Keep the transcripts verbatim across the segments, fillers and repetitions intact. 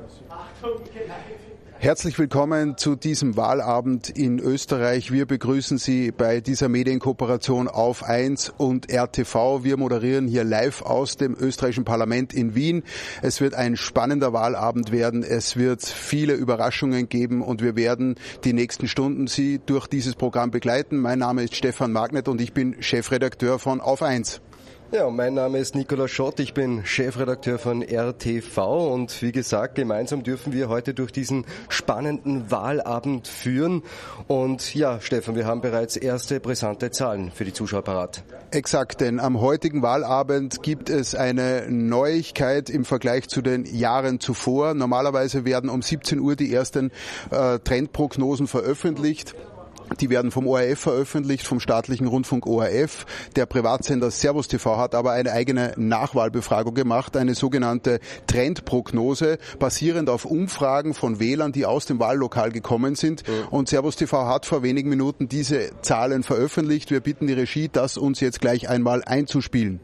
Herzlich willkommen zu diesem Wahlabend in Österreich. Wir begrüßen Sie bei dieser Medienkooperation auf eins und R T V. Wir moderieren hier live aus dem österreichischen Parlament in Wien. Es wird ein spannender Wahlabend werden. Es wird viele Überraschungen geben und wir werden die nächsten Stunden Sie durch dieses Programm begleiten. Mein Name ist Stefan Magnet und ich bin Chefredakteur von Auf eins. Ja, mein Name ist Nikolaus Schott, ich bin Chefredakteur von R T V und wie gesagt, gemeinsam dürfen wir heute durch diesen spannenden Wahlabend führen. Und ja, Stefan, wir haben bereits erste brisante Zahlen für die Zuschauer parat. Exakt, denn am heutigen Wahlabend gibt es eine Neuigkeit im Vergleich zu den Jahren zuvor. Normalerweise werden um siebzehn Uhr die ersten äh, Trendprognosen veröffentlicht. Die werden vom O R F veröffentlicht, vom staatlichen Rundfunk O R F. Der Privatsender Servus T V hat aber eine eigene Nachwahlbefragung gemacht, eine sogenannte Trendprognose, basierend auf Umfragen von Wählern, die aus dem Wahllokal gekommen sind. Mhm. Und Servus T V hat vor wenigen Minuten diese Zahlen veröffentlicht. Wir bitten die Regie, das uns jetzt gleich einmal einzuspielen.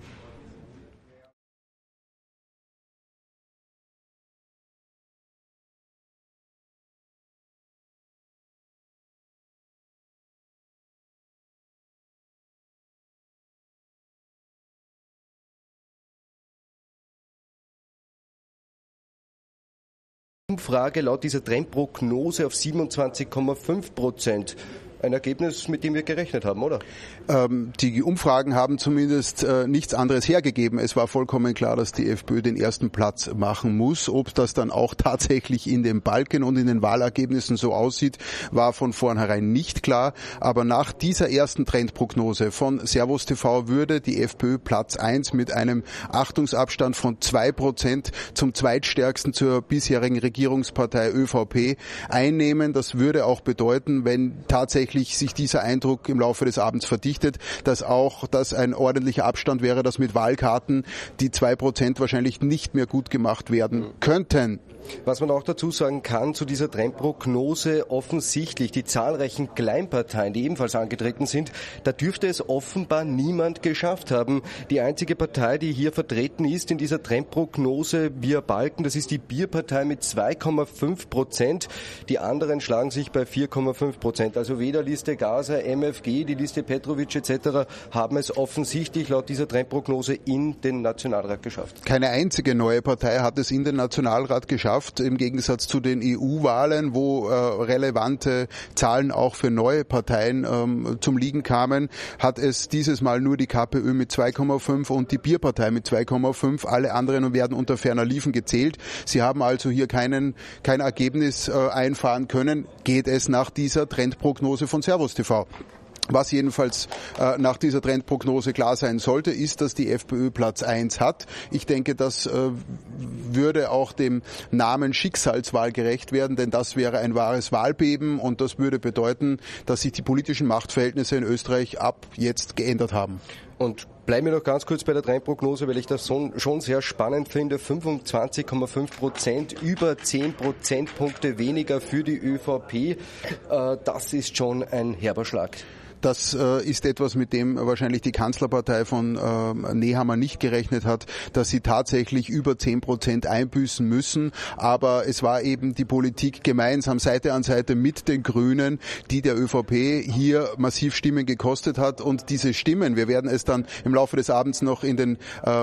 Umfrage laut dieser Trendprognose auf siebenundzwanzig Komma fünf Prozent. Ein Ergebnis, mit dem wir gerechnet haben, oder? Ähm, die Umfragen haben zumindest äh, nichts anderes hergegeben. Es war vollkommen klar, dass die FPÖ den ersten Platz machen muss. Ob das dann auch tatsächlich in den Balken und in den Wahlergebnissen so aussieht, war von vornherein nicht klar. Aber nach dieser ersten Trendprognose von Servus T V würde die FPÖ Platz eins mit einem Achtungsabstand von zwei Prozent zum zweitstärksten zur bisherigen Regierungspartei ÖVP einnehmen. Das würde auch bedeuten, wenn tatsächlich sich dieser Eindruck im Laufe des Abends verdichtet, dass auch das ein ordentlicher Abstand wäre, dass mit Wahlkarten die zwei Prozent wahrscheinlich nicht mehr gut gemacht werden könnten. Was man auch dazu sagen kann zu dieser Trendprognose, offensichtlich die zahlreichen Kleinparteien, die ebenfalls angetreten sind, da dürfte es offenbar niemand geschafft haben. Die einzige Partei, die hier vertreten ist in dieser Trendprognose via Balken, das ist die Bierpartei mit zwei Komma fünf Prozent. Die anderen schlagen sich bei vier Komma fünf Prozent. Also weder Liste Gaser, M F G, die Liste Petrovic et cetera haben es offensichtlich laut dieser Trendprognose in den Nationalrat geschafft. Keine einzige neue Partei hat es in den Nationalrat geschafft. Im Gegensatz zu den E U-Wahlen, wo äh, relevante Zahlen auch für neue Parteien ähm, zum Liegen kamen, hat es dieses Mal nur die KPÖ mit zwei Komma fünf und die Bierpartei mit zwei Komma fünf. Alle anderen werden unter ferner Liefen gezählt. Sie haben also hier keinen, kein Ergebnis äh, einfahren können. Geht es nach dieser Trendprognose von Servus T V? Was jedenfalls äh, nach dieser Trendprognose klar sein sollte, ist, dass die FPÖ Platz eins hat. Ich denke, das äh, würde auch dem Namen Schicksalswahl gerecht werden, denn das wäre ein wahres Wahlbeben und das würde bedeuten, dass sich die politischen Machtverhältnisse in Österreich ab jetzt geändert haben. Und bleiben wir noch ganz kurz bei der Trendprognose, weil ich das schon sehr spannend finde. fünfundzwanzig Komma fünf Prozent, über zehn Prozentpunkte weniger für die ÖVP. Das ist schon ein herber Schlag. Das äh, ist etwas, mit dem wahrscheinlich die Kanzlerpartei von äh, Nehammer nicht gerechnet hat, dass sie tatsächlich über zehn Prozent einbüßen müssen. Aber es war eben die Politik gemeinsam Seite an Seite mit den Grünen, die der ÖVP hier massiv Stimmen gekostet hat. Und diese Stimmen, wir werden es dann im Laufe des Abends noch in den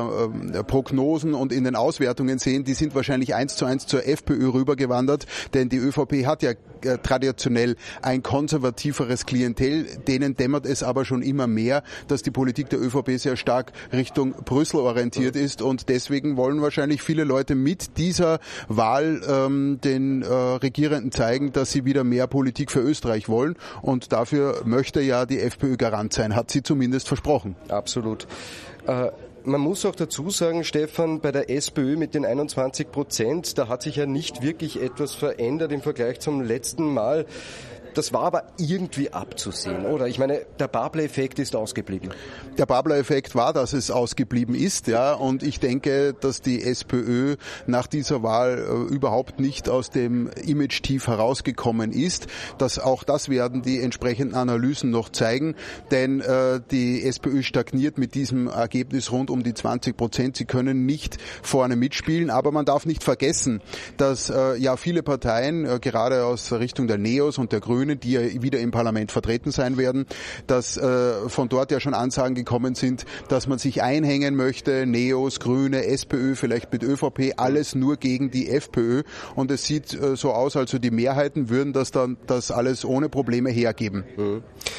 äh, Prognosen und in den Auswertungen sehen, die sind wahrscheinlich eins zu eins zur FPÖ rübergewandert. Denn die ÖVP hat ja äh, traditionell ein konservativeres Klientel, denen dämmert es aber schon immer mehr, dass die Politik der ÖVP sehr stark Richtung Brüssel orientiert ist und deswegen wollen wahrscheinlich viele Leute mit dieser Wahl ähm, den äh, Regierenden zeigen, dass sie wieder mehr Politik für Österreich wollen und dafür möchte ja die FPÖ Garant sein, hat sie zumindest versprochen. Absolut. Äh Man muss auch dazu sagen, Stefan, bei der SPÖ mit den einundzwanzig Prozent, da hat sich ja nicht wirklich etwas verändert im Vergleich zum letzten Mal. Das war aber irgendwie abzusehen, oder? Ich meine, der Babler-Effekt ist ausgeblieben. Der Babler-Effekt war, dass es ausgeblieben ist, ja, und ich denke, dass die SPÖ nach dieser Wahl äh, überhaupt nicht aus dem Image-Tief herausgekommen ist. Das, auch das werden die entsprechenden Analysen noch zeigen, denn äh, die SPÖ stagniert mit diesem Ergebnis rund um die zwanzig Prozent. Sie können nicht vorne mitspielen, aber man darf nicht vergessen, dass äh, ja viele Parteien, äh, gerade aus Richtung der Neos und der Grünen, die ja wieder im Parlament vertreten sein werden, dass äh, von dort ja schon Ansagen gekommen sind, dass man sich einhängen möchte, Neos, Grüne, SPÖ, vielleicht mit ÖVP, alles nur gegen die FPÖ. Und es sieht äh, so aus, also die Mehrheiten würden das dann das alles ohne Probleme hergeben. Mhm.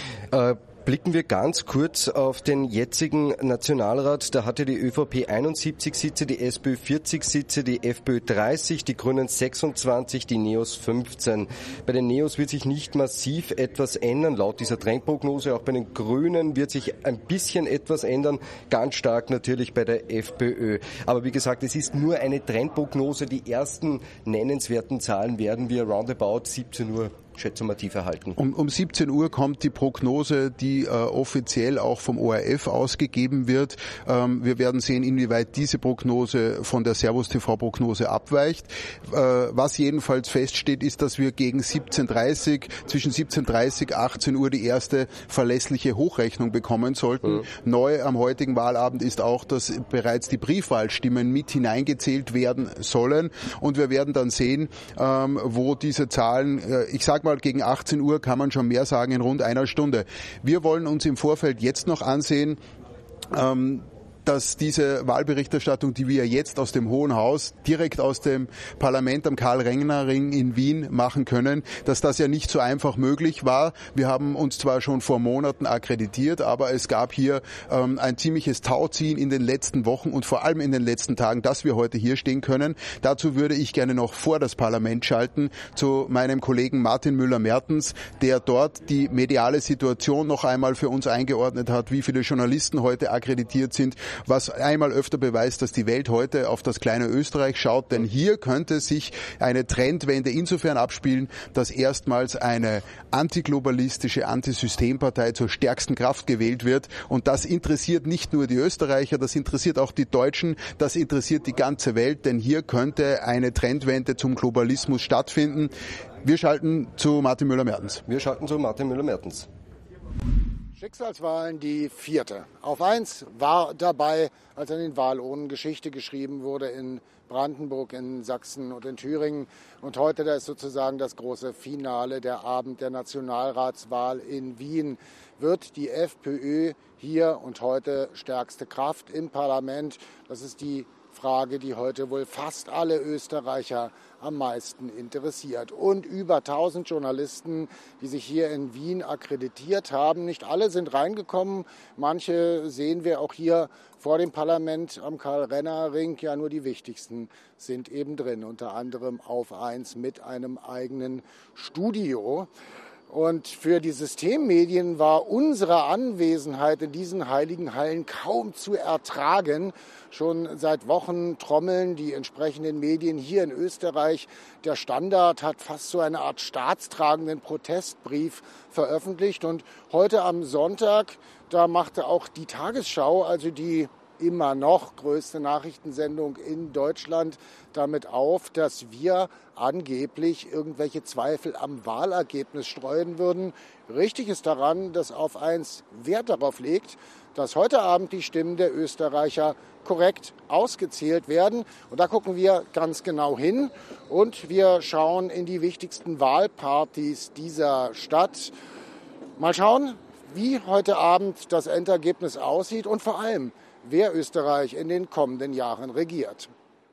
Äh Blicken wir ganz kurz auf den jetzigen Nationalrat. Da hatte die ÖVP einundsiebzig Sitze, die SPÖ vierzig Sitze, die FPÖ dreißig, die Grünen sechsundzwanzig, die Neos fünfzehn. Bei den Neos wird sich nicht massiv etwas ändern, laut dieser Trendprognose. Auch bei den Grünen wird sich ein bisschen etwas ändern, ganz stark natürlich bei der FPÖ. Aber wie gesagt, es ist nur eine Trendprognose. Die ersten nennenswerten Zahlen werden wir roundabout siebzehn Uhr schätzumativ erhalten. Um, um siebzehn Uhr kommt die Prognose, die äh, offiziell auch vom O R F ausgegeben wird. Ähm, wir werden sehen, inwieweit diese Prognose von der Servus-T V-Prognose abweicht. Äh, was jedenfalls feststeht, ist, dass wir gegen siebzehn Uhr dreißig, zwischen siebzehn Uhr dreißig und achtzehn Uhr die erste verlässliche Hochrechnung bekommen sollten. Mhm. Neu am heutigen Wahlabend ist auch, dass bereits die Briefwahlstimmen mit hineingezählt werden sollen. Und wir werden dann sehen, ähm, wo diese Zahlen, äh, ich sage mal, gegen achtzehn Uhr kann man schon mehr sagen in rund einer Stunde. Wir wollen uns im Vorfeld jetzt noch ansehen, ähm, dass diese Wahlberichterstattung, die wir jetzt aus dem Hohen Haus, direkt aus dem Parlament am Karl-Renner-Ring in Wien machen können, dass das ja nicht so einfach möglich war. Wir haben uns zwar schon vor Monaten akkreditiert, aber es gab hier ähm, ein ziemliches Tauziehen in den letzten Wochen und vor allem in den letzten Tagen, dass wir heute hier stehen können. Dazu würde ich gerne noch vor das Parlament schalten zu meinem Kollegen Martin Müller-Mertens, der dort die mediale Situation noch einmal für uns eingeordnet hat, wie viele Journalisten heute akkreditiert sind, was einmal öfter beweist, dass die Welt heute auf das kleine Österreich schaut, denn hier könnte sich eine Trendwende insofern abspielen, dass erstmals eine antiglobalistische, antisystempartei zur stärksten Kraft gewählt wird und das interessiert nicht nur die Österreicher, das interessiert auch die Deutschen, das interessiert die ganze Welt, denn hier könnte eine Trendwende zum Globalismus stattfinden. Wir schalten zu Martin Müller-Mertens. Wir schalten zu Martin Müller-Mertens. Schicksalswahlen, die vierte. Auf eins war dabei, als an den Wahlurnen Geschichte geschrieben wurde in Brandenburg, in Sachsen und in Thüringen. Und heute, da ist sozusagen das große Finale, der Abend der Nationalratswahl in Wien. Wird die FPÖ hier und heute stärkste Kraft im Parlament? Das ist die Frage, die heute wohl fast alle Österreicher am meisten interessiert. Und über tausend Journalisten, die sich hier in Wien akkreditiert haben. Nicht alle sind reingekommen. Manche sehen wir auch hier vor dem Parlament am Karl-Renner-Ring. Ja, nur die wichtigsten sind eben drin. Unter anderem auf eins mit einem eigenen Studio. Und für die Systemmedien war unsere Anwesenheit in diesen heiligen Hallen kaum zu ertragen. Schon seit Wochen trommeln die entsprechenden Medien hier in Österreich. Der Standard hat fast so eine Art staatstragenden Protestbrief veröffentlicht. Und heute am Sonntag, da machte auch die Tagesschau, also die immer noch größte Nachrichtensendung in Deutschland, damit auf, dass wir angeblich irgendwelche Zweifel am Wahlergebnis streuen würden. Richtig ist daran, dass auf eins Wert darauf legt, dass heute Abend die Stimmen der Österreicher korrekt ausgezählt werden. Und da gucken wir ganz genau hin und wir schauen in die wichtigsten Wahlpartys dieser Stadt. Mal schauen, wie heute Abend das Endergebnis aussieht und vor allem, wer Österreich in den kommenden Jahren regiert.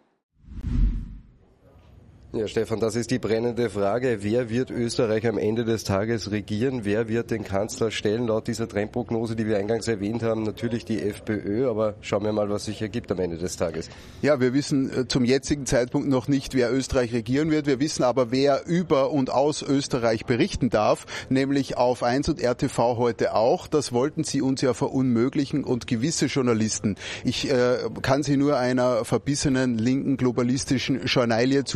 Ja, Stefan, das ist die brennende Frage. Wer wird Österreich am Ende des Tages regieren? Wer wird den Kanzler stellen? Laut dieser Trendprognose, die wir eingangs erwähnt haben, natürlich die FPÖ. Aber schauen wir mal, was sich ergibt am Ende des Tages. Ja, wir wissen zum jetzigen Zeitpunkt noch nicht, wer Österreich regieren wird. Wir wissen aber, wer über und aus Österreich berichten darf, nämlich auf eins und R T V heute auch. Das wollten sie uns ja verunmöglichen und gewisse Journalisten, ich äh, kann sie nur einer verbissenen linken globalistischen Journalie zurechnen,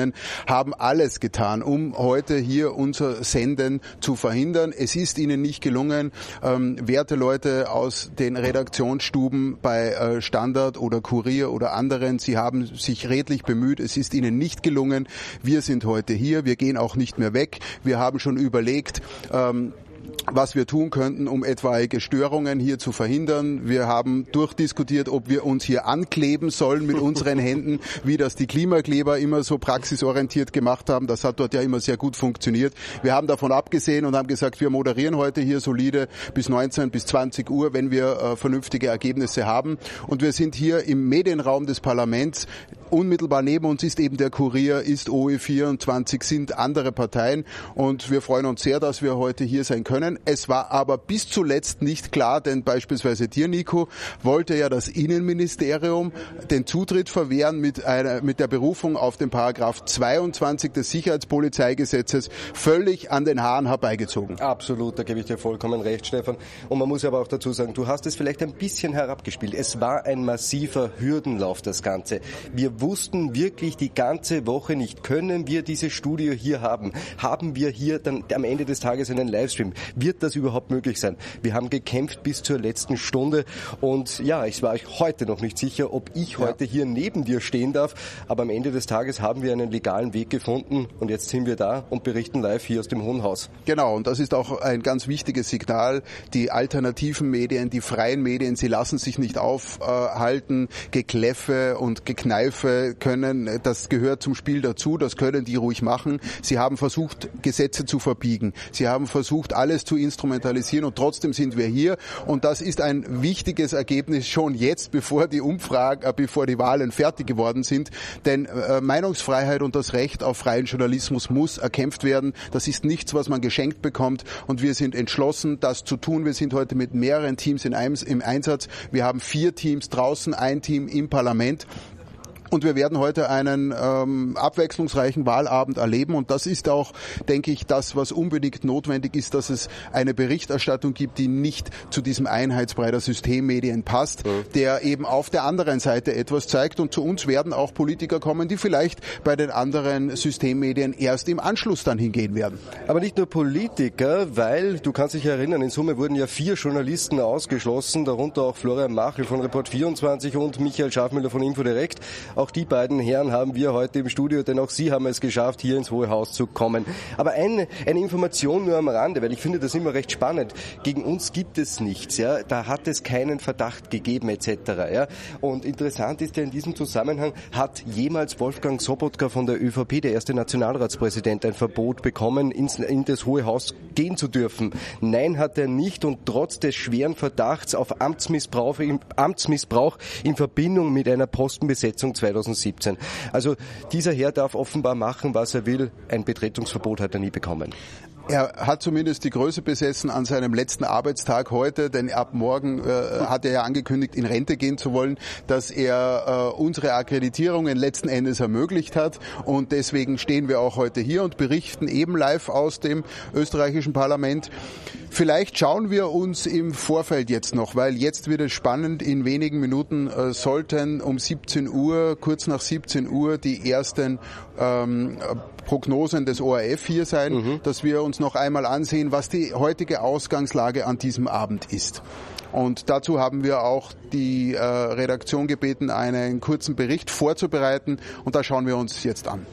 Medien haben alles getan, um heute hier unser Senden zu verhindern. Es ist ihnen nicht gelungen. Ähm, werte Leute aus den Redaktionsstuben bei äh, Standard oder Kurier oder anderen, sie haben sich redlich bemüht. Es ist ihnen nicht gelungen. Wir sind heute hier. Wir gehen auch nicht mehr weg. Wir haben schon überlegt, ähm, was wir tun könnten, um etwaige Störungen hier zu verhindern. Wir haben durchdiskutiert, ob wir uns hier ankleben sollen mit unseren Händen, wie das die Klimakleber immer so praxisorientiert gemacht haben. Das hat dort ja immer sehr gut funktioniert. Wir haben davon abgesehen und haben gesagt, wir moderieren heute hier solide bis neunzehn, bis zwanzig Uhr, wenn wir äh, vernünftige Ergebnisse haben. Und wir sind hier im Medienraum des Parlaments. Unmittelbar neben uns ist eben der Kurier, ist O E vierundzwanzig, sind andere Parteien. Und wir freuen uns sehr, dass wir heute hier sein können. Es war aber bis zuletzt nicht klar, denn beispielsweise dir, Nico, wollte ja das Innenministerium den Zutritt verwehren mit einer, mit der Berufung auf den Paragraph zweiundzwanzig des Sicherheitspolizeigesetzes, völlig an den Haaren herbeigezogen. Absolut, da gebe ich dir vollkommen recht, Stefan. Und man muss aber auch dazu sagen, du hast es vielleicht ein bisschen herabgespielt. Es war ein massiver Hürdenlauf, das Ganze. Wir wussten wirklich die ganze Woche nicht, können wir dieses Studio hier haben? Haben wir hier dann am Ende des Tages einen Livestream? Wird das überhaupt möglich sein? Wir haben gekämpft bis zur letzten Stunde und ja, ich war heute noch nicht sicher, ob ich ja. heute hier neben dir stehen darf, aber am Ende des Tages haben wir einen legalen Weg gefunden und jetzt sind wir da und berichten live hier aus dem Hohen Haus. Genau, und das ist auch ein ganz wichtiges Signal. Die alternativen Medien, die freien Medien, sie lassen sich nicht aufhalten. Gekläffe und Gekneife können, das gehört zum Spiel dazu, das können die ruhig machen. Sie haben versucht, Gesetze zu verbiegen. Sie haben versucht, alles zu instrumentalisieren und trotzdem sind wir hier und das ist ein wichtiges Ergebnis schon jetzt, bevor die Umfragen, äh, bevor die Wahlen fertig geworden sind, denn äh, Meinungsfreiheit und das Recht auf freien Journalismus muss erkämpft werden. Das ist nichts, was man geschenkt bekommt und wir sind entschlossen, das zu tun. Wir sind heute mit mehreren Teams in einem, im Einsatz. Wir haben vier Teams draußen, ein Team im Parlament. Und wir werden heute einen ähm, abwechslungsreichen Wahlabend erleben und das ist auch, denke ich, das, was unbedingt notwendig ist, dass es eine Berichterstattung gibt, die nicht zu diesem Einheitsbrei der Systemmedien passt, mhm. der eben auf der anderen Seite etwas zeigt und zu uns werden auch Politiker kommen, die vielleicht bei den anderen Systemmedien erst im Anschluss dann hingehen werden. Aber nicht nur Politiker, weil, du kannst dich erinnern, in Summe wurden ja vier Journalisten ausgeschlossen, darunter auch Florian Machel von Report vierundzwanzig und Michael Schafmüller von Infodirect. Auch die beiden Herren haben wir heute im Studio, denn auch sie haben es geschafft, hier ins Hohe Haus zu kommen. Aber eine, eine Information nur am Rande, weil ich finde das immer recht spannend. Gegen uns gibt es nichts, ja. Da hat es keinen Verdacht gegeben et cetera. Ja. Und interessant ist ja in diesem Zusammenhang, hat jemals Wolfgang Sobotka von der ÖVP, der erste Nationalratspräsident, ein Verbot bekommen, ins, in das Hohe Haus gehen zu dürfen? Nein, hat er nicht und trotz des schweren Verdachts auf Amtsmissbrauch, Amtsmissbrauch in Verbindung mit einer Postenbesetzung zweitausendsiebzehn. Also dieser Herr darf offenbar machen, was er will. Ein Betretungsverbot hat er nie bekommen. Er hat zumindest die Größe besessen an seinem letzten Arbeitstag heute, denn ab morgen äh, hat er ja angekündigt, in Rente gehen zu wollen, dass er äh, unsere Akkreditierungen letzten Endes ermöglicht hat und deswegen stehen wir auch heute hier und berichten eben live aus dem österreichischen Parlament. Vielleicht schauen wir uns im Vorfeld jetzt noch, weil jetzt wird es spannend. In wenigen Minuten äh, sollten um siebzehn Uhr, kurz nach siebzehn Uhr, die ersten ähm, Prognosen des O R F hier sein, mhm. dass wir uns noch einmal ansehen, was die heutige Ausgangslage an diesem Abend ist. Und dazu haben wir auch die äh, Redaktion gebeten, einen kurzen Bericht vorzubereiten und da schauen wir uns jetzt an.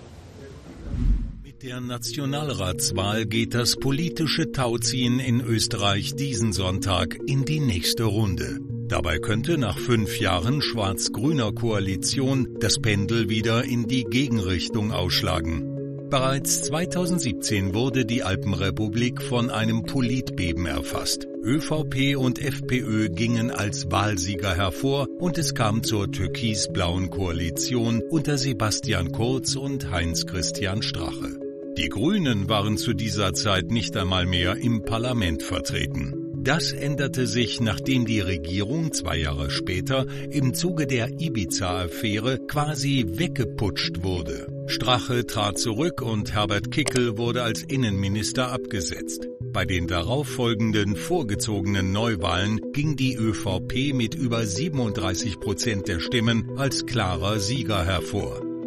Mit der Nationalratswahl geht das politische Tauziehen in Österreich diesen Sonntag in die nächste Runde. Dabei könnte nach fünf Jahren schwarz-grüner Koalition das Pendel wieder in die Gegenrichtung ausschlagen. Bereits zweitausendsiebzehn wurde die Alpenrepublik von einem Politbeben erfasst. ÖVP und FPÖ gingen als Wahlsieger hervor und es kam zur türkis-blauen Koalition unter Sebastian Kurz und Heinz-Christian Strache. Die Grünen waren zu dieser Zeit nicht einmal mehr im Parlament vertreten. Das änderte sich, nachdem die Regierung zwei Jahre später im Zuge der Ibiza-Affäre quasi weggeputscht wurde. Strache trat zurück und Herbert Kickl wurde als Innenminister abgesetzt. Bei den darauffolgenden vorgezogenen Neuwahlen ging die ÖVP mit über siebenunddreißig Prozent der Stimmen als klarer Sieger hervor.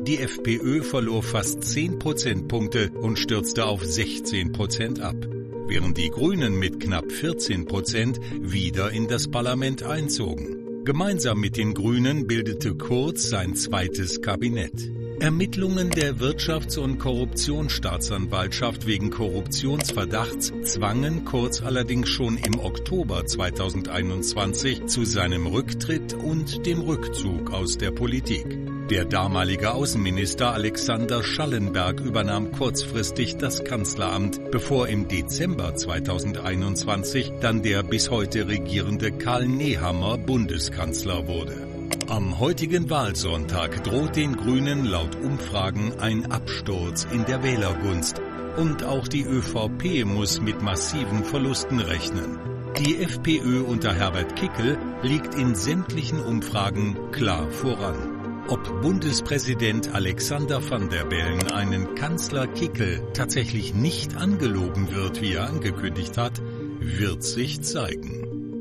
Die FPÖ verlor fast zehn Prozentpunkte und stürzte auf sechzehn Prozent ab, während die Grünen mit knapp vierzehn Prozent wieder in das Parlament einzogen. Gemeinsam mit den Grünen bildete Kurz sein zweites Kabinett. Ermittlungen der Wirtschafts- und Korruptionsstaatsanwaltschaft wegen Korruptionsverdachts zwangen Kurz allerdings schon im Oktober zweitausendeinundzwanzig zu seinem Rücktritt und dem Rückzug aus der Politik. Der damalige Außenminister Alexander Schallenberg übernahm kurzfristig das Kanzleramt, bevor im Dezember zweitausendeinundzwanzig dann der bis heute regierende Karl Nehammer Bundeskanzler wurde. Am heutigen Wahlsonntag droht den Grünen laut Umfragen ein Absturz in der Wählergunst. Und auch die ÖVP muss mit massiven Verlusten rechnen. Die FPÖ unter Herbert Kickl liegt in sämtlichen Umfragen klar voran. Ob Bundespräsident Alexander Van der Bellen einen Kanzler Kickl tatsächlich nicht angeloben wird, wie er angekündigt hat, wird sich zeigen.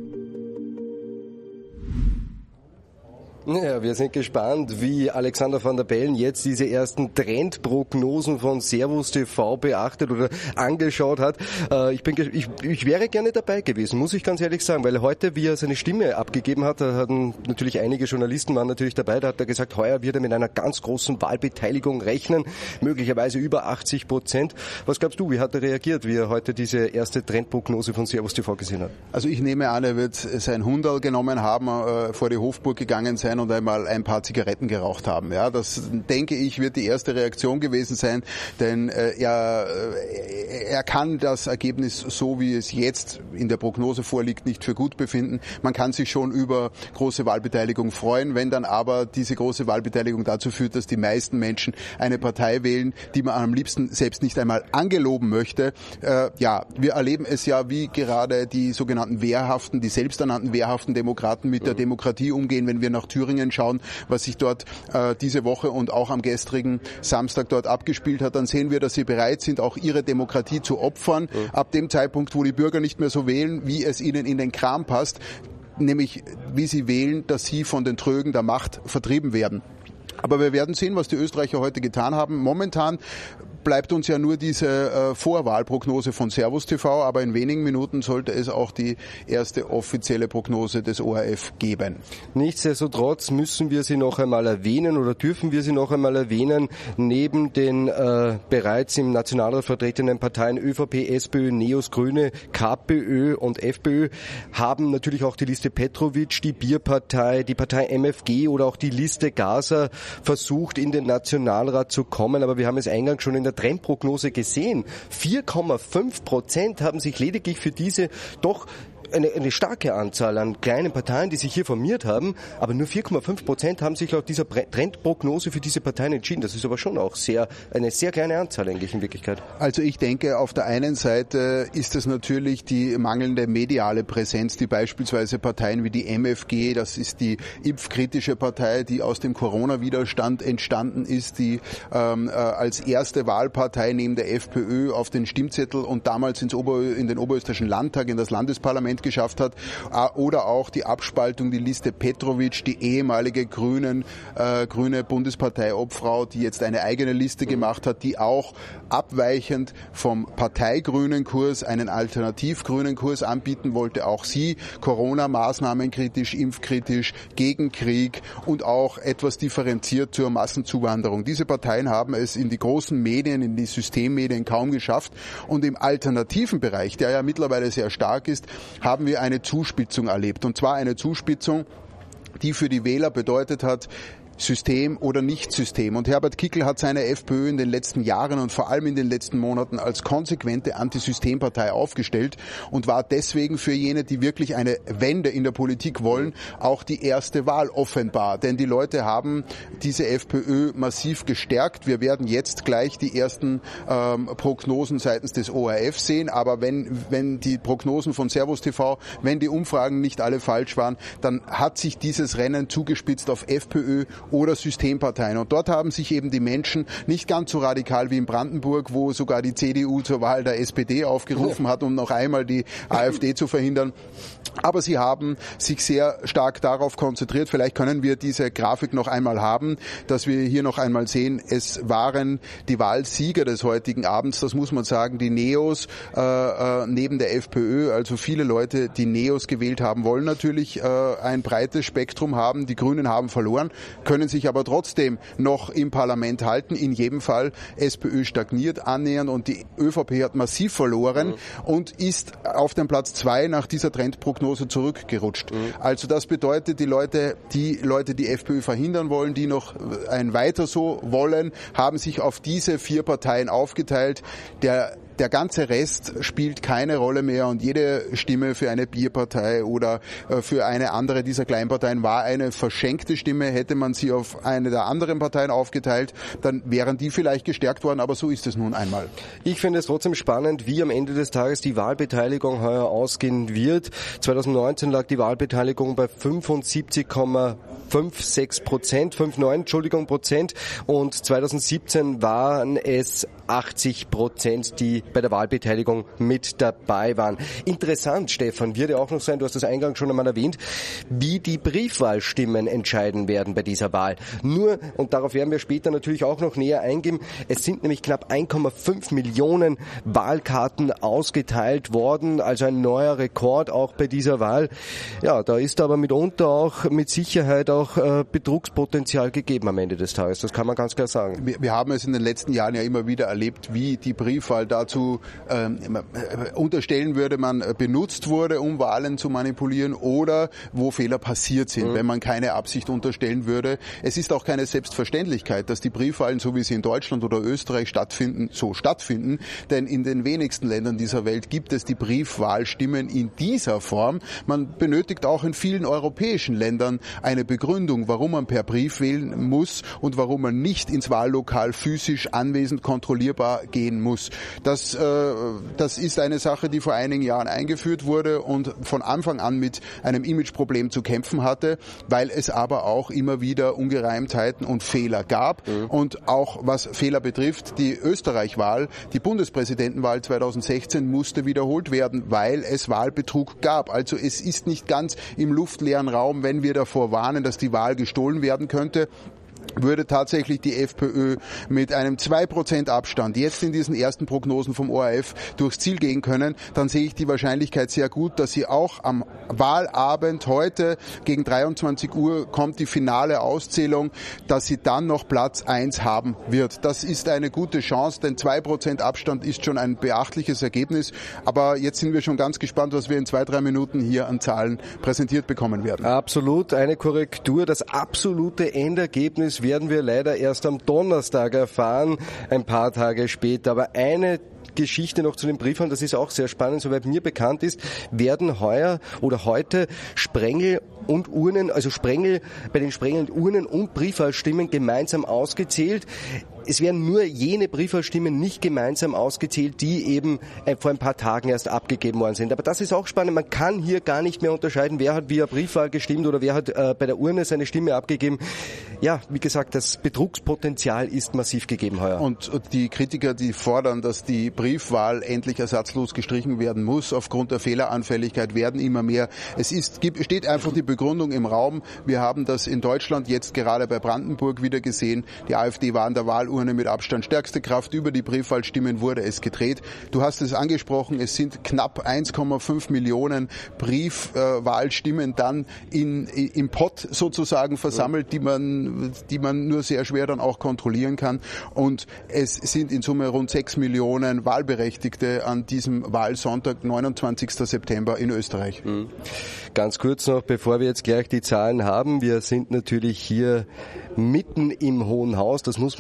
Ja, wir sind gespannt, wie Alexander Van der Bellen jetzt diese ersten Trendprognosen von Servus T V beachtet oder angeschaut hat. Ich bin, ich, ich wäre gerne dabei gewesen, muss ich ganz ehrlich sagen, weil heute, wie er seine Stimme abgegeben hat, da hatten natürlich einige Journalisten waren natürlich dabei, da hat er gesagt, heuer wird er mit einer ganz großen Wahlbeteiligung rechnen, möglicherweise über achtzig Prozent. Was glaubst du, wie hat er reagiert, wie er heute diese erste Trendprognose von Servus T V gesehen hat? Also ich nehme an, er wird sein Hunderl genommen haben, äh, vor die Hofburg gegangen sein und einmal ein paar Zigaretten geraucht haben. Ja, das, denke ich, wird die erste Reaktion gewesen sein, denn äh, er, äh, er kann das Ergebnis, so wie es jetzt in der Prognose vorliegt, nicht für gut befinden. Man kann sich schon über große Wahlbeteiligung freuen, wenn dann aber diese große Wahlbeteiligung dazu führt, dass die meisten Menschen eine Partei wählen, die man am liebsten selbst nicht einmal angeloben möchte. Äh, ja, wir erleben es ja, wie gerade die sogenannten wehrhaften, die selbsternannten wehrhaften Demokraten mit der Demokratie umgehen, wenn wir nach Thüringen schauen, was sich dort äh, diese Woche und auch am gestrigen Samstag dort abgespielt hat, dann sehen wir, dass sie bereit sind, auch ihre Demokratie zu opfern. Mhm. Ab dem Zeitpunkt, wo die Bürger nicht mehr so wählen, wie es ihnen in den Kram passt, nämlich wie sie wählen, dass sie von den Trögen der Macht vertrieben werden. Aber wir werden sehen, was die Österreicher heute getan haben. Momentan bleibt uns ja nur diese äh, Vorwahlprognose von Servus T V, aber in wenigen Minuten sollte es auch die erste offizielle Prognose des O R F geben. Nichtsdestotrotz müssen wir sie noch einmal erwähnen oder dürfen wir sie noch einmal erwähnen. Neben den äh, bereits im Nationalrat vertretenen Parteien ÖVP, SPÖ, NEOS, Grüne, KPÖ und FPÖ haben natürlich auch die Liste Petrovic, die Bierpartei, die Partei M F G oder auch die Liste Gaza versucht, in den Nationalrat zu kommen. Aber wir haben es eingangs schon in der Trendprognose gesehen. vier Komma fünf Prozent haben sich lediglich für diese doch Eine, eine starke Anzahl an kleinen Parteien, die sich hier formiert haben, aber nur vier Komma fünf Prozent haben sich laut dieser Trendprognose für diese Parteien entschieden. Das ist aber schon auch sehr eine sehr kleine Anzahl eigentlich in Wirklichkeit. Also ich denke, auf der einen Seite ist es natürlich die mangelnde mediale Präsenz, die beispielsweise Parteien wie die M F G, das ist die impfkritische Partei, die aus dem Corona-Widerstand entstanden ist, die ähm, äh, als erste Wahlpartei neben der FPÖ auf den Stimmzettel und damals ins Ober, in den Oberösterreichischen Landtag, in das Landesparlament geschafft hat, oder auch die Abspaltung, die Liste Petrovic, die ehemalige Grünen, äh, grüne Bundespartei-Obfrau, die jetzt eine eigene Liste gemacht hat, die auch abweichend vom parteigrünen Kurs einen alternativ-grünen Kurs anbieten wollte. Auch sie Corona-Maßnahmen kritisch, impfkritisch, gegen Krieg und auch etwas differenziert zur Massenzuwanderung. Diese Parteien haben es in die großen Medien, in die Systemmedien kaum geschafft und im alternativen Bereich, der ja mittlerweile sehr stark ist, haben wir eine Zuspitzung erlebt. Und zwar eine Zuspitzung, die für die Wähler bedeutet hat, System oder Nicht-System. Und Herbert Kickl hat seine FPÖ in den letzten Jahren und vor allem in den letzten Monaten als konsequente Antisystempartei aufgestellt und war deswegen für jene, die wirklich eine Wende in der Politik wollen, auch die erste Wahl offenbar. Denn die Leute haben diese FPÖ massiv gestärkt. Wir werden jetzt gleich die ersten ähm, Prognosen seitens des O R F sehen. Aber wenn, wenn die Prognosen von Servus T V, wenn die Umfragen nicht alle falsch waren, dann hat sich dieses Rennen zugespitzt auf FPÖ oder Systemparteien. Und dort haben sich eben die Menschen nicht ganz so radikal wie in Brandenburg, wo sogar die C D U zur Wahl der S P D aufgerufen hat, um noch einmal die AfD zu verhindern. Aber sie haben sich sehr stark darauf konzentriert. Vielleicht können wir diese Grafik noch einmal haben, dass wir hier noch einmal sehen, es waren die Wahlsieger des heutigen Abends, das muss man sagen, die Neos äh, äh, neben der FPÖ, also viele Leute, die Neos gewählt haben, wollen natürlich äh, ein breites Spektrum haben. Die Grünen haben verloren, können sich aber trotzdem noch im Parlament halten. In jedem Fall SPÖ stagniert annähernd und die ÖVP hat massiv verloren mhm. und ist auf den Platz zwei nach dieser Trendprognose zurückgerutscht. Mhm. Also das bedeutet, die Leute, die Leute, die FPÖ verhindern wollen, die noch ein Weiter so wollen, haben sich auf diese vier Parteien aufgeteilt. Der Der ganze Rest spielt keine Rolle mehr und jede Stimme für eine Bierpartei oder für eine andere dieser Kleinparteien war eine verschenkte Stimme. Hätte man sie auf eine der anderen Parteien aufgeteilt, dann wären die vielleicht gestärkt worden, aber so ist es nun einmal. Ich finde es trotzdem spannend, wie am Ende des Tages die Wahlbeteiligung heuer ausgehen wird. zwanzig neunzehn lag die Wahlbeteiligung bei fünfundsiebzig Komma sechsundfünfzig Prozent, fünfundneunzig, Entschuldigung, Prozent und zwanzig siebzehn waren es achtzig Prozent, die bei der Wahlbeteiligung mit dabei waren. Interessant, Stefan, wird ja auch noch sein, du hast das eingangs schon einmal erwähnt, wie die Briefwahlstimmen entscheiden werden bei dieser Wahl. Nur, und darauf werden wir später natürlich auch noch näher eingehen, es sind nämlich knapp eins Komma fünf Millionen Wahlkarten ausgeteilt worden, also ein neuer Rekord auch bei dieser Wahl. Ja, da ist aber mitunter auch mit Sicherheit auch äh, Betrugspotenzial gegeben am Ende des Tages, das kann man ganz klar sagen. Wir, wir haben es in den letzten Jahren ja immer wieder erlebt, wie die Briefwahl dazu ähm, unterstellen würde, man benutzt wurde, um Wahlen zu manipulieren oder wo Fehler passiert sind, mhm. wenn man keine Absicht unterstellen würde. Es ist auch keine Selbstverständlichkeit, dass die Briefwahlen, so wie sie in Deutschland oder Österreich stattfinden, so stattfinden, denn in den wenigsten Ländern dieser Welt gibt es die Briefwahlstimmen in dieser Form. Man benötigt auch in vielen europäischen Ländern eine Begründung, warum man per Brief wählen muss und warum man nicht ins Wahllokal physisch anwesend kontrollierbar gehen muss. Das, äh, das ist eine Sache, die vor einigen Jahren eingeführt wurde und von Anfang an mit einem Imageproblem zu kämpfen hatte, weil es aber auch immer wieder Ungereimtheiten und Fehler gab. Mhm. Und auch was Fehler betrifft, die Österreich-Wahl, die Bundespräsidentenwahl zwanzig sechzehn musste wiederholt werden, weil es Wahlbetrug gab. Also es ist nicht ganz im luftleeren Raum, wenn wir davor warnen, dass die Wahl gestohlen werden könnte. Würde tatsächlich die FPÖ mit einem zwei Prozent Abstand jetzt in diesen ersten Prognosen vom O R F durchs Ziel gehen können, dann sehe ich die Wahrscheinlichkeit sehr gut, dass sie auch am Wahlabend heute gegen dreiundzwanzig Uhr kommt die finale Auszählung, dass sie dann noch Platz eins haben wird. Das ist eine gute Chance, denn zwei Prozent Abstand ist schon ein beachtliches Ergebnis. Aber jetzt sind wir schon ganz gespannt, was wir in zwei, drei Minuten hier an Zahlen präsentiert bekommen werden. Absolut, eine Korrektur. Das absolute Endergebnis werden wir leider erst am Donnerstag erfahren, ein paar Tage später. Aber eine Geschichte noch zu den Briefwahlen, das ist auch sehr spannend, soweit mir bekannt ist, werden heuer oder heute Sprengel und Urnen, also Sprengel, bei den Sprengel und Urnen und Briefwahlstimmen gemeinsam ausgezählt. Es werden nur jene Briefwahlstimmen nicht gemeinsam ausgezählt, die eben vor ein paar Tagen erst abgegeben worden sind. Aber das ist auch spannend. Man kann hier gar nicht mehr unterscheiden, wer hat via Briefwahl gestimmt oder wer hat äh, bei der Urne seine Stimme abgegeben. Ja, wie gesagt, das Betrugspotenzial ist massiv gegeben heuer. Und die Kritiker, die fordern, dass die Briefwahl endlich ersatzlos gestrichen werden muss aufgrund der Fehleranfälligkeit, werden immer mehr. Es ist, steht einfach die Begründung im Raum. Wir haben das in Deutschland jetzt gerade bei Brandenburg wieder gesehen. Die AfD war an der Wahlurne mit Abstand stärkste Kraft. Über die Briefwahlstimmen wurde es gedreht. Du hast es angesprochen, es sind knapp eins Komma fünf Millionen Briefwahlstimmen dann in, im Pott sozusagen versammelt, die man, die man nur sehr schwer dann auch kontrollieren kann. Und es sind in Summe rund sechs Millionen Wahlberechtigte an diesem Wahlsonntag, neunundzwanzigsten September in Österreich. Mhm. Ganz kurz noch, bevor wir jetzt gleich die Zahlen haben. Wir sind natürlich hier mitten im Hohen Haus. Das muss man immer wieder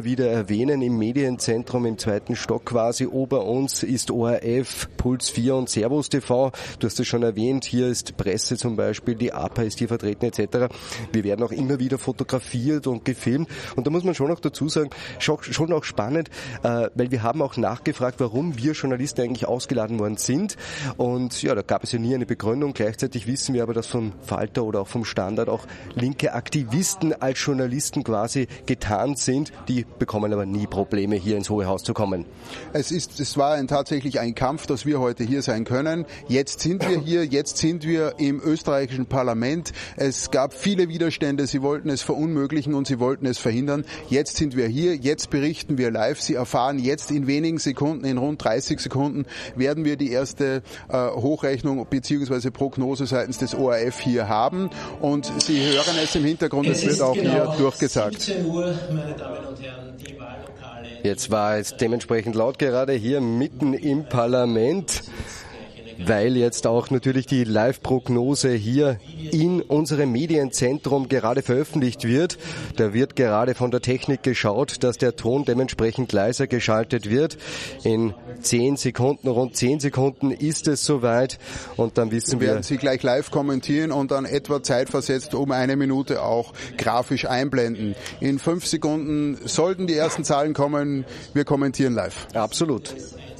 wieder erwähnen. Im Medienzentrum im zweiten Stock quasi ober uns ist O R F, Puls vier und Servus T V. Du hast es schon erwähnt, hier ist Presse zum Beispiel, die A P A ist hier vertreten et cetera. Wir werden auch immer wieder fotografiert und gefilmt. Und da muss man schon auch dazu sagen, schon auch spannend, weil wir haben auch nachgefragt, warum wir Journalisten eigentlich ausgeladen worden sind. Und ja, da gab es ja nie eine Begründung. Gleichzeitig wissen wir aber, dass vom Falter oder auch vom Standard auch linke Aktivisten als Journalisten quasi getan sind. Die bekommen aber nie Probleme, hier ins Hohe Haus zu kommen. Es ist, es war ein, tatsächlich ein Kampf, dass wir heute hier sein können. Jetzt sind wir hier, jetzt sind wir im österreichischen Parlament. Es gab viele Widerstände, sie wollten es verunmöglichen und sie wollten es verhindern. Jetzt sind wir hier, jetzt berichten wir live. Sie erfahren jetzt in wenigen Sekunden, in rund dreißig Sekunden, werden wir die erste äh, Hochrechnung bzw. Prognose seitens des O R F hier haben. Und Sie hören es im Hintergrund, es, es wird auch genau hier durchgesagt. siebzehn Uhr, meine Damen und Herren, die Wahllokale. Jetzt war es dementsprechend laut gerade hier mitten im Parlament, weil jetzt auch natürlich die Live-Prognose hier in unserem Medienzentrum gerade veröffentlicht wird. Da wird gerade von der Technik geschaut, dass der Ton dementsprechend leiser geschaltet wird. In zehn Sekunden, rund zehn Sekunden ist es soweit und dann wissen wir... Wir werden Sie gleich live kommentieren und dann etwa zeitversetzt um eine Minute auch grafisch einblenden. In fünf Sekunden sollten die ersten Zahlen kommen. Wir kommentieren live. Absolut.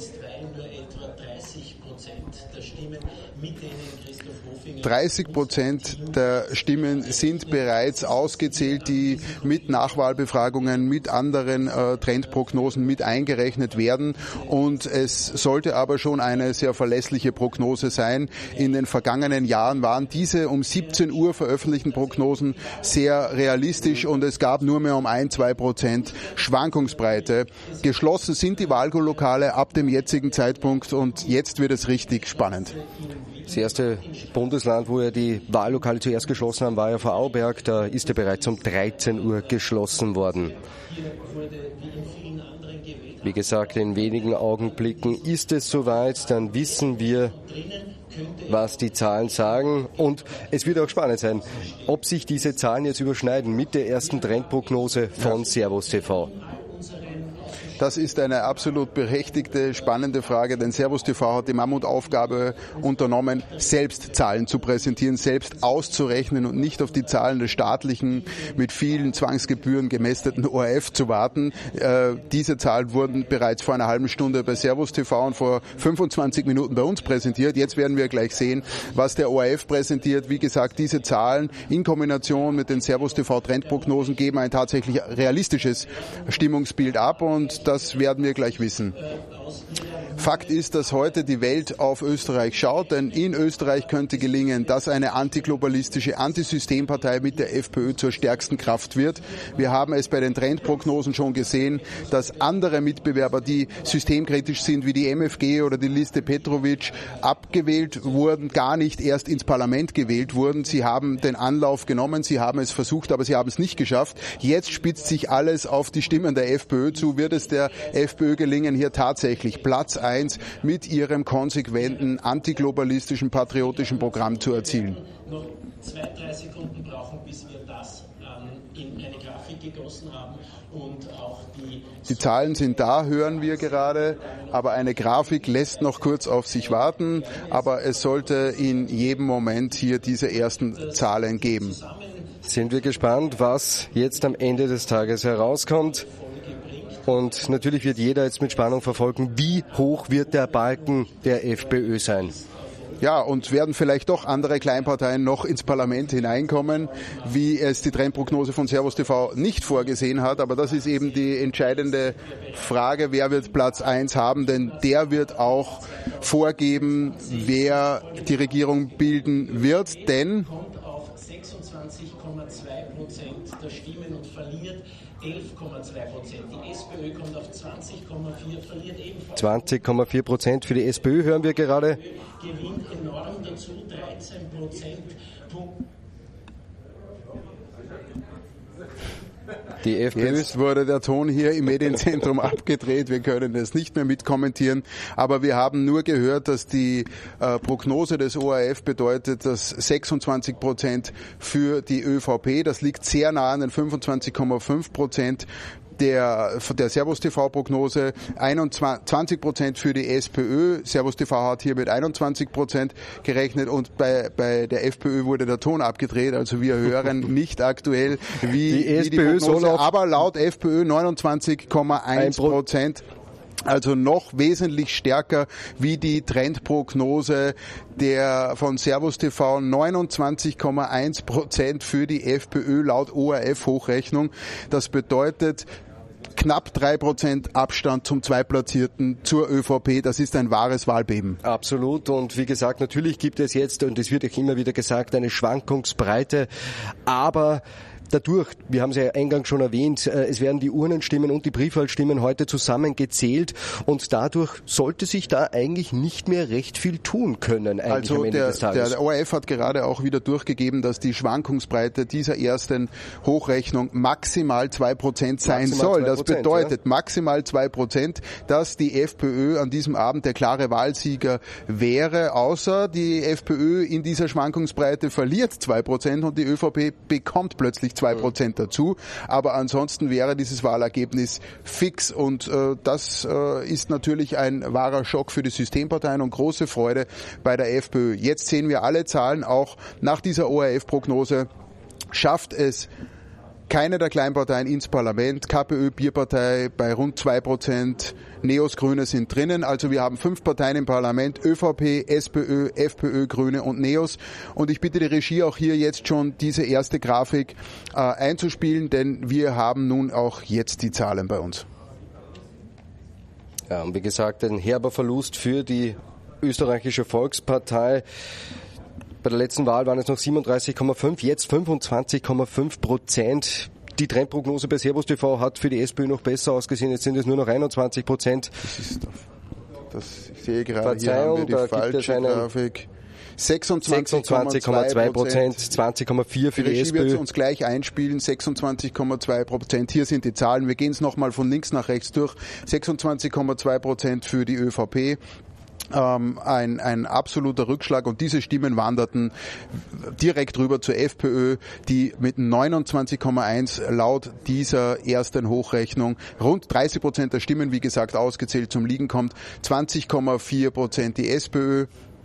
dreißig Prozent der Stimmen sind bereits ausgezählt, die mit Nachwahlbefragungen, mit anderen äh, Trendprognosen mit eingerechnet werden. Und es sollte aber schon eine sehr verlässliche Prognose sein. In den vergangenen Jahren waren diese um siebzehn Uhr veröffentlichten Prognosen sehr realistisch und es gab nur mehr um ein, zwei Prozent Schwankungsbreite. Geschlossen sind die Wahllokale ab dem jetzigen Zeitpunkt und jetzt wird es richtig spannend. Das erste Bundesland, wo ja die Wahllokale zuerst geschlossen haben, war ja Vorarlberg. Da ist er bereits um dreizehn Uhr geschlossen worden. Wie gesagt, in wenigen Augenblicken ist es soweit. Dann wissen wir, was die Zahlen sagen. Und es wird auch spannend sein, ob sich diese Zahlen jetzt überschneiden mit der ersten Trendprognose von Servus T V. Das ist eine absolut berechtigte, spannende Frage, denn Servus T V hat die Mammutaufgabe unternommen, selbst Zahlen zu präsentieren, selbst auszurechnen und nicht auf die Zahlen des staatlichen, mit vielen Zwangsgebühren gemästeten O R F zu warten. Äh, diese Zahlen wurden bereits vor einer halben Stunde bei Servus T V und vor fünfundzwanzig Minuten bei uns präsentiert. Jetzt werden wir gleich sehen, was der O R F präsentiert. Wie gesagt, diese Zahlen in Kombination mit den Servus T V Trendprognosen geben ein tatsächlich realistisches Stimmungsbild ab und das werden wir gleich wissen. Fakt ist, dass heute die Welt auf Österreich schaut, denn in Österreich könnte gelingen, dass eine antiglobalistische Antisystempartei mit der FPÖ zur stärksten Kraft wird. Wir haben es bei den Trendprognosen schon gesehen, dass andere Mitbewerber, die systemkritisch sind, wie die M F G oder die Liste Petrovic, abgewählt wurden, gar nicht erst ins Parlament gewählt wurden. Sie haben den Anlauf genommen, sie haben es versucht, aber sie haben es nicht geschafft. Jetzt spitzt sich alles auf die Stimmen der FPÖ zu. Wird es der FPÖ gelingen, hier tatsächlich Platz eins mit ihrem konsequenten, antiglobalistischen, patriotischen Programm zu erzielen? Noch zwei, drei Sekunden brauchen, bis wir das ähm, in eine Grafik gegossen haben und auch die... Die Zahlen sind da, hören wir gerade, aber eine Grafik lässt noch kurz auf sich warten, aber es sollte in jedem Moment hier diese ersten Zahlen geben. Sind wir gespannt, was jetzt am Ende des Tages herauskommt. Und natürlich wird jeder jetzt mit Spannung verfolgen, wie hoch wird der Balken der FPÖ sein. Ja, und werden vielleicht doch andere Kleinparteien noch ins Parlament hineinkommen, wie es die Trendprognose von Servus T V nicht vorgesehen hat. Aber das ist eben die entscheidende Frage, wer wird Platz eins haben, denn der wird auch vorgeben, wer die Regierung bilden wird, denn... kommt auf sechsundzwanzig Komma zwei Prozent der Stimmen und verliert elf Komma zwei Prozent. Die SPÖ kommt auf zwanzig Komma vier, verliert ebenfalls. zwanzig Komma vier Prozent für die SPÖ hören wir gerade. Gewinnt enorm dazu, dreizehn Prozent. Die FPÖ. Jetzt wurde der Ton hier im Medienzentrum abgedreht. Wir können das nicht mehr mitkommentieren. Aber wir haben nur gehört, dass die äh, Prognose des O R F bedeutet, dass sechsundzwanzig Prozent für die ÖVP, das liegt sehr nah an den fünfundzwanzig Komma fünf Prozent. der, der Servus T V-Prognose, einundzwanzig Prozent für die SPÖ. Servus T V hat hier mit einundzwanzig Prozent gerechnet und bei, bei der FPÖ wurde der Ton abgedreht. Also wir hören nicht aktuell, wie die, die, SPÖ wie die Prognose, soll aber laut FPÖ neunundzwanzig Komma eins Prozent. Also noch wesentlich stärker wie die Trendprognose der von Servus T V, neunundzwanzig Komma eins Prozent für die FPÖ laut O R F-Hochrechnung. Das bedeutet knapp drei Prozent Abstand zum Zweitplatzierten zur ÖVP. Das ist ein wahres Wahlbeben. Absolut. Und wie gesagt, natürlich gibt es jetzt, und es wird auch immer wieder gesagt, eine Schwankungsbreite. Aber dadurch, wir haben es ja eingangs schon erwähnt, es werden die Urnenstimmen und die Briefwahlstimmen heute zusammengezählt und dadurch sollte sich da eigentlich nicht mehr recht viel tun können. Eigentlich also am Ende der, des Tages. der O R F hat gerade auch wieder durchgegeben, dass die Schwankungsbreite dieser ersten Hochrechnung maximal zwei Prozent sein maximal soll. zwei Prozent, das bedeutet ja? maximal zwei Prozent, dass die FPÖ an diesem Abend der klare Wahlsieger wäre, außer die FPÖ in dieser Schwankungsbreite verliert zwei Prozent und die ÖVP bekommt plötzlich zwei Prozent dazu. Aber ansonsten wäre dieses Wahlergebnis fix und äh, das äh, ist natürlich ein wahrer Schock für die Systemparteien und große Freude bei der FPÖ. Jetzt sehen wir alle Zahlen, auch nach dieser O R F-Prognose schafft es keine der Kleinparteien ins Parlament. KPÖ, Bierpartei bei rund zwei Prozent. Neos, Grüne sind drinnen. Also wir haben fünf Parteien im Parlament. ÖVP, SPÖ, FPÖ, Grüne und Neos. Und ich bitte die Regie auch hier jetzt schon diese erste Grafik äh, einzuspielen, denn wir haben nun auch jetzt die Zahlen bei uns. Ja, und wie gesagt, ein herber Verlust für die österreichische Volkspartei. Bei der letzten Wahl waren es noch siebenunddreißig Komma fünf, jetzt fünfundzwanzig Komma fünf Prozent. Die Trendprognose bei Servus T V hat für die SPÖ noch besser ausgesehen. Jetzt sind es nur noch einundzwanzig Prozent. Das ist das, ich sehe gerade, Verzeihung, hier haben wir die falsche Grafik. sechsundzwanzig Komma zwei Prozent, zwanzig Komma vier für die, die SPÖ. Die wird uns gleich einspielen, sechsundzwanzig Komma zwei Prozent. Hier sind die Zahlen. Wir gehen es nochmal von links nach rechts durch. sechsundzwanzig Komma zwei Prozent für die ÖVP. Ähm, ein, ein absoluter Rückschlag und diese Stimmen wanderten direkt rüber zur FPÖ, die mit neunundzwanzig Komma eins laut dieser ersten Hochrechnung rund dreißig Prozent der Stimmen, wie gesagt, ausgezählt zum Liegen kommt, zwanzig Komma vier Prozent die SPÖ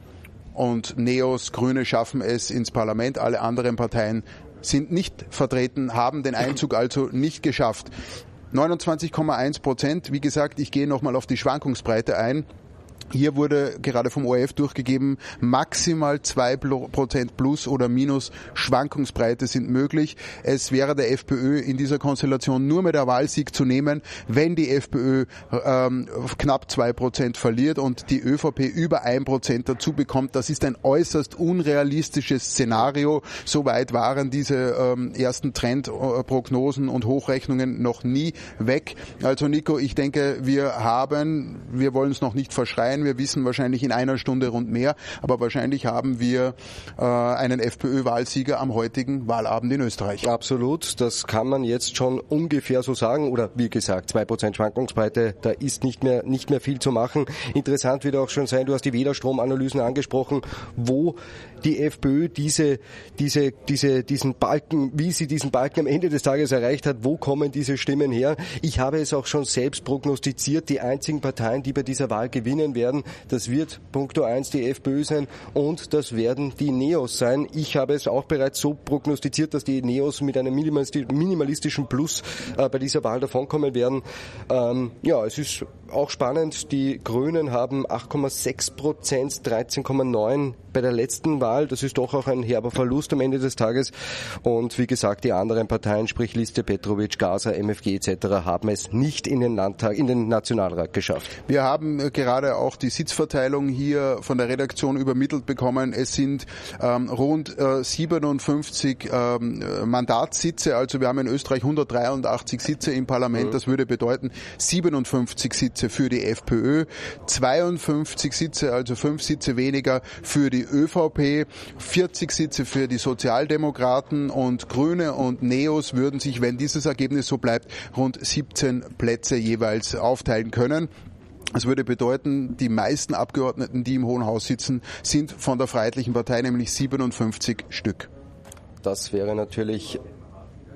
und Neos, Grüne schaffen es ins Parlament, alle anderen Parteien sind nicht vertreten, haben den Einzug also nicht geschafft. neunundzwanzig Komma eins Prozent, wie gesagt, ich gehe nochmal auf die Schwankungsbreite ein. Hier wurde gerade vom O R F durchgegeben, maximal zwei Prozent plus oder minus Schwankungsbreite sind möglich. Es wäre der FPÖ in dieser Konstellation nur mit der Wahlsieg zu nehmen, wenn die FPÖ ähm, knapp zwei Prozent verliert und die ÖVP über ein Prozent dazu bekommt. Das ist ein äußerst unrealistisches Szenario. Soweit waren diese ähm, ersten Trendprognosen und Hochrechnungen noch nie weg. Also Nico, ich denke, wir haben, wir wollen es noch nicht verschreien, wir wissen wahrscheinlich in einer Stunde rund mehr, aber wahrscheinlich haben wir äh, einen FPÖ-Wahlsieger am heutigen Wahlabend in Österreich. Absolut, das kann man jetzt schon ungefähr so sagen. Oder wie gesagt, zwei Prozent Schwankungsbreite, da ist nicht mehr, nicht mehr viel zu machen. Interessant wird auch schon sein, du hast die Wählerstromanalysen angesprochen, wo die FPÖ diese, diese, diese, diesen Balken, wie sie diesen Balken am Ende des Tages erreicht hat, wo kommen diese Stimmen her? Ich habe es auch schon selbst prognostiziert, die einzigen Parteien, die bei dieser Wahl gewinnen werden, das wird Punkto eins die FPÖ sein und das werden die Neos sein. Ich habe es auch bereits so prognostiziert, dass die Neos mit einem minimalistischen Plus äh, bei dieser Wahl davonkommen werden. Ähm, ja, es ist auch spannend, die Grünen haben acht Komma sechs Prozent, dreizehn Komma neun bei der letzten Wahl. Das ist doch auch ein herber Verlust am Ende des Tages. Und wie gesagt, die anderen Parteien, sprich Liste, Petrovic, Gaser, M F G et cetera, haben es nicht in den Landtag, in den Nationalrat geschafft. Wir haben gerade auch die Sitzverteilung hier von der Redaktion übermittelt bekommen. Es sind ähm, rund äh, siebenundfünfzig ähm, Mandatssitze. Also wir haben in Österreich hundertdreiundachtzig Sitze im Parlament. Mhm. Das würde bedeuten siebenundfünfzig Sitze für die FPÖ, zweiundfünfzig Sitze, also fünf Sitze weniger für die ÖVP, vierzig Sitze für die Sozialdemokraten und Grüne und Neos würden sich, wenn dieses Ergebnis so bleibt, rund siebzehn Plätze jeweils aufteilen können. Das würde bedeuten, die meisten Abgeordneten, die im Hohen Haus sitzen, sind von der Freiheitlichen Partei, nämlich siebenundfünfzig Stück. Das wäre natürlich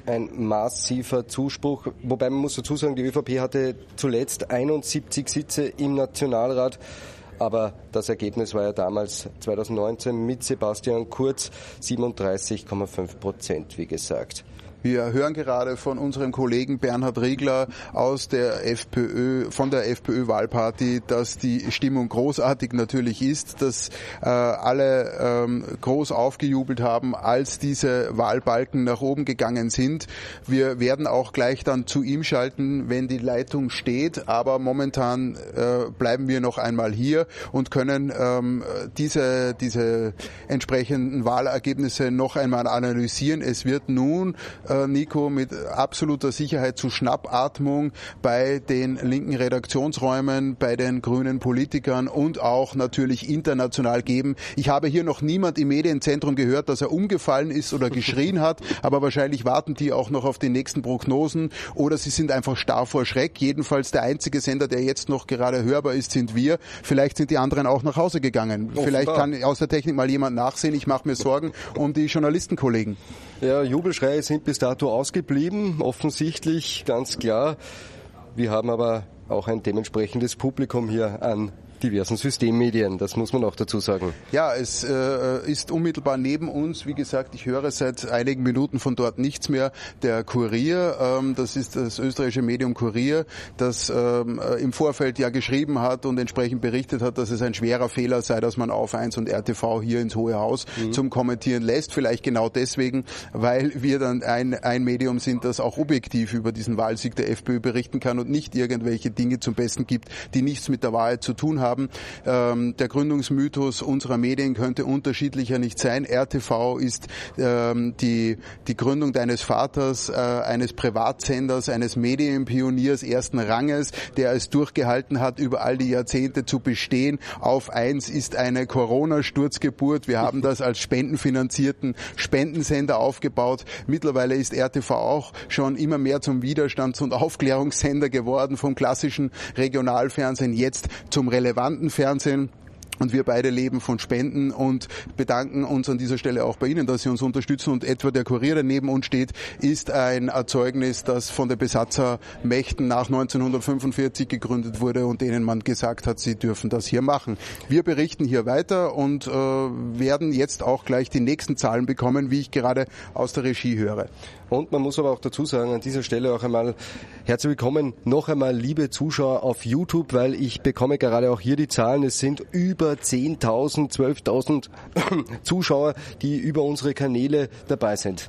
ein massiver Zuspruch. Wobei man muss dazu sagen, die ÖVP hatte zuletzt einundsiebzig Sitze im Nationalrat. Aber das Ergebnis war ja damals zweitausendneunzehn mit Sebastian Kurz siebenunddreißig Komma fünf Prozent, wie gesagt. Wir hören gerade von unserem Kollegen Bernhard Riegler aus der FPÖ, von der FPÖ-Wahlparty, dass die Stimmung großartig natürlich ist, dass äh, alle ähm, groß aufgejubelt haben, als diese Wahlbalken nach oben gegangen sind. Wir werden auch gleich dann zu ihm schalten, wenn die Leitung steht, aber momentan äh, bleiben wir noch einmal hier und können ähm, diese, diese entsprechenden Wahlergebnisse noch einmal analysieren. Es wird nun äh, Nico, mit absoluter Sicherheit zu Schnappatmung bei den linken Redaktionsräumen, bei den grünen Politikern und auch natürlich international geben. Ich habe hier noch niemand im Medienzentrum gehört, dass er umgefallen ist oder geschrien hat, aber wahrscheinlich warten die auch noch auf die nächsten Prognosen oder sie sind einfach starr vor Schreck. Jedenfalls der einzige Sender, der jetzt noch gerade hörbar ist, sind wir. Vielleicht sind die anderen auch nach Hause gegangen. Offenbar. Vielleicht kann aus der Technik mal jemand nachsehen. Ich mache mir Sorgen um die Journalistenkollegen. Ja, Jubelschreie sind bis dato ausgeblieben, offensichtlich, ganz klar. Wir haben aber auch ein dementsprechendes Publikum hier an diversen Systemmedien, das muss man auch dazu sagen. Ja, es äh, ist unmittelbar neben uns, wie gesagt, ich höre seit einigen Minuten von dort nichts mehr, der Kurier, ähm, das ist das österreichische Medium Kurier, das ähm, im Vorfeld ja geschrieben hat und entsprechend berichtet hat, dass es ein schwerer Fehler sei, dass man auf eins und R T V hier ins Hohe Haus mhm. zum Kommentieren lässt, vielleicht genau deswegen, weil wir dann ein, ein Medium sind, das auch objektiv über diesen Wahlsieg der FPÖ berichten kann und nicht irgendwelche Dinge zum Besten gibt, die nichts mit der Wahrheit zu tun haben. Ähm, der Gründungsmythos unserer Medien könnte unterschiedlicher nicht sein. R T V ist ähm, die, die Gründung deines Vaters, äh, eines Privatsenders, eines Medienpioniers ersten Ranges, der es durchgehalten hat, über all die Jahrzehnte zu bestehen. Auf eins ist eine Corona-Sturzgeburt. Wir haben das als spendenfinanzierten Spendensender aufgebaut. Mittlerweile ist R T V auch schon immer mehr zum Widerstands- und Aufklärungssender geworden, vom klassischen Regionalfernsehen jetzt zum relevanten Fernsehen. Und wir beide leben von Spenden und bedanken uns an dieser Stelle auch bei Ihnen, dass Sie uns unterstützen. Und etwa der Kurier, der neben uns steht, ist ein Erzeugnis, das von den Besatzermächten nach neunzehnhundertfünfundvierzig gegründet wurde und denen man gesagt hat, sie dürfen das hier machen. Wir berichten hier weiter und äh, werden jetzt auch gleich die nächsten Zahlen bekommen, wie ich gerade aus der Regie höre. Und man muss aber auch dazu sagen, an dieser Stelle auch einmal herzlich willkommen, noch einmal liebe Zuschauer auf YouTube, weil ich bekomme gerade auch hier die Zahlen. Es sind über zehntausend, zwölftausend Zuschauer, die über unsere Kanäle dabei sind.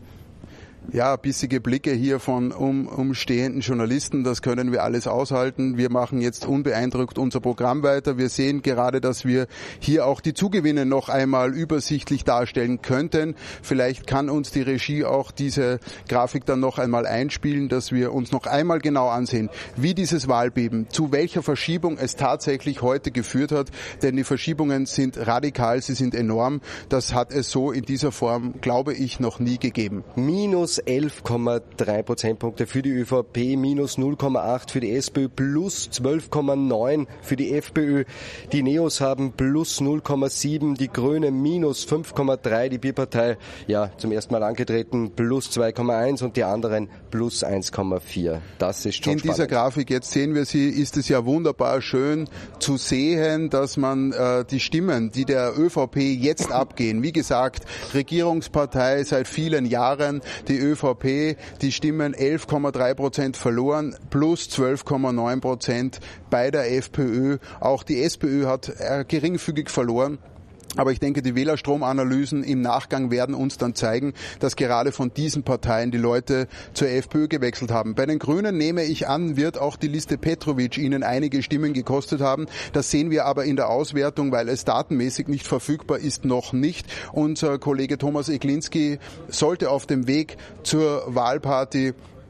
Ja, bissige Blicke hier von um, umstehenden Journalisten, das können wir alles aushalten. Wir machen jetzt unbeeindruckt unser Programm weiter. Wir sehen gerade, dass wir hier auch die Zugewinne noch einmal übersichtlich darstellen könnten. Vielleicht kann uns die Regie auch diese Grafik dann noch einmal einspielen, dass wir uns noch einmal genau ansehen, wie dieses Wahlbeben, zu welcher Verschiebung es tatsächlich heute geführt hat. Denn die Verschiebungen sind radikal, sie sind enorm. Das hat es so in dieser Form, glaube ich, noch nie gegeben. Minus elf Komma drei Prozentpunkte für die ÖVP, minus null Komma acht für die SPÖ, plus zwölf Komma neun für die FPÖ. Die Neos haben plus null Komma sieben, die Grünen minus fünf Komma drei, die Bierpartei ja zum ersten Mal angetreten, plus zwei Komma eins und die anderen plus eins Komma vier. Das ist schon in spannend. Dieser Grafik, jetzt sehen wir sie, ist es ja wunderbar schön zu sehen, dass man äh, die Stimmen, die der ÖVP jetzt abgehen, wie gesagt, Regierungspartei seit vielen Jahren, die ÖVP, die Stimmen elf Komma drei Prozent verloren, plus zwölf Komma neun Prozent bei der FPÖ. Auch die SPÖ hat äh, geringfügig verloren. Aber ich denke, die Wählerstromanalysen im Nachgang werden uns dann zeigen, dass gerade von diesen Parteien die Leute zur FPÖ gewechselt haben. Bei den Grünen, nehme ich an, wird auch die Liste Petrovic ihnen einige Stimmen gekostet haben. Das sehen wir aber in der Auswertung, weil es datenmäßig nicht verfügbar ist, noch nicht. Unser Kollege Thomas Eklinski sollte auf dem Weg zur Wahlparty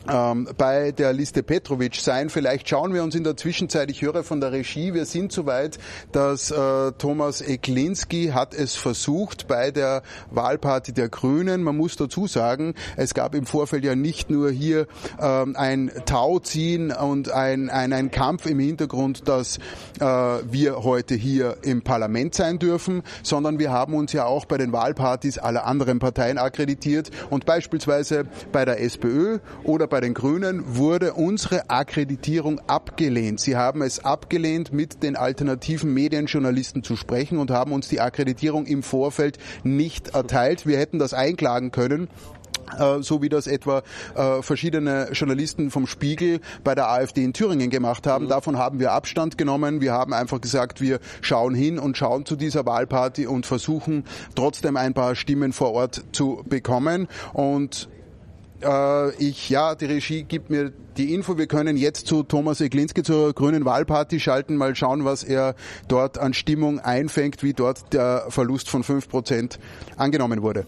ähm, bei der Liste Petrovic sein. Vielleicht schauen wir uns in der Zwischenzeit, ich höre von der Regie, wir sind soweit, dass äh, Thomas Eklinski hat es versucht bei der Wahlparty der Grünen. Man muss dazu sagen, es gab im Vorfeld ja nicht nur hier ähm, ein Tauziehen und ein, ein, ein Kampf im Hintergrund, dass äh, wir heute hier im Parlament sein dürfen, sondern wir haben uns ja auch bei den Wahlpartys aller anderen Parteien akkreditiert und beispielsweise bei der SPÖ oder bei den Grünen wurde unsere Akkreditierung abgelehnt. Sie haben es abgelehnt, mit den alternativen Medienjournalisten zu sprechen und haben uns die Akkreditierung im Vorfeld nicht erteilt. Wir hätten das einklagen können, so wie das etwa äh, verschiedene Journalisten vom Spiegel bei der AfD in Thüringen gemacht haben. Mhm. Davon haben wir Abstand genommen. Wir haben einfach gesagt, wir schauen hin und schauen zu dieser Wahlparty und versuchen trotzdem ein paar Stimmen vor Ort zu bekommen. Und äh, ich, ja, die Regie gibt mir die Info, wir können jetzt zu Thomas Eklinski zur Grünen Wahlparty schalten, mal schauen, was er dort an Stimmung einfängt, wie dort der Verlust von fünf Prozent angenommen wurde.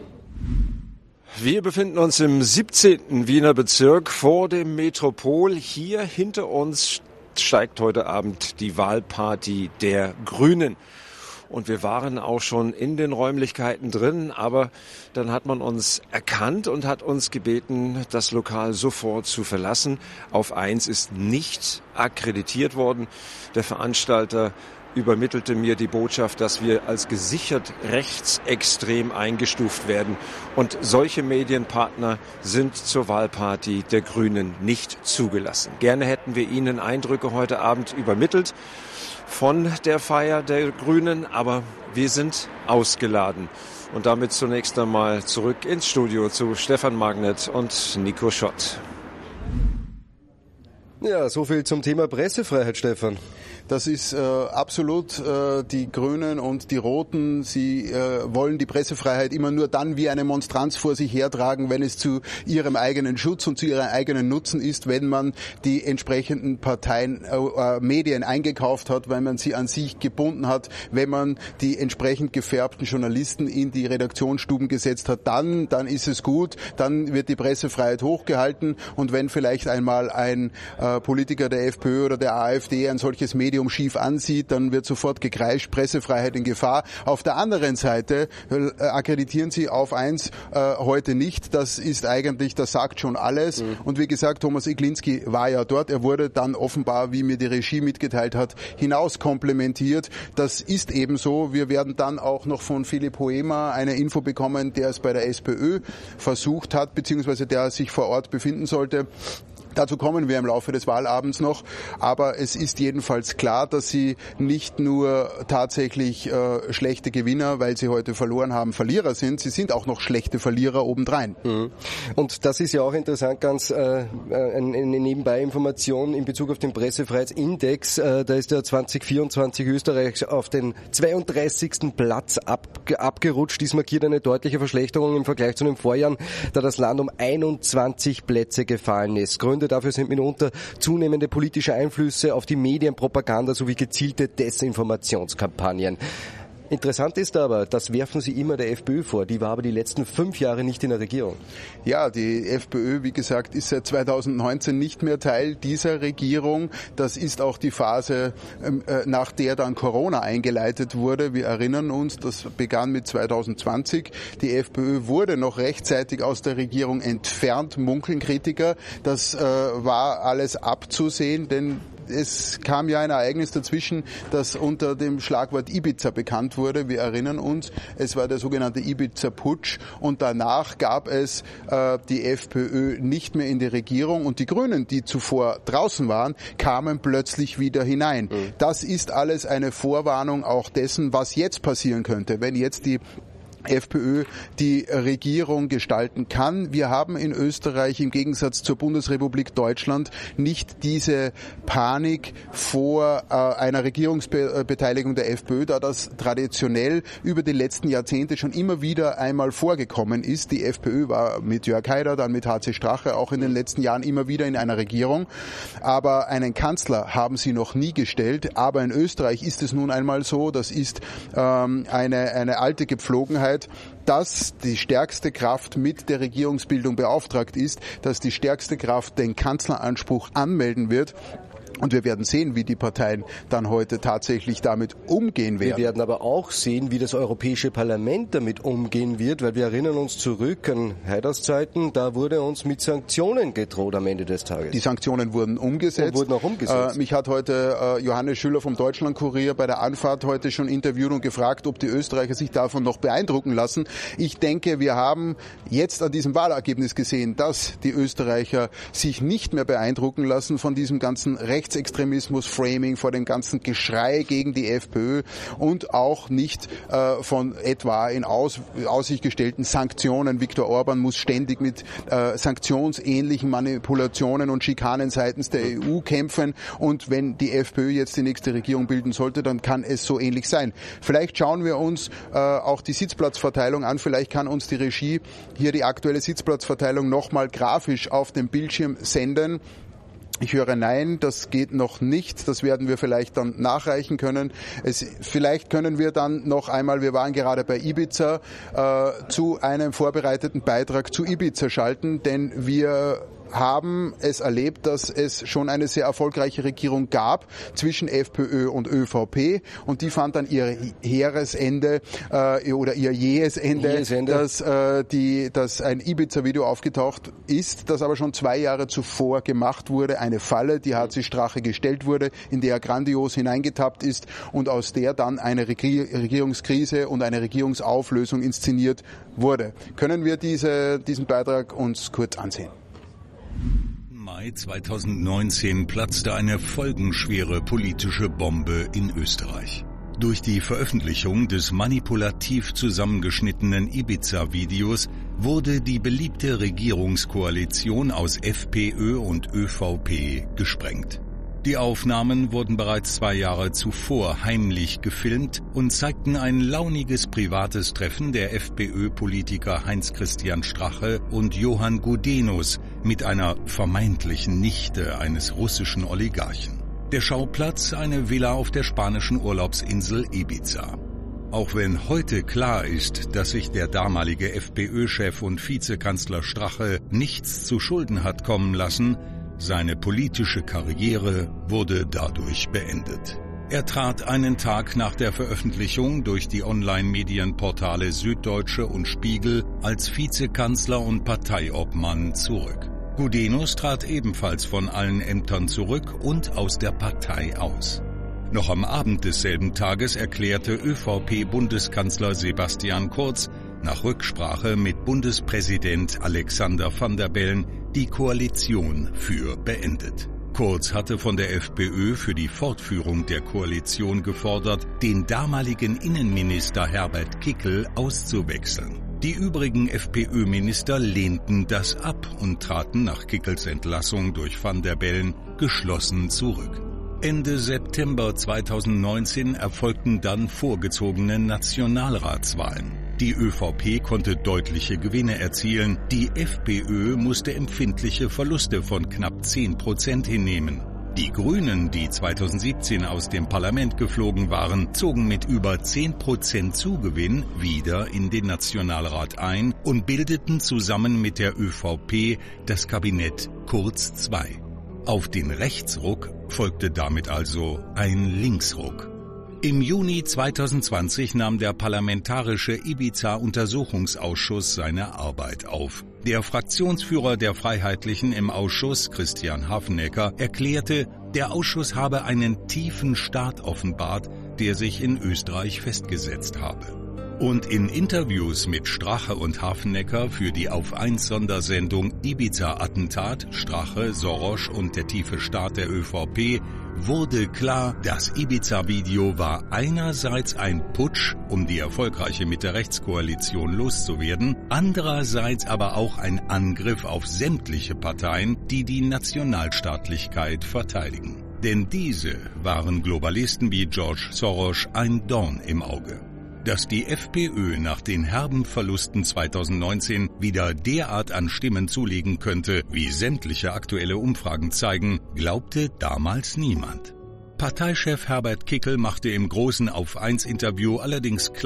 Wir befinden uns im siebzehnten Wiener Bezirk vor dem Metropol. Hier hinter uns steigt heute Abend die Wahlparty der Grünen. Und wir waren auch schon in den Räumlichkeiten drin, aber dann hat man uns erkannt und hat uns gebeten, das Lokal sofort zu verlassen. Auf eins ist nicht akkreditiert worden. Der Veranstalter übermittelte mir die Botschaft, dass wir als gesichert rechtsextrem eingestuft werden. Und solche Medienpartner sind zur Wahlparty der Grünen nicht zugelassen. Gerne hätten wir Ihnen Eindrücke heute Abend übermittelt von der Feier der Grünen, aber wir sind ausgeladen. Und damit zunächst einmal zurück ins Studio zu Stefan Magnet und Nico Schott. Ja, so viel zum Thema Pressefreiheit, Stefan. Das ist äh, absolut äh, die Grünen und die Roten. Sie äh, wollen die Pressefreiheit immer nur dann wie eine Monstranz vor sich hertragen, wenn es zu ihrem eigenen Schutz und zu ihrem eigenen Nutzen ist, wenn man die entsprechenden Parteien, äh, Medien eingekauft hat, wenn man sie an sich gebunden hat, wenn man die entsprechend gefärbten Journalisten in die Redaktionsstuben gesetzt hat, dann, dann ist es gut, dann wird die Pressefreiheit hochgehalten und wenn vielleicht einmal ein äh, Politiker der FPÖ oder der AfD ein solches Medium schief ansieht, dann wird sofort gekreischt, Pressefreiheit in Gefahr. Auf der anderen Seite äh, akkreditieren sie auf eins äh, heute nicht. Das ist eigentlich, das sagt schon alles. Mhm. Und wie gesagt, Thomas Eklinski war ja dort. Er wurde dann offenbar, wie mir die Regie mitgeteilt hat, hinaus komplementiert. Das ist eben so. Wir werden dann auch noch von Philipp Hoemer eine Info bekommen, der es bei der SPÖ versucht hat, beziehungsweise der sich vor Ort befinden sollte. Dazu kommen wir im Laufe des Wahlabends noch, aber es ist jedenfalls klar, dass sie nicht nur tatsächlich äh, schlechte Gewinner, weil sie heute verloren haben, Verlierer sind, sie sind auch noch schlechte Verlierer obendrein. Mhm. Und das ist ja auch interessant, ganz äh, eine Nebenbei-Information in Bezug auf den Pressefreiheitsindex. Äh, da ist der zwanzig vierundzwanzig Österreich auf den zweiunddreißigsten Platz ab, abgerutscht. Dies markiert eine deutliche Verschlechterung im Vergleich zu den Vorjahren, da das Land um einundzwanzig Plätze gefallen ist. Gründe dafür sind mitunter zunehmende politische Einflüsse auf die Medienpropaganda sowie gezielte Desinformationskampagnen. Interessant ist aber, das werfen Sie immer der FPÖ vor. Die war aber die letzten fünf Jahre nicht in der Regierung. Ja, die FPÖ, wie gesagt, ist seit zweitausendneunzehn nicht mehr Teil dieser Regierung. Das ist auch die Phase, äh, nach der dann Corona eingeleitet wurde. Wir erinnern uns, das begann mit zweitausendzwanzig. Die FPÖ wurde noch rechtzeitig aus der Regierung entfernt, munkeln Kritiker. Das äh, war alles abzusehen, denn es kam ja ein Ereignis dazwischen, das unter dem Schlagwort Ibiza bekannt wurde. Wir erinnern uns, es war der sogenannte Ibiza-Putsch und danach gab es äh, die FPÖ nicht mehr in die Regierung und die Grünen, die zuvor draußen waren, kamen plötzlich wieder hinein. Mhm. Das ist alles eine Vorwarnung auch dessen, was jetzt passieren könnte, wenn jetzt die FPÖ die Regierung gestalten kann. Wir haben in Österreich im Gegensatz zur Bundesrepublik Deutschland nicht diese Panik vor äh, einer Regierungsbeteiligung der FPÖ, da das traditionell über die letzten Jahrzehnte schon immer wieder einmal vorgekommen ist. Die FPÖ war mit Jörg Haider, dann mit H C Strache auch in den letzten Jahren immer wieder in einer Regierung. Aber einen Kanzler haben sie noch nie gestellt. Aber in Österreich ist es nun einmal so, das ist ähm, eine, eine alte Gepflogenheit, Möglichkeit, dass die stärkste Kraft mit der Regierungsbildung beauftragt ist, dass die stärkste Kraft den Kanzleranspruch anmelden wird. Und wir werden sehen, wie die Parteien dann heute tatsächlich damit umgehen werden. Wir werden aber auch sehen, wie das Europäische Parlament damit umgehen wird, weil wir erinnern uns zurück an Haiders Zeiten, da wurde uns mit Sanktionen gedroht am Ende des Tages. Die Sanktionen wurden umgesetzt. Und wurden auch umgesetzt. Äh, mich hat heute äh, Johannes Schüller vom Deutschlandkurier bei der Anfahrt heute schon interviewt und gefragt, ob die Österreicher sich davon noch beeindrucken lassen. Ich denke, wir haben jetzt an diesem Wahlergebnis gesehen, dass die Österreicher sich nicht mehr beeindrucken lassen von diesem ganzen Rechts Rechtsextremismus, Framing, vor dem ganzen Geschrei gegen die FPÖ und auch nicht äh, von etwa in Aus, Aussicht gestellten Sanktionen. Viktor Orban muss ständig mit äh, sanktionsähnlichen Manipulationen und Schikanen seitens der E U kämpfen und wenn die FPÖ jetzt die nächste Regierung bilden sollte, dann kann es so ähnlich sein. Vielleicht schauen wir uns äh, auch die Sitzplatzverteilung an, vielleicht kann uns die Regie hier die aktuelle Sitzplatzverteilung nochmal grafisch auf dem Bildschirm senden. Ich höre nein, das geht noch nicht. Das werden wir vielleicht dann nachreichen können. Es, vielleicht können wir dann noch einmal, wir waren gerade bei Ibiza, äh, zu einem vorbereiteten Beitrag zu Ibiza schalten, denn wir haben es erlebt, dass es schon eine sehr erfolgreiche Regierung gab zwischen FPÖ und ÖVP und die fand dann ihr Heeresende äh, oder ihr jähes Ende, Ende. dass, äh, die, dass ein Ibiza-Video aufgetaucht ist, das aber schon zwei Jahre zuvor gemacht wurde, eine Falle, die H C Strache gestellt wurde, in der er grandios hineingetappt ist und aus der dann eine Regierungskrise und eine Regierungsauflösung inszeniert wurde. Können wir diese, diesen Beitrag uns kurz ansehen? Mai zweitausendneunzehn platzte eine folgenschwere politische Bombe in Österreich. Durch die Veröffentlichung des manipulativ zusammengeschnittenen Ibiza-Videos wurde die beliebte Regierungskoalition aus FPÖ und ÖVP gesprengt. Die Aufnahmen wurden bereits zwei Jahre zuvor heimlich gefilmt und zeigten ein launiges privates Treffen der FPÖ-Politiker Heinz-Christian Strache und Johann Gudenus mit einer vermeintlichen Nichte eines russischen Oligarchen. Der Schauplatz eine Villa auf der spanischen Urlaubsinsel Ibiza. Auch wenn heute klar ist, dass sich der damalige FPÖ-Chef und Vizekanzler Strache nichts zu Schulden hat kommen lassen, seine politische Karriere wurde dadurch beendet. Er trat einen Tag nach der Veröffentlichung durch die Online-Medienportale Süddeutsche und Spiegel als Vizekanzler und Parteiobmann zurück. Gudenus trat ebenfalls von allen Ämtern zurück und aus der Partei aus. Noch am Abend desselben Tages erklärte ÖVP-Bundeskanzler Sebastian Kurz nach Rücksprache mit Bundespräsident Alexander Van der Bellen die Koalition für beendet. Kurz hatte von der FPÖ für die Fortführung der Koalition gefordert, den damaligen Innenminister Herbert Kickl auszuwechseln. Die übrigen FPÖ-Minister lehnten das ab und traten nach Kickls Entlassung durch Van der Bellen geschlossen zurück. Ende September zweitausendneunzehn erfolgten dann vorgezogene Nationalratswahlen. Die ÖVP konnte deutliche Gewinne erzielen, die FPÖ musste empfindliche Verluste von knapp zehn Prozent hinnehmen. Die Grünen, die zweitausendsiebzehn aus dem Parlament geflogen waren, zogen mit über zehn Prozent Zugewinn wieder in den Nationalrat ein und bildeten zusammen mit der ÖVP das Kabinett Kurz zwei. Auf den Rechtsruck folgte damit also ein Linksruck. Im Juni zweitausendzwanzig nahm der Parlamentarische Ibiza-Untersuchungsausschuss seine Arbeit auf. Der Fraktionsführer der Freiheitlichen im Ausschuss, Christian Hafenecker, erklärte, der Ausschuss habe einen tiefen Staat offenbart, der sich in Österreich festgesetzt habe. Und in Interviews mit Strache und Hafenecker für die Auf eins Sondersendung Ibiza-Attentat, Strache, Soros und der tiefe Staat der ÖVP wurde klar, das Ibiza-Video war einerseits ein Putsch, um die erfolgreiche Mitte-Rechts-Koalition loszuwerden, andererseits aber auch ein Angriff auf sämtliche Parteien, die die Nationalstaatlichkeit verteidigen. Denn diese waren Globalisten wie George Soros ein Dorn im Auge. Dass die FPÖ nach den herben Verlusten zweitausendneunzehn wieder derart an Stimmen zulegen könnte, wie sämtliche aktuelle Umfragen zeigen, glaubte damals niemand. Parteichef Herbert Kickl machte im großen Auf eins Interview allerdings klar,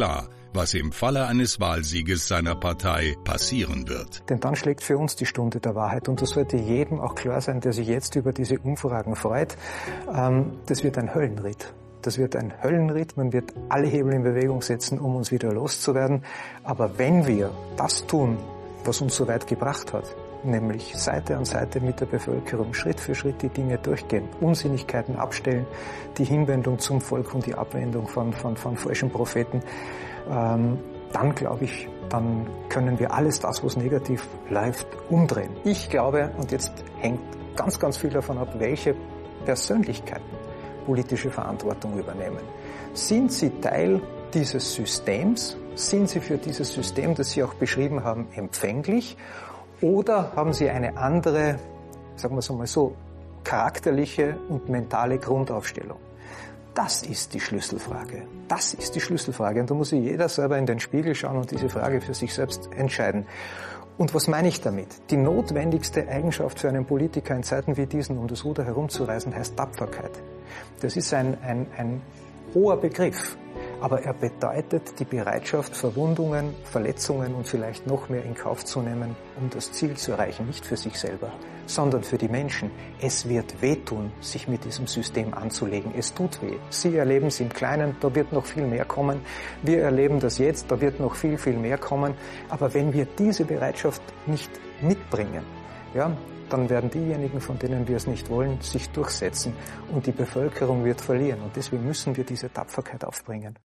was im Falle eines Wahlsieges seiner Partei passieren wird. Denn dann schlägt für uns die Stunde der Wahrheit. Und das sollte jedem auch klar sein, der sich jetzt über diese Umfragen freut. Das wird ein Höllenritt. Das wird ein Höllenritt. Man wird alle Hebel in Bewegung setzen, um uns wieder loszuwerden. Aber wenn wir das tun, was uns so weit gebracht hat, nämlich Seite an Seite mit der Bevölkerung Schritt für Schritt die Dinge durchgehen, Unsinnigkeiten abstellen, die Hinwendung zum Volk und die Abwendung von, von, von falschen Propheten, ähm, dann glaube ich, dann können wir alles das, was negativ läuft, umdrehen. Ich glaube, und jetzt hängt ganz, ganz viel davon ab, welche Persönlichkeiten politische Verantwortung übernehmen. Sind sie Teil dieses Systems? Sind sie für dieses System, das Sie auch beschrieben haben, empfänglich? Oder haben Sie eine andere, sagen wir es mal so, charakterliche und mentale Grundaufstellung? Das ist die Schlüsselfrage. Das ist die Schlüsselfrage. Und da muss sich jeder selber in den Spiegel schauen und diese Frage für sich selbst entscheiden. Und was meine ich damit? Die notwendigste Eigenschaft für einen Politiker in Zeiten wie diesen, um das Ruder herumzureißen, heißt Tapferkeit. Das ist ein, ein, ein hoher Begriff. Aber er bedeutet die Bereitschaft, Verwundungen, Verletzungen und vielleicht noch mehr in Kauf zu nehmen, um das Ziel zu erreichen, nicht für sich selber, sondern für die Menschen. Es wird wehtun, sich mit diesem System anzulegen. Es tut weh. Sie erleben es im Kleinen, da wird noch viel mehr kommen. Wir erleben das jetzt, da wird noch viel, viel mehr kommen. Aber wenn wir diese Bereitschaft nicht mitbringen, ja, dann werden diejenigen, von denen wir es nicht wollen, sich durchsetzen und die Bevölkerung wird verlieren. Und deswegen müssen wir diese Tapferkeit aufbringen.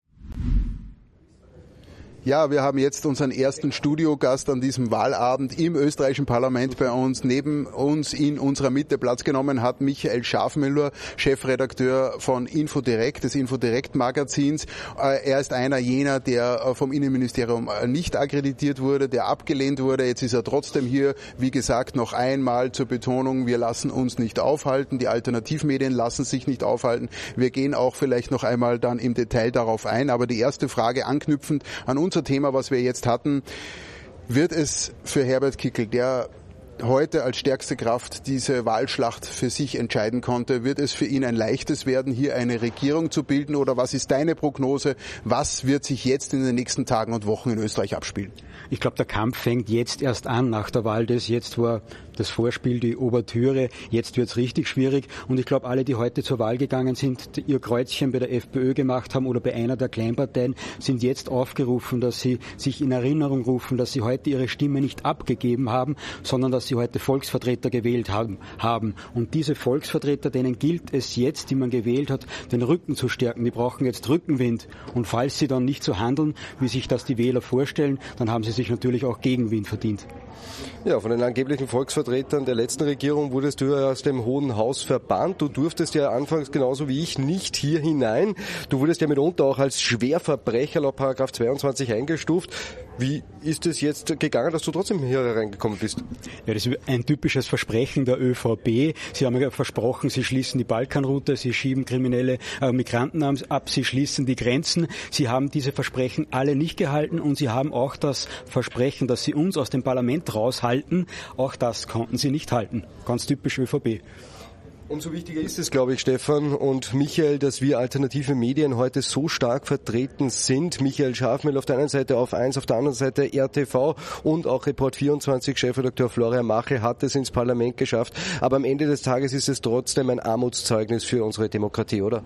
Ja, wir haben jetzt unseren ersten Studiogast an diesem Wahlabend im österreichischen Parlament bei uns. Neben uns in unserer Mitte Platz genommen hat Michael Schafmüller, Chefredakteur von Infodirect, des Infodirect-Magazins. Er ist einer jener, der vom Innenministerium nicht akkreditiert wurde, der abgelehnt wurde. Jetzt ist er trotzdem hier. Wie gesagt, noch einmal zur Betonung, wir lassen uns nicht aufhalten. Die Alternativmedien lassen sich nicht aufhalten. Wir gehen auch vielleicht noch einmal dann im Detail darauf ein. Aber die erste Frage anknüpfend an uns, unser Thema, was wir jetzt hatten, wird es für Herbert Kickl, der heute als stärkste Kraft diese Wahlschlacht für sich entscheiden konnte, wird es für ihn ein leichtes werden, hier eine Regierung zu bilden? Oder was ist deine Prognose? Was wird sich jetzt in den nächsten Tagen und Wochen in Österreich abspielen? Ich glaube, der Kampf fängt jetzt erst an nach der Wahl. Das jetzt war das Vorspiel, die Ouvertüre. Jetzt wird's richtig schwierig. Und ich glaube, alle, die heute zur Wahl gegangen sind, ihr Kreuzchen bei der FPÖ gemacht haben oder bei einer der Kleinparteien, sind jetzt aufgerufen, dass sie sich in Erinnerung rufen, dass sie heute ihre Stimme nicht abgegeben haben, sondern dass sie heute Volksvertreter gewählt haben. haben. Und diese Volksvertreter, denen gilt es jetzt, die man gewählt hat, den Rücken zu stärken. Die brauchen jetzt Rückenwind. Und falls sie dann nicht so handeln, wie sich das die Wähler vorstellen, dann haben sie sich natürlich auch Gegenwind verdient. Ja, von den angeblichen Volksvertretern der letzten Regierung wurdest du ja aus dem Hohen Haus verbannt. Du durftest ja anfangs genauso wie ich nicht hier hinein. Du wurdest ja mitunter auch als Schwerverbrecher laut Paragraph zweiundzwanzig eingestuft. Wie ist es jetzt gegangen, dass du trotzdem hier reingekommen bist? Ja, das ist ein typisches Versprechen der ÖVP. Sie haben ja versprochen, sie schließen die Balkanroute, sie schieben kriminelle äh, Migranten ab, sie schließen die Grenzen. Sie haben diese Versprechen alle nicht gehalten und sie haben auch das Versprechen, dass sie uns aus dem Parlament raushalten, auch das konnten sie nicht halten. Ganz typisch ÖVP. Umso wichtiger ist es, glaube ich, Stefan und Michael, dass wir alternative Medien heute so stark vertreten sind. Michael Schafmüller auf der einen Seite auf eins, auf der anderen Seite R T V und auch Report vierundzwanzig Chefredakteur Florian Machel hat es ins Parlament geschafft. Aber am Ende des Tages ist es trotzdem ein Armutszeugnis für unsere Demokratie, oder?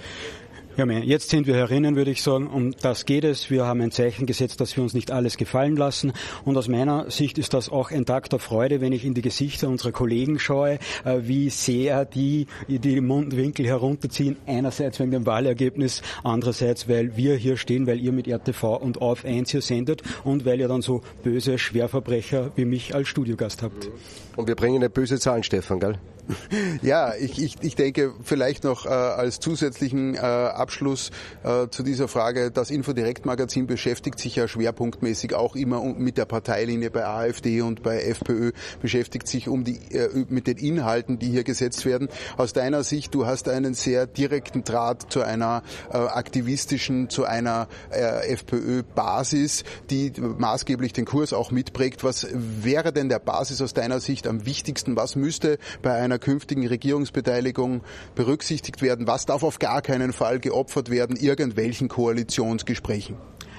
Ja, jetzt sind wir herinnen, würde ich sagen, um das geht es. Wir haben ein Zeichen gesetzt, dass wir uns nicht alles gefallen lassen. Und aus meiner Sicht ist das auch ein Tag der Freude, wenn ich in die Gesichter unserer Kollegen schaue, wie sehr die die Mundwinkel herunterziehen. Einerseits wegen dem Wahlergebnis, andererseits, weil wir hier stehen, weil ihr mit R T V und Auf eins hier sendet und weil ihr dann so böse Schwerverbrecher wie mich als Studiogast habt. Und wir bringen eine böse Zahlen, Stefan, gell? Ja, ich, ich, ich denke vielleicht noch äh, als zusätzlichen äh, Abschluss äh, zu dieser Frage, das Infodirect-Magazin beschäftigt sich ja schwerpunktmäßig auch immer mit der Parteilinie bei AfD und bei FPÖ, beschäftigt sich um die, äh, mit den Inhalten, die hier gesetzt werden. Aus deiner Sicht, du hast einen sehr direkten Draht zu einer äh, aktivistischen, zu einer äh, FPÖ-Basis, die maßgeblich den Kurs auch mitprägt. Was wäre denn der Basis aus deiner Sicht am wichtigsten? Was müsste bei einer künftigen Regierungsbeteiligung berücksichtigt werden? Was darf auf gar keinen Fall geopfert werden irgendwelchen Koalitionsgesprächen?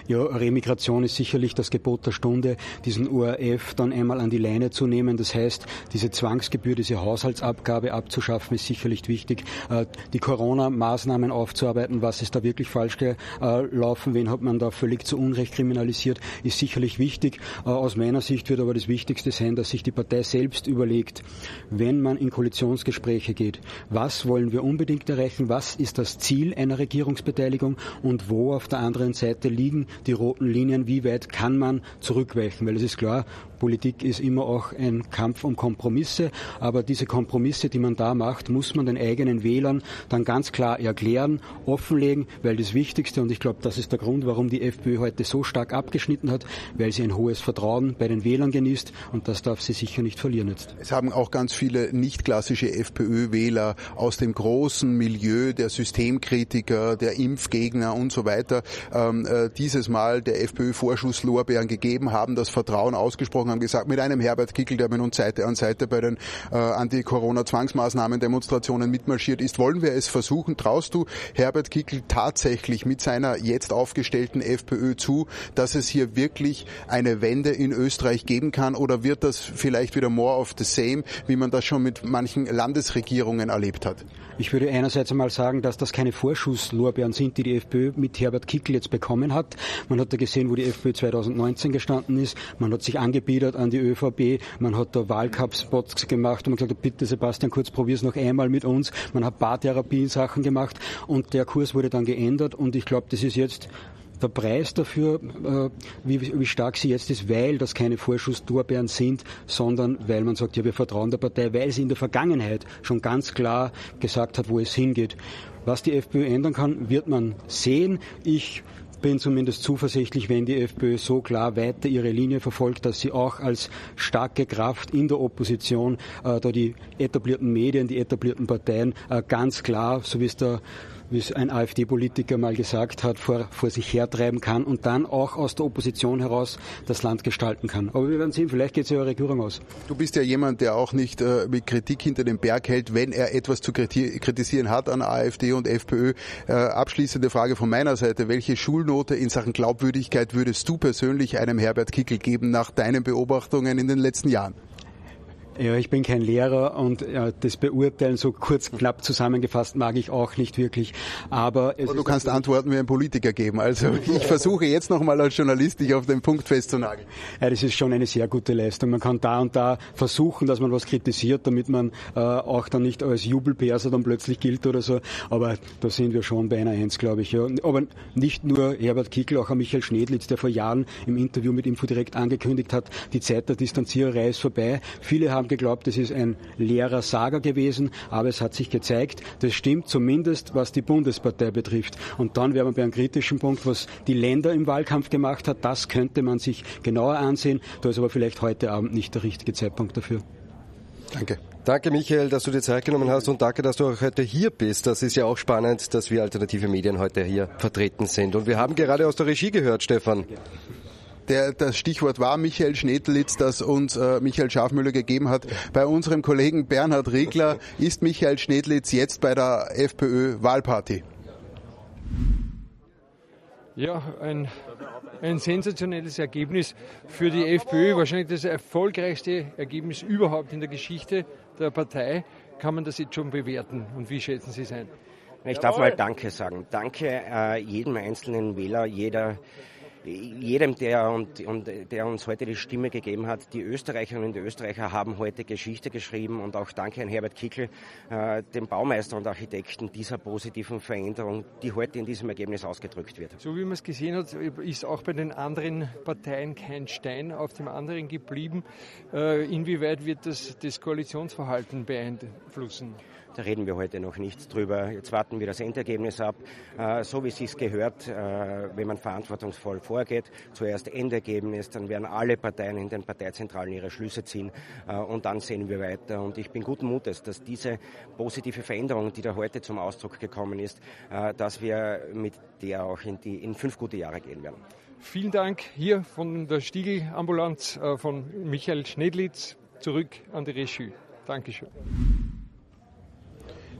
Ja, Remigration ist sicherlich das Gebot der Stunde, diesen O R F dann einmal an die Leine zu nehmen. Das heißt, diese Zwangsgebühr, diese Haushaltsabgabe abzuschaffen, ist sicherlich wichtig. Die Corona-Maßnahmen aufzuarbeiten, was ist da wirklich falsch gelaufen, wen hat man da völlig zu Unrecht kriminalisiert, ist sicherlich wichtig. Aus meiner Sicht wird aber das Wichtigste sein, dass sich die Partei selbst überlegt, wenn man in Koalitionsgespräche geht, was wollen wir unbedingt erreichen, was ist das Ziel einer Regierungsbeteiligung und wo auf der anderen Seite liegen die roten Linien, wie weit kann man zurückweichen, weil es ist klar, Politik ist immer auch ein Kampf um Kompromisse, aber diese Kompromisse, die man da macht, muss man den eigenen Wählern dann ganz klar erklären, offenlegen, weil das Wichtigste, und ich glaube, das ist der Grund, warum die FPÖ heute so stark abgeschnitten hat, weil sie ein hohes Vertrauen bei den Wählern genießt und das darf sie sicher nicht verlieren jetzt. Es haben auch ganz viele nicht klassische FPÖ-Wähler aus dem großen Milieu der Systemkritiker, der Impfgegner und so weiter ähm, äh, dieses Mal der FPÖ Vorschusslorbeeren gegeben, haben das Vertrauen ausgesprochen, haben gesagt, mit einem Herbert Kickl, der mit uns Seite an Seite bei den äh, Anti-Corona-Zwangsmaßnahmen-Demonstrationen mitmarschiert ist, wollen wir es versuchen. Traust du Herbert Kickl tatsächlich mit seiner jetzt aufgestellten FPÖ zu, dass es hier wirklich eine Wende in Österreich geben kann, oder wird das vielleicht wieder more of the same, wie man das schon mit manchen Landesregierungen erlebt hat? Ich würde einerseits einmal sagen, dass das keine Vorschusslorbeeren sind, die die FPÖ mit Herbert Kickl jetzt bekommen hat. Man hat da gesehen, wo die FPÖ zweitausendneunzehn gestanden ist. Man hat sich angebiedert an die ÖVP. Man hat da Wahlkampfspots gemacht und man gesagt, bitte Sebastian Kurz, probier's noch einmal mit uns. Man hat Paartherapie-Sachen gemacht und der Kurs wurde dann geändert und ich glaube, das ist jetzt der Preis dafür, äh, wie, wie stark sie jetzt ist, weil das keine Vorschusslorbeeren sind, sondern weil man sagt, ja, wir vertrauen der Partei, weil sie in der Vergangenheit schon ganz klar gesagt hat, wo es hingeht. Was die FPÖ ändern kann, wird man sehen. Ich bin zumindest zuversichtlich, wenn die FPÖ so klar weiter ihre Linie verfolgt, dass sie auch als starke Kraft in der Opposition äh, da die etablierten Medien, die etablierten Parteien äh, ganz klar, so wie es der wie es ein AfD-Politiker mal gesagt hat, vor, vor sich hertreiben kann und dann auch aus der Opposition heraus das Land gestalten kann. Aber wir werden sehen, vielleicht geht es ja eine Regierung aus. Du bist ja jemand, der auch nicht äh, mit Kritik hinter dem Berg hält, wenn er etwas zu kritisieren hat an AfD und FPÖ. Äh, abschließende Frage von meiner Seite. Welche Schulnote in Sachen Glaubwürdigkeit würdest du persönlich einem Herbert Kickl geben nach deinen Beobachtungen in den letzten Jahren? Ja, ich bin kein Lehrer und ja, das Beurteilen so kurz, knapp zusammengefasst mag ich auch nicht wirklich. Aber, es Aber du kannst Antworten wie ein Politiker geben. Also ich versuche jetzt nochmal als Journalist dich auf den Punkt festzunageln. Ja, das ist schon eine sehr gute Leistung. Man kann da und da versuchen, dass man was kritisiert, damit man äh, auch dann nicht als Jubelperser dann plötzlich gilt oder so. Aber da sind wir schon bei einer Eins, glaube ich. Ja. Aber nicht nur Herbert Kickl, auch Michael Schnedlitz, der vor Jahren im Interview mit Info direkt angekündigt hat, die Zeit der Distanziererei ist vorbei. Viele haben geglaubt, es ist ein leerer Saga gewesen, aber es hat sich gezeigt, das stimmt zumindest, was die Bundespartei betrifft. Und dann wären wir bei einem kritischen Punkt, was die Länder im Wahlkampf gemacht hat, das könnte man sich genauer ansehen. Da ist aber vielleicht heute Abend nicht der richtige Zeitpunkt dafür. Danke. Danke, Michael, dass du dir Zeit genommen hast und danke, dass du auch heute hier bist. Das ist ja auch spannend, dass wir Alternative Medien heute hier vertreten sind. Und wir haben gerade aus der Regie gehört, Stefan. Der, das Stichwort war Michael Schnedlitz, das uns äh, Michael Schafmüller gegeben hat. Bei unserem Kollegen Bernhard Riegler ist Michael Schnedlitz jetzt bei der FPÖ-Wahlparty. Ja, ein, ein sensationelles Ergebnis für die FPÖ. Wahrscheinlich das erfolgreichste Ergebnis überhaupt in der Geschichte der Partei. Kann man das jetzt schon bewerten? Und wie schätzen Sie es ein? Ich darf mal Danke sagen. Danke äh, jedem einzelnen Wähler, jeder jedem, der, und, und, der uns heute die Stimme gegeben hat. Die Österreicherinnen und die Österreicher haben heute Geschichte geschrieben und auch danke an Herbert Kickl, äh, dem Baumeister und Architekten dieser positiven Veränderung, die heute in diesem Ergebnis ausgedrückt wird. So wie man es gesehen hat, ist auch bei den anderen Parteien kein Stein auf dem anderen geblieben. Äh, inwieweit wird das das Koalitionsverhalten beeinflussen? Da reden wir heute noch nicht drüber. Jetzt warten wir das Endergebnis ab. Äh, so wie es sich gehört, äh, wenn man verantwortungsvoll vorgeht. Zuerst Endergebnis, dann werden alle Parteien in den Parteizentralen ihre Schlüsse ziehen äh, und dann sehen wir weiter. Und ich bin guten Mutes, dass diese positive Veränderung, die da heute zum Ausdruck gekommen ist, äh, dass wir mit der auch in, die, in fünf gute Jahre gehen werden. Vielen Dank hier von der Stiegl-Ambulanz äh, von Michael Schnedlitz zurück an die Regie. Dankeschön.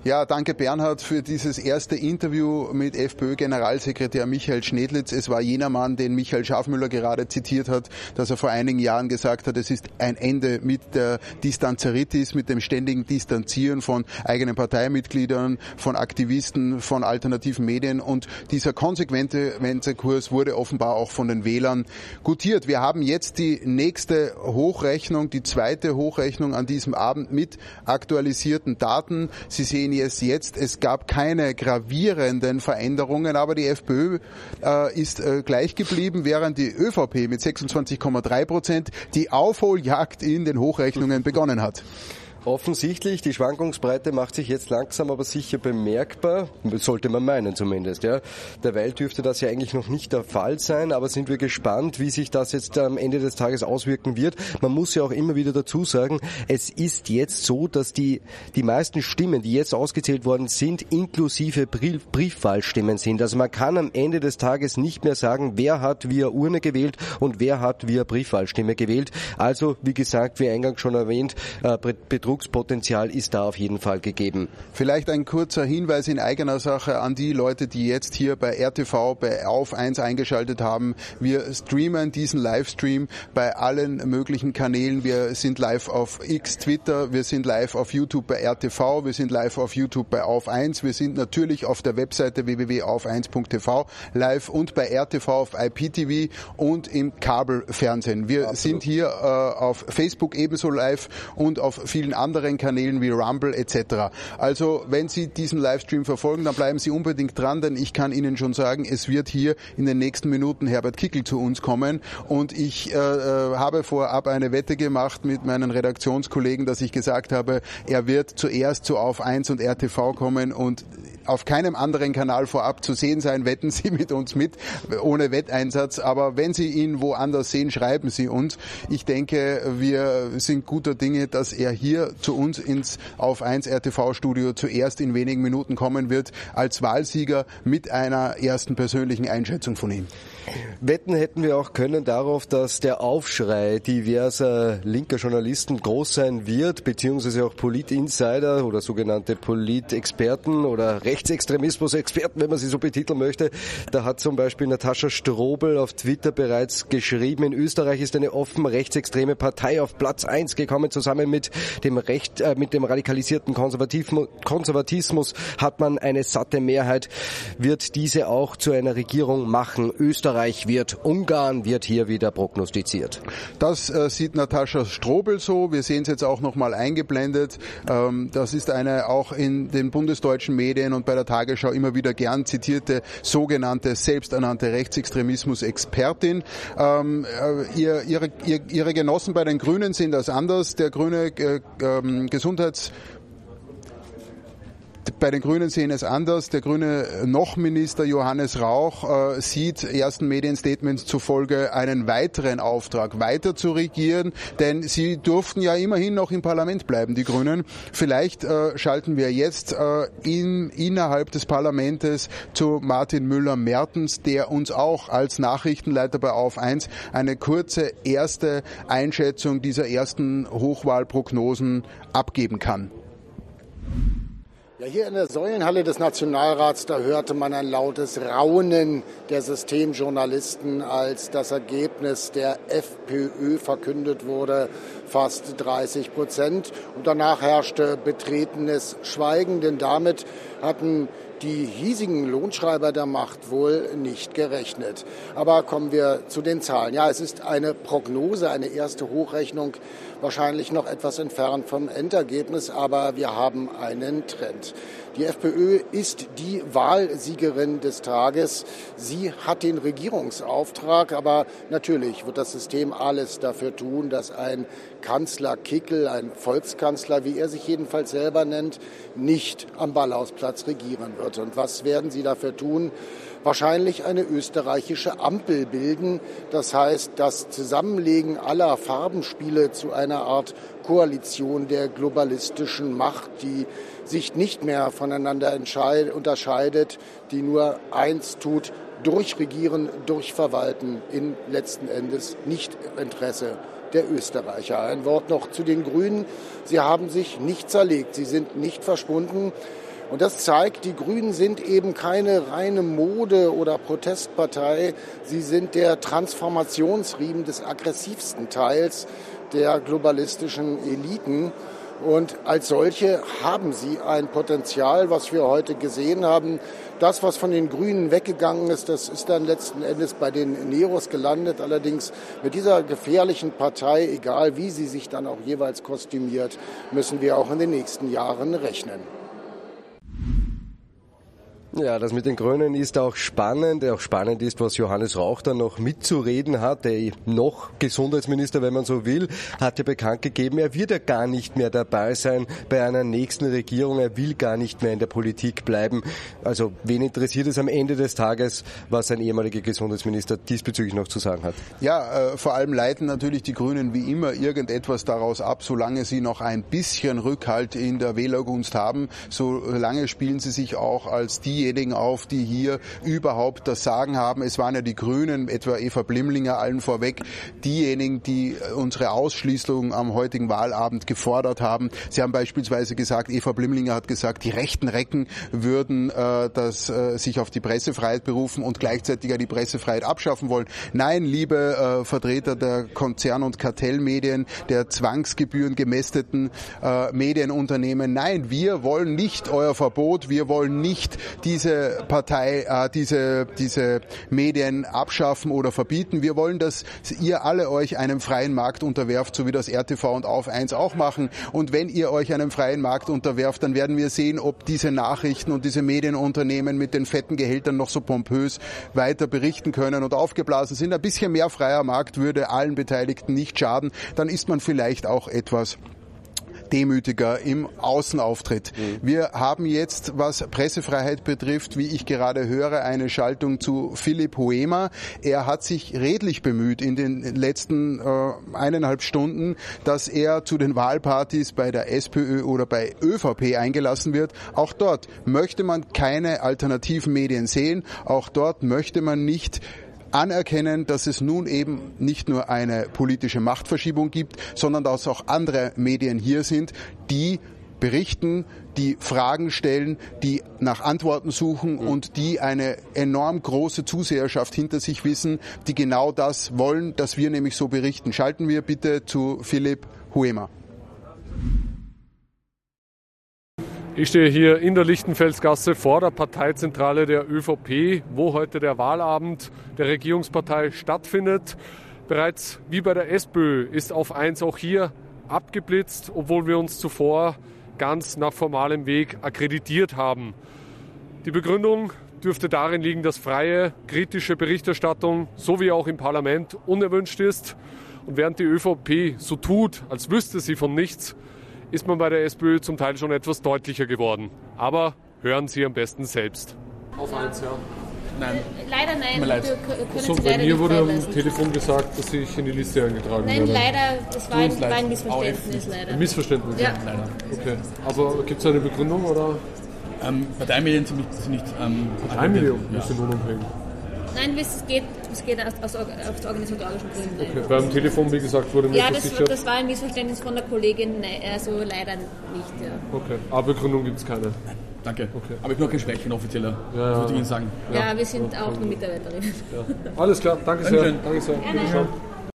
Ja, danke Bernhard für dieses erste Interview mit FPÖ-Generalsekretär Michael Schnedlitz. Es war jener Mann, den Michael Schaffmüller gerade zitiert hat, dass er vor einigen Jahren gesagt hat, es ist ein Ende mit der Distanzeritis, mit dem ständigen Distanzieren von eigenen Parteimitgliedern, von Aktivisten, von alternativen Medien. Und dieser konsequente Kurs wurde offenbar auch von den Wählern gutiert. Wir haben jetzt die nächste Hochrechnung, die zweite Hochrechnung an diesem Abend mit aktualisierten Daten. Sie sehen es jetzt, es gab keine gravierenden Veränderungen, aber die FPÖ äh, ist äh, gleich geblieben, während die ÖVP mit sechsundzwanzig Komma drei Prozent die Aufholjagd in den Hochrechnungen begonnen hat. Offensichtlich, die Schwankungsbreite macht sich jetzt langsam aber sicher bemerkbar, sollte man meinen zumindest. Ja. Derweil dürfte das ja eigentlich noch nicht der Fall sein, aber sind wir gespannt, wie sich das jetzt am Ende des Tages auswirken wird. Man muss ja auch immer wieder dazu sagen, es ist jetzt so, dass die die meisten Stimmen, die jetzt ausgezählt worden sind, inklusive Brief, Briefwahlstimmen sind. Also man kann am Ende des Tages nicht mehr sagen, wer hat via Urne gewählt und wer hat via Briefwahlstimme gewählt. Also, wie gesagt, wie eingangs schon erwähnt, äh, Betrug Betrugspotenzial ist da auf jeden Fall gegeben. Vielleicht ein kurzer Hinweis in eigener Sache an die Leute, die jetzt hier bei R T V, bei Auf eins eingeschaltet haben. Wir streamen diesen Livestream bei allen möglichen Kanälen. Wir sind live auf X, Twitter, wir sind live auf YouTube bei R T V, wir sind live auf YouTube bei Auf eins, wir sind natürlich auf der Webseite w w w punkt auf eins punkt t v live und bei R T V auf I P T V und im Kabelfernsehen. Wir Absolut. sind hier äh, auf Facebook ebenso live und auf vielen anderen Kanälen wie Rumble et cetera. Also wenn Sie diesen Livestream verfolgen, dann bleiben Sie unbedingt dran, denn ich kann Ihnen schon sagen, es wird hier in den nächsten Minuten Herbert Kickl zu uns kommen und ich äh, habe vorab eine Wette gemacht mit meinen Redaktionskollegen, dass ich gesagt habe, er wird zuerst zu Auf eins und R T V kommen und auf keinem anderen Kanal vorab zu sehen sein. Wetten Sie mit uns mit, ohne Wetteinsatz. Aber wenn Sie ihn woanders sehen, schreiben Sie uns. Ich denke, wir sind guter Dinge, dass er hier zu uns ins Auf eins R T V-Studio zuerst in wenigen Minuten kommen wird, als Wahlsieger mit einer ersten persönlichen Einschätzung von ihm. Wetten hätten wir auch können darauf, dass der Aufschrei diverser linker Journalisten groß sein wird, beziehungsweise auch Polit-Insider oder sogenannte Polit-Experten oder Rechtsextremismus-Experten, wenn man sie so betiteln möchte. Da hat zum Beispiel Natascha Strobel auf Twitter bereits geschrieben, in Österreich ist eine offen rechtsextreme Partei auf Platz eins gekommen, zusammen mit dem Recht, äh, mit dem radikalisierten Konservatismus hat man eine satte Mehrheit, wird diese auch zu einer Regierung machen. Österreich wird, Ungarn wird hier wieder prognostiziert. Das äh, sieht Natascha Strobel so. Wir sehen es jetzt auch nochmal eingeblendet. Ähm, das ist eine auch in den bundesdeutschen Medien und bei der Tagesschau immer wieder gern zitierte sogenannte selbsternannte Rechtsextremismus-Expertin. Ähm, äh, ihr, ihre, ihr, ihre Genossen bei den Grünen sehen das anders. Der grüne äh, äh, Gesundheits Bei den Grünen sehen es anders. Der grüne Noch-Minister Johannes Rauch äh, sieht ersten Medienstatements zufolge einen weiteren Auftrag, weiter zu regieren, denn sie durften ja immerhin noch im Parlament bleiben, die Grünen. Vielleicht äh, schalten wir jetzt äh, in, innerhalb des Parlamentes zu Martin Müller-Mertens, der uns auch als Nachrichtenleiter bei Auf eins eine kurze erste Einschätzung dieser ersten Hochwahlprognosen abgeben kann. Ja, hier in der Säulenhalle des Nationalrats, da hörte man ein lautes Raunen der Systemjournalisten, als das Ergebnis der FPÖ verkündet wurde, fast dreißig Prozent. Und danach herrschte betretenes Schweigen, denn damit hatten die hiesigen Lohnschreiber der Macht wohl nicht gerechnet. Aber kommen wir zu den Zahlen. Ja, es ist eine Prognose, eine erste Hochrechnung, wahrscheinlich noch etwas entfernt vom Endergebnis, aber wir haben einen Trend. Die FPÖ ist die Wahlsiegerin des Tages. Sie hat den Regierungsauftrag, aber natürlich wird das System alles dafür tun, dass ein Kanzler Kickl, ein Volkskanzler, wie er sich jedenfalls selber nennt, nicht am Ballhausplatz regieren wird. Und was werden sie dafür tun? Wahrscheinlich eine österreichische Ampel bilden. Das heißt, das Zusammenlegen aller Farbenspiele zu einer Art Koalition der globalistischen Macht, die sich nicht mehr voneinander unterscheidet, die nur eins tut: durchregieren, durchverwalten, in letzten Endes nicht im Interesse der Österreicher. Ein Wort noch zu den Grünen. Sie haben sich nicht zerlegt, sie sind nicht verschwunden. Und das zeigt, die Grünen sind eben keine reine Mode- oder Protestpartei. Sie sind der Transformationsriemen des aggressivsten Teils der globalistischen Eliten. Und als solche haben sie ein Potenzial, was wir heute gesehen haben. Das, was von den Grünen weggegangen ist, das ist dann letzten Endes bei den Neos gelandet. Allerdings mit dieser gefährlichen Partei, egal wie sie sich dann auch jeweils kostümiert, müssen wir auch in den nächsten Jahren rechnen. Ja, das mit den Grünen ist auch spannend. Auch spannend ist, was Johannes Rauch dann noch mitzureden hat. Der noch Gesundheitsminister, wenn man so will, hat ja bekannt gegeben, er wird ja gar nicht mehr dabei sein bei einer nächsten Regierung. Er will gar nicht mehr in der Politik bleiben. Also wen interessiert es am Ende des Tages, was ein ehemaliger Gesundheitsminister diesbezüglich noch zu sagen hat? Ja, äh, vor allem leiten natürlich die Grünen wie immer irgendetwas daraus ab, solange sie noch ein bisschen Rückhalt in der Wählergunst haben. Solange spielen sie sich auch als die diejenigen auf, die hier überhaupt das Sagen haben. Es waren ja die Grünen, etwa Eva Blimlinger allen vorweg, diejenigen, die unsere Ausschließung am heutigen Wahlabend gefordert haben. Sie haben beispielsweise gesagt, Eva Blimlinger hat gesagt, die rechten Recken würden äh, das, äh, sich auf die Pressefreiheit berufen und gleichzeitig ja die Pressefreiheit abschaffen wollen. Nein, liebe äh, Vertreter der Konzern- und Kartellmedien, der Zwangsgebühren gemästeten äh, Medienunternehmen, nein, wir wollen nicht euer Verbot, wir wollen nicht die diese Partei, äh, diese, diese Medien abschaffen oder verbieten. Wir wollen, dass ihr alle euch einem freien Markt unterwerft, so wie das R T V und Auf eins auch machen. Und wenn ihr euch einem freien Markt unterwerft, dann werden wir sehen, ob diese Nachrichten und diese Medienunternehmen mit den fetten Gehältern noch so pompös weiter berichten können und aufgeblasen sind. Ein bisschen mehr freier Markt würde allen Beteiligten nicht schaden. Dann ist man vielleicht auch etwas demütiger im Außenauftritt. Mhm. Wir haben jetzt, was Pressefreiheit betrifft, wie ich gerade höre, eine Schaltung zu Philipp Huemer. Er hat sich redlich bemüht in den letzten äh, eineinhalb Stunden, dass er zu den Wahlpartys bei der SPÖ oder bei ÖVP eingelassen wird. Auch dort möchte man keine alternativen Medien sehen. Auch dort möchte man nicht anerkennen, dass es nun eben nicht nur eine politische Machtverschiebung gibt, sondern dass auch andere Medien hier sind, die berichten, die Fragen stellen, die nach Antworten suchen mhm. und die eine enorm große Zuseherschaft hinter sich wissen, die genau das wollen, dass wir nämlich so berichten. Schalten wir bitte zu Philipp Huemer. Ich stehe hier in der Lichtenfelsgasse vor der Parteizentrale der ÖVP, wo heute der Wahlabend der Regierungspartei stattfindet. Bereits wie bei der SPÖ ist Auf eins auch hier abgeblitzt, obwohl wir uns zuvor ganz nach formalem Weg akkreditiert haben. Die Begründung dürfte darin liegen, dass freie, kritische Berichterstattung, so wie auch im Parlament, unerwünscht ist. Und während die ÖVP so tut, als wüsste sie von nichts, ist man bei der SPÖ zum Teil schon etwas deutlicher geworden. Aber hören Sie am besten selbst. Auf eins, ja. Nein. Leider nein. Mir leid. So, bei mir wurde am Telefon gesagt, dass ich in die Liste eingetragen Nein, werde. Nein, leider, das war ein, war ein Missverständnis, leider. Ein Missverständnis? Ja. Leider. Okay. Aber gibt es eine Begründung, oder? Ähm, Parteimedien sind nicht... Sind nicht ähm, Parteimedien ja. müssen nun umbringen. Nein, es geht, es geht aus, aus, aus organisatorischen Gründen. Okay. Beim Telefon, wie gesagt, wurde mir ja, versichert... Ja, das, das war ein Missverständnis von der Kollegin, also leider nicht. Ja. Okay, aber Begründung gibt es keine? Nein, danke. Okay. Aber ich bin auch kein Schwächchen offizieller, ja, ja, würde ich Ihnen sagen. Ja, ja wir sind auch nur Mitarbeiterinnen. Ja. Alles klar, danke sehr. Dankeschön. Danke sehr. Gerne.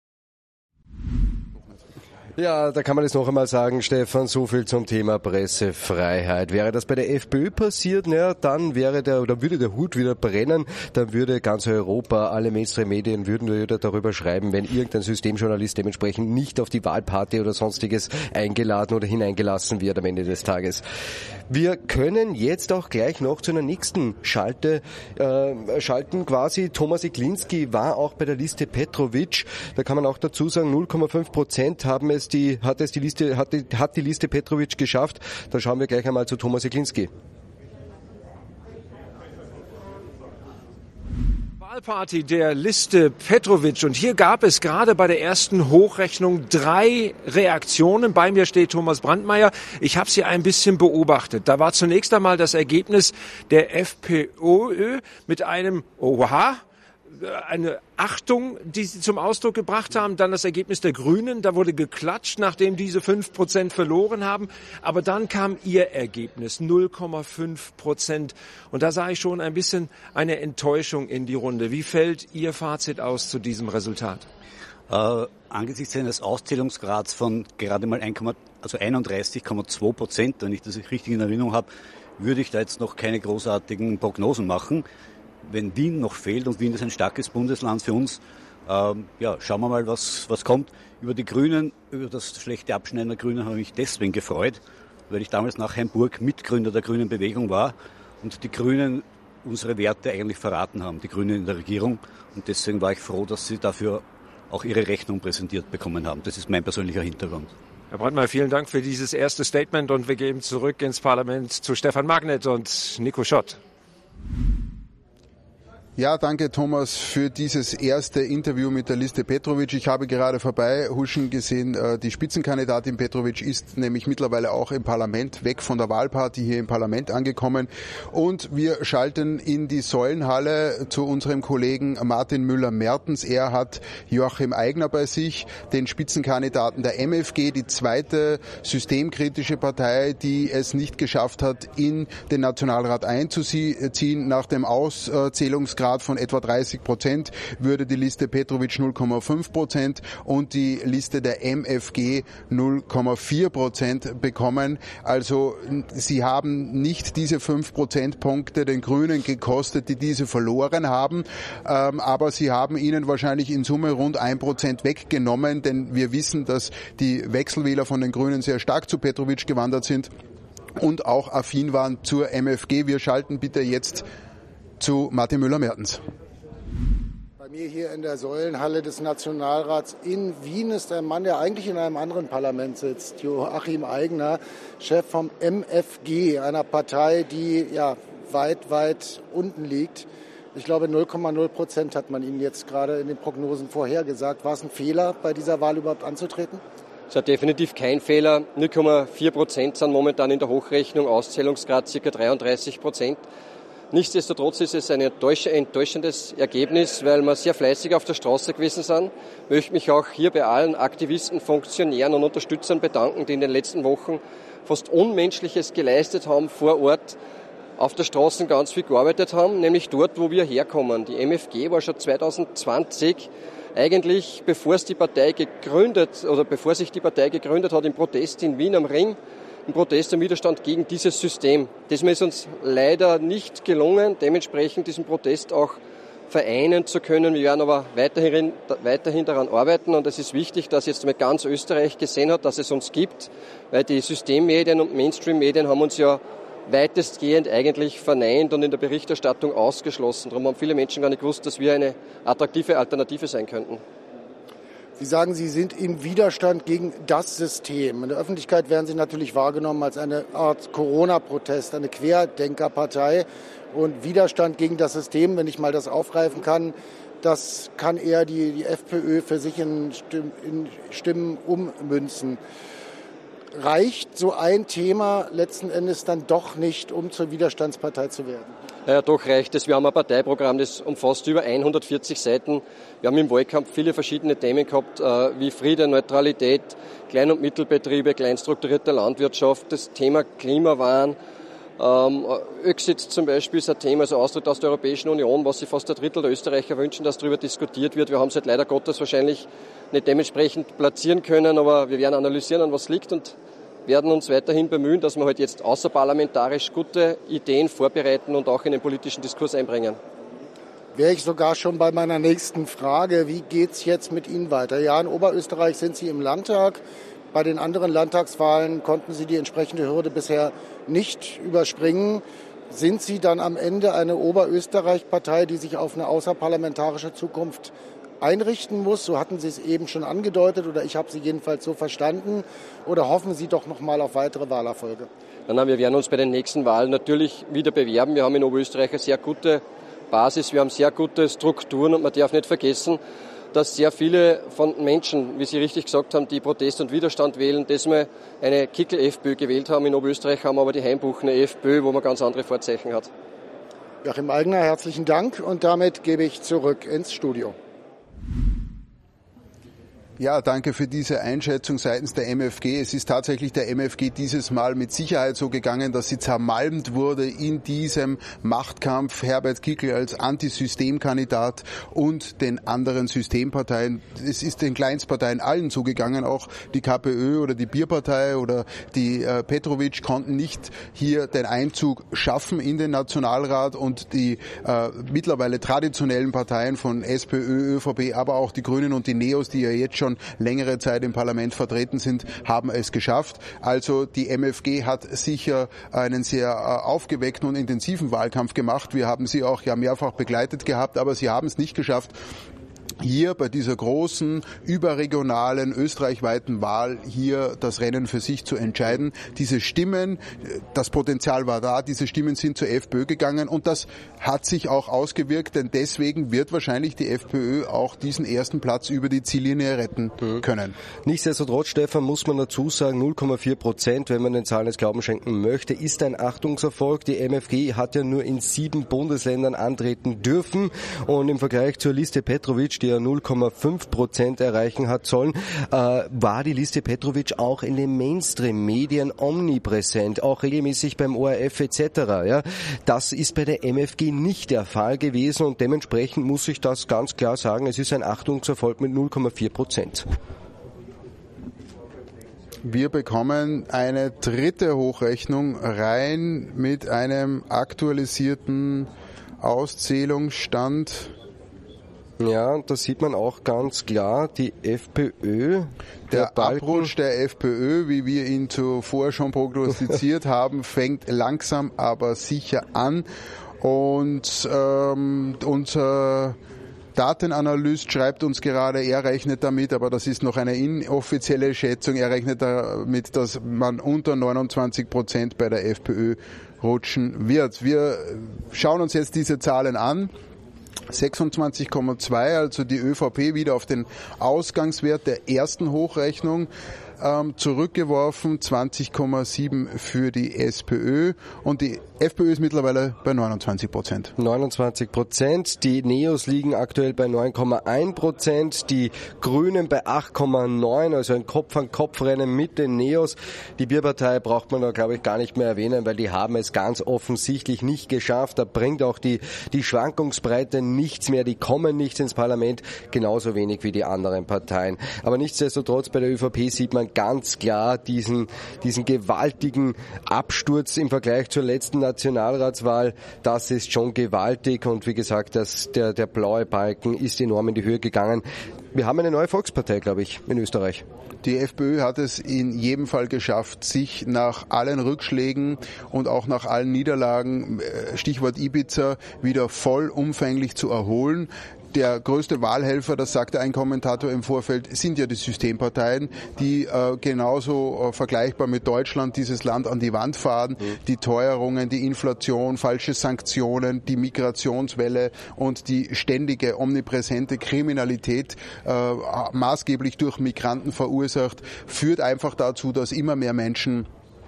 Ja, da kann man es noch einmal sagen, Stefan, so viel zum Thema Pressefreiheit. Wäre das bei der FPÖ passiert, na, dann wäre der, oder würde der Hut wieder brennen, dann würde ganz Europa, alle Mainstream-Medien würden wieder darüber schreiben, wenn irgendein Systemjournalist dementsprechend nicht auf die Wahlparty oder sonstiges eingeladen oder hineingelassen wird am Ende des Tages. Wir können jetzt auch gleich noch zu einer nächsten Schalte äh, schalten. Quasi Thomas Iklinski war auch bei der Liste Petrovic. Da kann man auch dazu sagen, null Komma fünf Prozent haben es die, hat es die Liste, hat die, hat die Liste Petrovic geschafft. Da schauen wir gleich einmal zu Thomas Iklinski. Wahlparty der Liste Petrovic, und hier gab es gerade bei der ersten Hochrechnung drei Reaktionen. Bei mir steht Thomas Brandmeier. Ich habe sie ein bisschen beobachtet. Da war zunächst einmal das Ergebnis der FPÖ mit einem Oha eine Achtung, die sie zum Ausdruck gebracht haben. Dann das Ergebnis der Grünen, da wurde geklatscht, nachdem diese fünf Prozent verloren haben. Aber dann kam ihr Ergebnis, null Komma fünf Prozent. Und da sah ich schon ein bisschen eine Enttäuschung in die Runde. Wie fällt Ihr Fazit aus zu diesem Resultat? Äh, angesichts eines Auszählungsgrads von gerade mal ein, also einunddreißig Komma zwei Prozent, wenn ich das richtig in Erinnerung habe, würde ich da jetzt noch keine großartigen Prognosen machen. Wenn Wien noch fehlt, und Wien ist ein starkes Bundesland für uns, ähm, ja, schauen wir mal, was, was kommt. Über die Grünen, über das schlechte Abschneiden der Grünen habe ich mich deswegen gefreut, weil ich damals nach Heimburg Mitgründer der Grünen Bewegung war und die Grünen unsere Werte eigentlich verraten haben, die Grünen in der Regierung. Und deswegen war ich froh, dass sie dafür auch ihre Rechnung präsentiert bekommen haben. Das ist mein persönlicher Hintergrund. Herr Brandmeier, vielen Dank für dieses erste Statement und wir geben zurück ins Parlament zu Stefan Magnet und Nico Schott. Ja, danke Thomas für dieses erste Interview mit der Liste Petrovic. Ich habe gerade vorbei huschen gesehen, die Spitzenkandidatin Petrovic ist nämlich mittlerweile auch im Parlament, weg von der Wahlparty, hier im Parlament angekommen. Und wir schalten in die Säulenhalle zu unserem Kollegen Martin Müller-Mertens. Er hat Joachim Aigner bei sich, den Spitzenkandidaten der M F G, die zweite systemkritische Partei, die es nicht geschafft hat, in den Nationalrat einzuziehen. Nach dem Auszählungsgrad von etwa dreißig Prozent würde die Liste Petrovic null Komma fünf Prozent und die Liste der M F G null Komma vier Prozent bekommen. Also sie haben nicht diese fünf Prozentpunkte den Grünen gekostet, die diese verloren haben, ähm, aber sie haben ihnen wahrscheinlich in Summe rund ein Prozent weggenommen, denn wir wissen, dass die Wechselwähler von den Grünen sehr stark zu Petrovic gewandert sind und auch affin waren zur M F G. Wir schalten bitte jetzt zu Martin Müller-Mertens. Bei mir hier in der Säulenhalle des Nationalrats in Wien ist ein Mann, der eigentlich in einem anderen Parlament sitzt, Joachim Aigner, Chef vom M F G, einer Partei, die ja weit, weit unten liegt. Ich glaube, null Komma null Prozent hat man Ihnen jetzt gerade in den Prognosen vorhergesagt. War es ein Fehler, bei dieser Wahl überhaupt anzutreten? Es ist definitiv kein Fehler. null Komma vier Prozent sind momentan in der Hochrechnung, Auszählungsgrad ca. dreiunddreißig Prozent. Nichtsdestotrotz ist es ein enttäuschendes Ergebnis, weil wir sehr fleißig auf der Straße gewesen sind. Ich möchte mich auch hier bei allen Aktivisten, Funktionären und Unterstützern bedanken, die in den letzten Wochen fast Unmenschliches geleistet haben vor Ort, auf der Straße ganz viel gearbeitet haben, nämlich dort, wo wir herkommen. Die M F G war schon zwanzig zwanzig eigentlich, bevor es die Partei gegründet oder bevor sich die Partei gegründet hat, im Protest in Wien am Ring, im Protest und Widerstand gegen dieses System. Das ist uns leider nicht gelungen, dementsprechend diesen Protest auch vereinen zu können. Wir werden aber weiterhin, weiterhin daran arbeiten und es ist wichtig, dass jetzt mit ganz Österreich gesehen hat, dass es uns gibt, weil die Systemmedien und Mainstream-Medien haben uns ja weitestgehend eigentlich verneint und in der Berichterstattung ausgeschlossen. Darum haben viele Menschen gar nicht gewusst, dass wir eine attraktive Alternative sein könnten. Sie sagen, Sie sind im Widerstand gegen das System. In der Öffentlichkeit werden Sie natürlich wahrgenommen als eine Art Corona-Protest, eine Querdenkerpartei. Und Widerstand gegen das System, wenn ich mal das aufgreifen kann, das kann eher die, die FPÖ für sich in, Stimm, in Stimmen ummünzen. Reicht so ein Thema letzten Endes dann doch nicht, um zur Widerstandspartei zu werden? Ja, doch reicht es. Wir haben ein Parteiprogramm, das umfasst über hundertvierzig Seiten. Wir haben im Wahlkampf viele verschiedene Themen gehabt, wie Friede, Neutralität, Klein- und Mittelbetriebe, kleinstrukturierte Landwirtschaft, das Thema Klimawahn. Ähm, Exit zum Beispiel ist ein Thema, also Austritt aus der Europäischen Union, was sich fast ein Drittel der Österreicher wünschen, dass darüber diskutiert wird. Wir haben es halt leider Gottes wahrscheinlich nicht dementsprechend platzieren können, aber wir werden analysieren, an was liegt und werden uns weiterhin bemühen, dass wir halt jetzt außerparlamentarisch gute Ideen vorbereiten und auch in den politischen Diskurs einbringen. Wäre ich sogar schon bei meiner nächsten Frage. Wie geht's jetzt mit Ihnen weiter? Ja, in Oberösterreich sind Sie im Landtag. Bei den anderen Landtagswahlen konnten Sie die entsprechende Hürde bisher nicht überspringen. Sind Sie dann am Ende eine Oberösterreich-Partei, die sich auf eine außerparlamentarische Zukunft einrichten muss? So hatten Sie es eben schon angedeutet oder ich habe Sie jedenfalls so verstanden. Oder hoffen Sie doch noch mal auf weitere Wahlerfolge? Nein, nein, wir werden uns bei den nächsten Wahlen natürlich wieder bewerben. Wir haben in Oberösterreich eine sehr gute Basis, wir haben sehr gute Strukturen und man darf nicht vergessen, dass sehr viele von Menschen, wie Sie richtig gesagt haben, die Protest und Widerstand wählen, diesmal eine Kickel-FPÖ gewählt haben. In Oberösterreich haben wir aber die Heimbuchene FPÖ, wo man ganz andere Vorzeichen hat. Joachim Eigner, herzlichen Dank und damit gebe ich zurück ins Studio. Ja, danke für diese Einschätzung seitens der M F G. Es ist tatsächlich der M F G dieses Mal mit Sicherheit so gegangen, dass sie zermalmt wurde in diesem Machtkampf. Herbert Kickl als Antisystemkandidat und den anderen Systemparteien. Es ist den Kleinstparteien allen zugegangen, auch die KPÖ oder die Bierpartei oder die äh, Petrovic konnten nicht hier den Einzug schaffen in den Nationalrat und die äh, mittlerweile traditionellen Parteien von SPÖ, ÖVP, aber auch die Grünen und die Neos, die ja jetzt schon längere Zeit im Parlament vertreten sind, haben es geschafft. Also die M F G hat sicher einen sehr aufgeweckten und intensiven Wahlkampf gemacht. Wir haben sie auch ja mehrfach begleitet gehabt, aber sie haben es nicht geschafft, hier bei dieser großen, überregionalen, österreichweiten Wahl hier das Rennen für sich zu entscheiden. Diese Stimmen, das Potenzial war da, diese Stimmen sind zur FPÖ gegangen und das hat sich auch ausgewirkt, denn deswegen wird wahrscheinlich die FPÖ auch diesen ersten Platz über die Ziellinie retten können. Nichtsdestotrotz, Stefan, muss man dazu sagen, null Komma vier Prozent, wenn man den Zahlen jetzt Glauben schenken möchte, ist ein Achtungserfolg. Die M F G hat ja nur in sieben Bundesländern antreten dürfen und im Vergleich zur Liste Petrovic, die ja null Komma fünf Prozent erreichen hat sollen, äh, war die Liste Petrovic auch in den Mainstream-Medien omnipräsent, auch regelmäßig beim O R F et cetera. Ja. Das ist bei der M F G nicht der Fall gewesen und dementsprechend muss ich das ganz klar sagen, es ist ein Achtungserfolg mit null Komma vier Prozent. Wir bekommen eine dritte Hochrechnung rein mit einem aktualisierten Auszählungsstand. Ja, und da sieht man auch ganz klar, die FPÖ, der, der Abrutsch der FPÖ, wie wir ihn zuvor schon prognostiziert haben, fängt langsam aber sicher an. Und ähm, unser Datenanalyst schreibt uns gerade, er rechnet damit, aber das ist noch eine inoffizielle Schätzung, er rechnet damit, dass man unter neunundzwanzig Prozent bei der FPÖ rutschen wird. Wir schauen uns jetzt diese Zahlen an. sechsundzwanzig Komma zwei, also die ÖVP wieder auf den Ausgangswert der ersten Hochrechnung ähm, zurückgeworfen, zwanzig Komma sieben für die SPÖ und die FPÖ ist mittlerweile bei neunundzwanzig Prozent. neunundzwanzig Prozent, die Neos liegen aktuell bei neun Komma eins Prozent, die Grünen bei acht Komma neun, also ein Kopf-an-Kopf-Rennen mit den Neos. Die Bierpartei braucht man da, glaube ich, gar nicht mehr erwähnen, weil die haben es ganz offensichtlich nicht geschafft. Da bringt auch die, die Schwankungsbreite nichts mehr, die kommen nicht ins Parlament, genauso wenig wie die anderen Parteien. Aber nichtsdestotrotz bei der ÖVP sieht man ganz klar diesen, diesen gewaltigen Absturz im Vergleich zur letzten Nationalratswahl. Das ist schon gewaltig und wie gesagt, das, der, der blaue Balken ist enorm in die Höhe gegangen. Wir haben eine neue Volkspartei, glaube ich, in Österreich. Die FPÖ hat es in jedem Fall geschafft, sich nach allen Rückschlägen und auch nach allen Niederlagen, Stichwort Ibiza, wieder vollumfänglich zu erholen. Der größte Wahlhelfer, das sagte ein Kommentator im Vorfeld, sind ja die Systemparteien, die äh, genauso äh, vergleichbar mit Deutschland dieses Land an die Wand fahren. Mhm. Die Teuerungen, die Inflation, falsche Sanktionen, die Migrationswelle und die ständige, omnipräsente Kriminalität, äh, maßgeblich durch Migranten verursacht, führt einfach dazu, dass immer mehr Menschen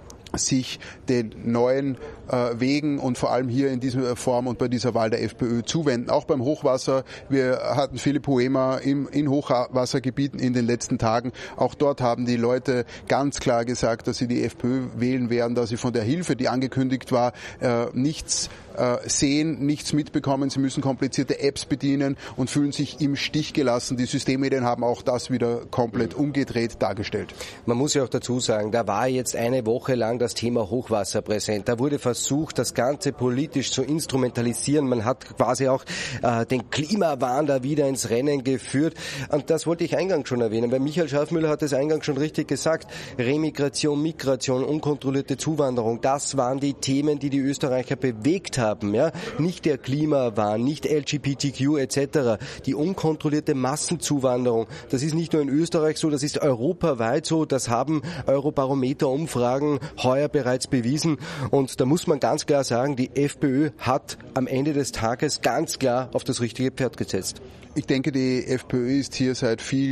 sich den neuen äh, Wegen und vor allem hier in dieser Form und bei dieser Wahl der FPÖ zuwenden. Auch beim Hochwasser. Wir hatten Philipp Hoemer im, in Hochwassergebieten in den letzten Tagen. Auch dort haben die Leute ganz klar gesagt, dass sie die FPÖ wählen werden, dass sie von der Hilfe, die angekündigt war, äh, nichts äh, sehen, nichts mitbekommen. Sie müssen komplizierte Apps bedienen und fühlen sich im Stich gelassen. Die Systemmedien haben auch das wieder komplett umgedreht dargestellt. Man muss ja auch dazu sagen, da war jetzt eine Woche lang das Thema Hochwasser präsent. Da wurde versucht, das Ganze politisch zu instrumentalisieren. Man hat quasi auch äh, den Klimawahn da wieder ins Rennen geführt. Und das wollte ich eingangs schon erwähnen, weil Michael Schaffmüller hat es eingangs schon richtig gesagt. Remigration, Migration, unkontrollierte Zuwanderung, das waren die Themen, die die Österreicher bewegt haben. Ja? Nicht der Klimawahn, nicht L G B T Q et cetera. Die unkontrollierte Massenzuwanderung, das ist nicht nur in Österreich so, das ist europaweit so. Das haben Eurobarometer-Umfragen heuer bereits bewiesen und da muss man ganz klar sagen, die FPÖ hat am Ende des Tages ganz klar auf das richtige Pferd gesetzt. Ich denke, die FPÖ ist hier seit vielen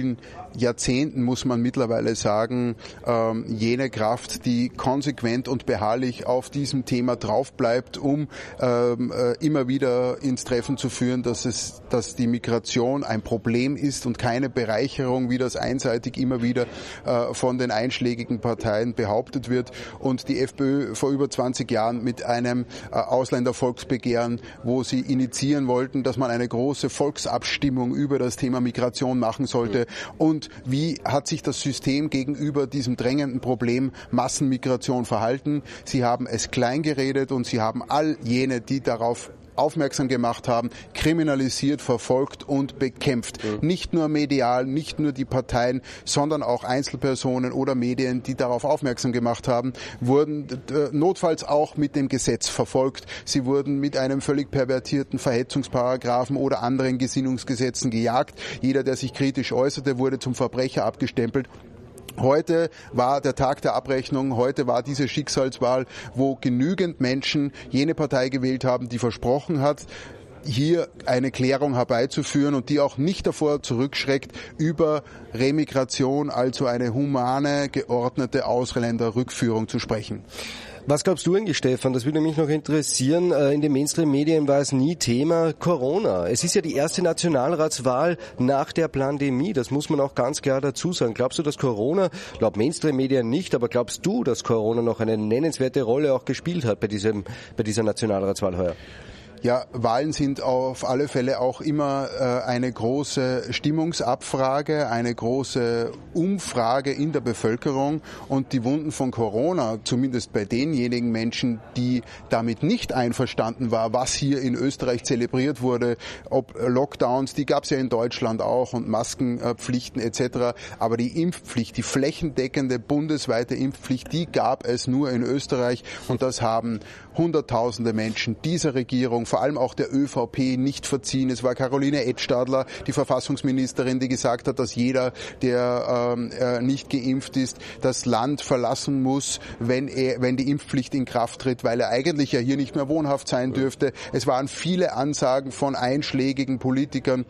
Jahrzehnten, muss man mittlerweile sagen, ähm, jene Kraft, die konsequent und beharrlich auf diesem Thema drauf bleibt, um ähm, äh, immer wieder ins Treffen zu führen, dass es, dass die Migration ein Problem ist und keine Bereicherung, wie das einseitig immer wieder äh, von den einschlägigen Parteien behauptet wird. Und die FPÖ vor über zwanzig Jahren mit einem äh, Ausländervolksbegehren, wo sie initiieren wollten, dass man eine große Volksabstimmung über das Thema Migration machen sollte. Und wie hat sich das System gegenüber diesem drängenden Problem Massenmigration verhalten? Sie haben es klein geredet und sie haben all jene, die darauf aufmerksam gemacht haben, kriminalisiert, verfolgt und bekämpft. Mhm. Nicht nur medial, nicht nur die Parteien, sondern auch Einzelpersonen oder Medien, die darauf aufmerksam gemacht haben, wurden äh, notfalls auch mit dem Gesetz verfolgt. Sie wurden mit einem völlig pervertierten Verhetzungsparagraphen oder anderen Gesinnungsgesetzen gejagt. Jeder, der sich kritisch äußerte, wurde zum Verbrecher abgestempelt. Heute war der Tag der Abrechnung, heute war diese Schicksalswahl, wo genügend Menschen jene Partei gewählt haben, die versprochen hat, hier eine Klärung herbeizuführen und die auch nicht davor zurückschreckt, über Remigration, also eine humane, geordnete Ausländerrückführung zu sprechen. Was glaubst du eigentlich, Stefan? Das würde mich noch interessieren. In den Mainstream-Medien war es nie Thema Corona. Es ist ja die erste Nationalratswahl nach der Pandemie. Das muss man auch ganz klar dazu sagen. Glaubst du, dass Corona, laut Mainstream-Medien nicht, aber glaubst du, dass Corona noch eine nennenswerte Rolle auch gespielt hat bei diesem, bei dieser Nationalratswahl heuer? Ja, Wahlen sind auf alle Fälle auch immer äh, eine große Stimmungsabfrage, eine große Umfrage in der Bevölkerung, und die Wunden von Corona, zumindest bei denjenigen Menschen, die damit nicht einverstanden war, was hier in Österreich zelebriert wurde, ob Lockdowns, die gab es ja in Deutschland auch, und Maskenpflichten et cetera, aber die Impfpflicht, die flächendeckende bundesweite Impfpflicht, die gab es nur in Österreich, und das haben Hunderttausende Menschen dieser Regierung, vor allem auch der ÖVP, nicht verziehen. Es war Caroline Edstadler, die Verfassungsministerin, die gesagt hat, dass jeder, der ähm, äh, nicht geimpft ist, das Land verlassen muss, wenn er, wenn die Impfpflicht in Kraft tritt, weil er eigentlich ja hier nicht mehr wohnhaft sein dürfte. Es waren viele Ansagen von einschlägigen Politikern,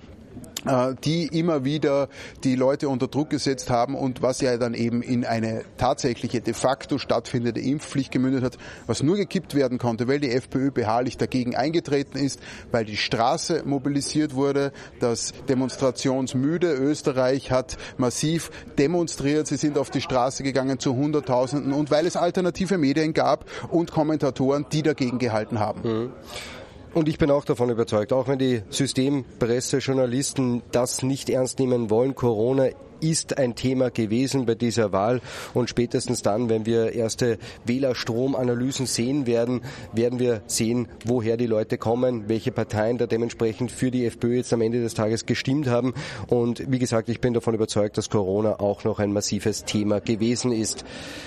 die immer wieder die Leute unter Druck gesetzt haben, und was ja dann eben in eine tatsächliche de facto stattfindende Impfpflicht gemündet hat, was nur gekippt werden konnte, weil die FPÖ beharrlich dagegen eingetreten ist, weil die Straße mobilisiert wurde. Das demonstrationsmüde Österreich hat massiv demonstriert, sie sind auf die Straße gegangen zu Hunderttausenden, und weil es alternative Medien gab und Kommentatoren, die dagegen gehalten haben. Mhm. Und ich bin auch davon überzeugt, auch wenn die Systempresse, Journalisten das nicht ernst nehmen wollen, Corona ist ein Thema gewesen bei dieser Wahl, und spätestens dann, wenn wir erste Wählerstromanalysen sehen werden, werden wir sehen, woher die Leute kommen, welche Parteien da dementsprechend für die FPÖ jetzt am Ende des Tages gestimmt haben. Und wie gesagt, ich bin davon überzeugt, dass Corona auch noch ein massives Thema gewesen ist.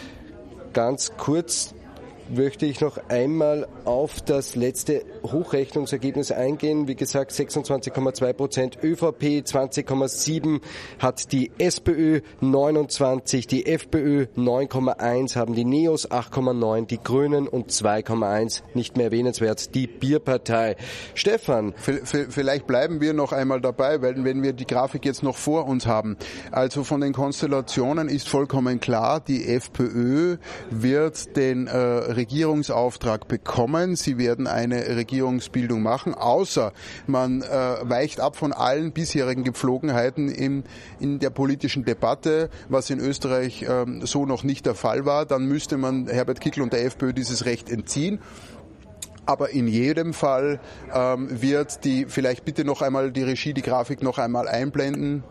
Ganz kurz möchte ich noch einmal auf das letzte Hochrechnungsergebnis eingehen. Wie gesagt, sechsundzwanzig Komma zwei Prozent ÖVP, zwanzig Komma sieben hat die SPÖ, neunundzwanzig die FPÖ, neun Komma eins haben die Neos, acht Komma neun die Grünen und zwei Komma eins, nicht mehr erwähnenswert, die Bierpartei. Stefan. Vielleicht bleiben wir noch einmal dabei, weil wenn wir die Grafik jetzt noch vor uns haben. Also von den Konstellationen ist vollkommen klar, die FPÖ wird den äh, Regierungsauftrag bekommen. Sie werden eine Regierungsbildung machen, außer man äh, weicht ab von allen bisherigen Gepflogenheiten in, in der politischen Debatte, was in Österreich ähm, so noch nicht der Fall war. Dann müsste man Herbert Kickl und der FPÖ dieses Recht entziehen. Aber in jedem Fall ähm, wird die, vielleicht bitte noch einmal die Regie, die Grafik noch einmal einblenden.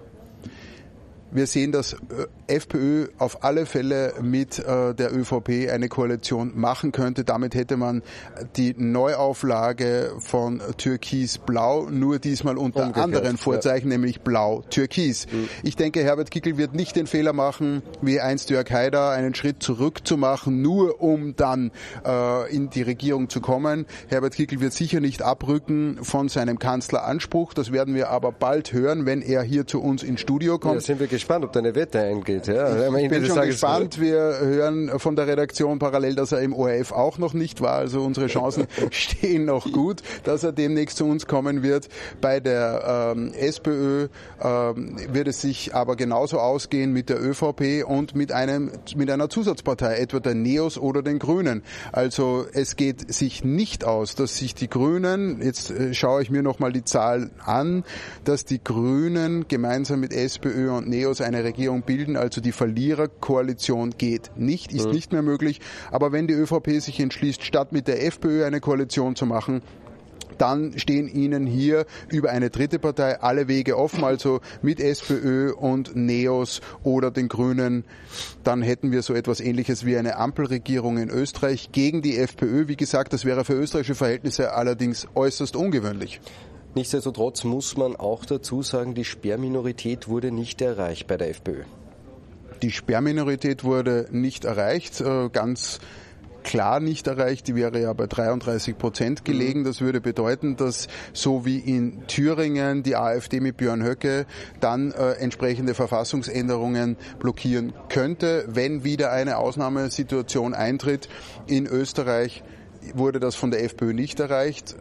Wir sehen, dass FPÖ auf alle Fälle mit äh, der ÖVP eine Koalition machen könnte. Damit hätte man die Neuauflage von Türkis-Blau, nur diesmal unter Umgekehrt, anderen Vorzeichen, ja. Nämlich Blau-Türkis. Mhm. Ich denke, Herbert Kickl wird nicht den Fehler machen, wie einst Jörg Haider, einen Schritt zurück zu machen, nur um dann äh, in die Regierung zu kommen. Herbert Kickl wird sicher nicht abrücken von seinem Kanzleranspruch. Das werden wir aber bald hören, wenn er hier zu uns ins Studio kommt. Ja, sind wir gespannt, ob da eine Wette eingeht. geht. Ja, ich bin schon gespannt. Wir hören von der Redaktion parallel, dass er im O R F auch noch nicht war. Also unsere Chancen stehen noch gut, dass er demnächst zu uns kommen wird. Bei der ähm, SPÖ ähm, wird es sich aber genauso ausgehen mit der ÖVP und mit einem mit einer Zusatzpartei, etwa der NEOS oder den Grünen. Also es geht sich nicht aus, dass sich die Grünen, jetzt äh, schaue ich mir nochmal die Zahl an, dass die Grünen gemeinsam mit SPÖ und NEOS eine Regierung bilden, also die Verliererkoalition geht nicht, ist nicht mehr möglich. Aber wenn die ÖVP sich entschließt, statt mit der FPÖ eine Koalition zu machen, dann stehen Ihnen hier über eine dritte Partei alle Wege offen, also mit SPÖ und NEOS oder den Grünen. Dann hätten wir so etwas Ähnliches wie eine Ampelregierung in Österreich gegen die FPÖ. Wie gesagt, das wäre für österreichische Verhältnisse allerdings äußerst ungewöhnlich. Nichtsdestotrotz muss man auch dazu sagen, die Sperrminorität wurde nicht erreicht bei der FPÖ. Die Sperrminorität wurde nicht erreicht, ganz klar nicht erreicht. Die wäre ja bei dreiunddreißig Prozent gelegen. Das würde bedeuten, dass so wie in Thüringen die AfD mit Björn Höcke dann äh, entsprechende Verfassungsänderungen blockieren könnte, wenn wieder eine Ausnahmesituation eintritt. In Österreich wurde das von der FPÖ nicht erreicht.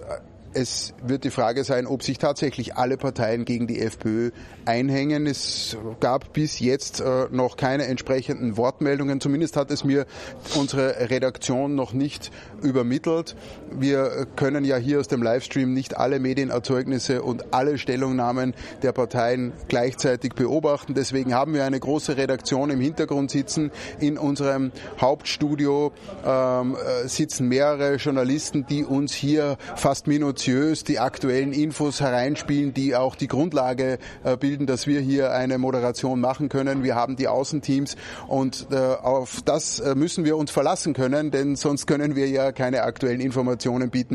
Es wird die Frage sein, ob sich tatsächlich alle Parteien gegen die FPÖ einhängen. Es gab bis jetzt äh, noch keine entsprechenden Wortmeldungen. Zumindest hat es mir unsere Redaktion noch nicht übermittelt. Wir können ja hier aus dem Livestream nicht alle Medienerzeugnisse und alle Stellungnahmen der Parteien gleichzeitig beobachten. Deswegen haben wir eine große Redaktion im Hintergrund sitzen. In unserem Hauptstudio ähm, sitzen mehrere Journalisten, die uns hier fast minutiös die aktuellen Infos hereinspielen, die auch die Grundlage äh, bilden, dass wir hier eine Moderation machen können. Wir haben die Außenteams und äh, auf das äh, müssen wir uns verlassen können, denn sonst können wir ja keine aktuellen Informationen bieten.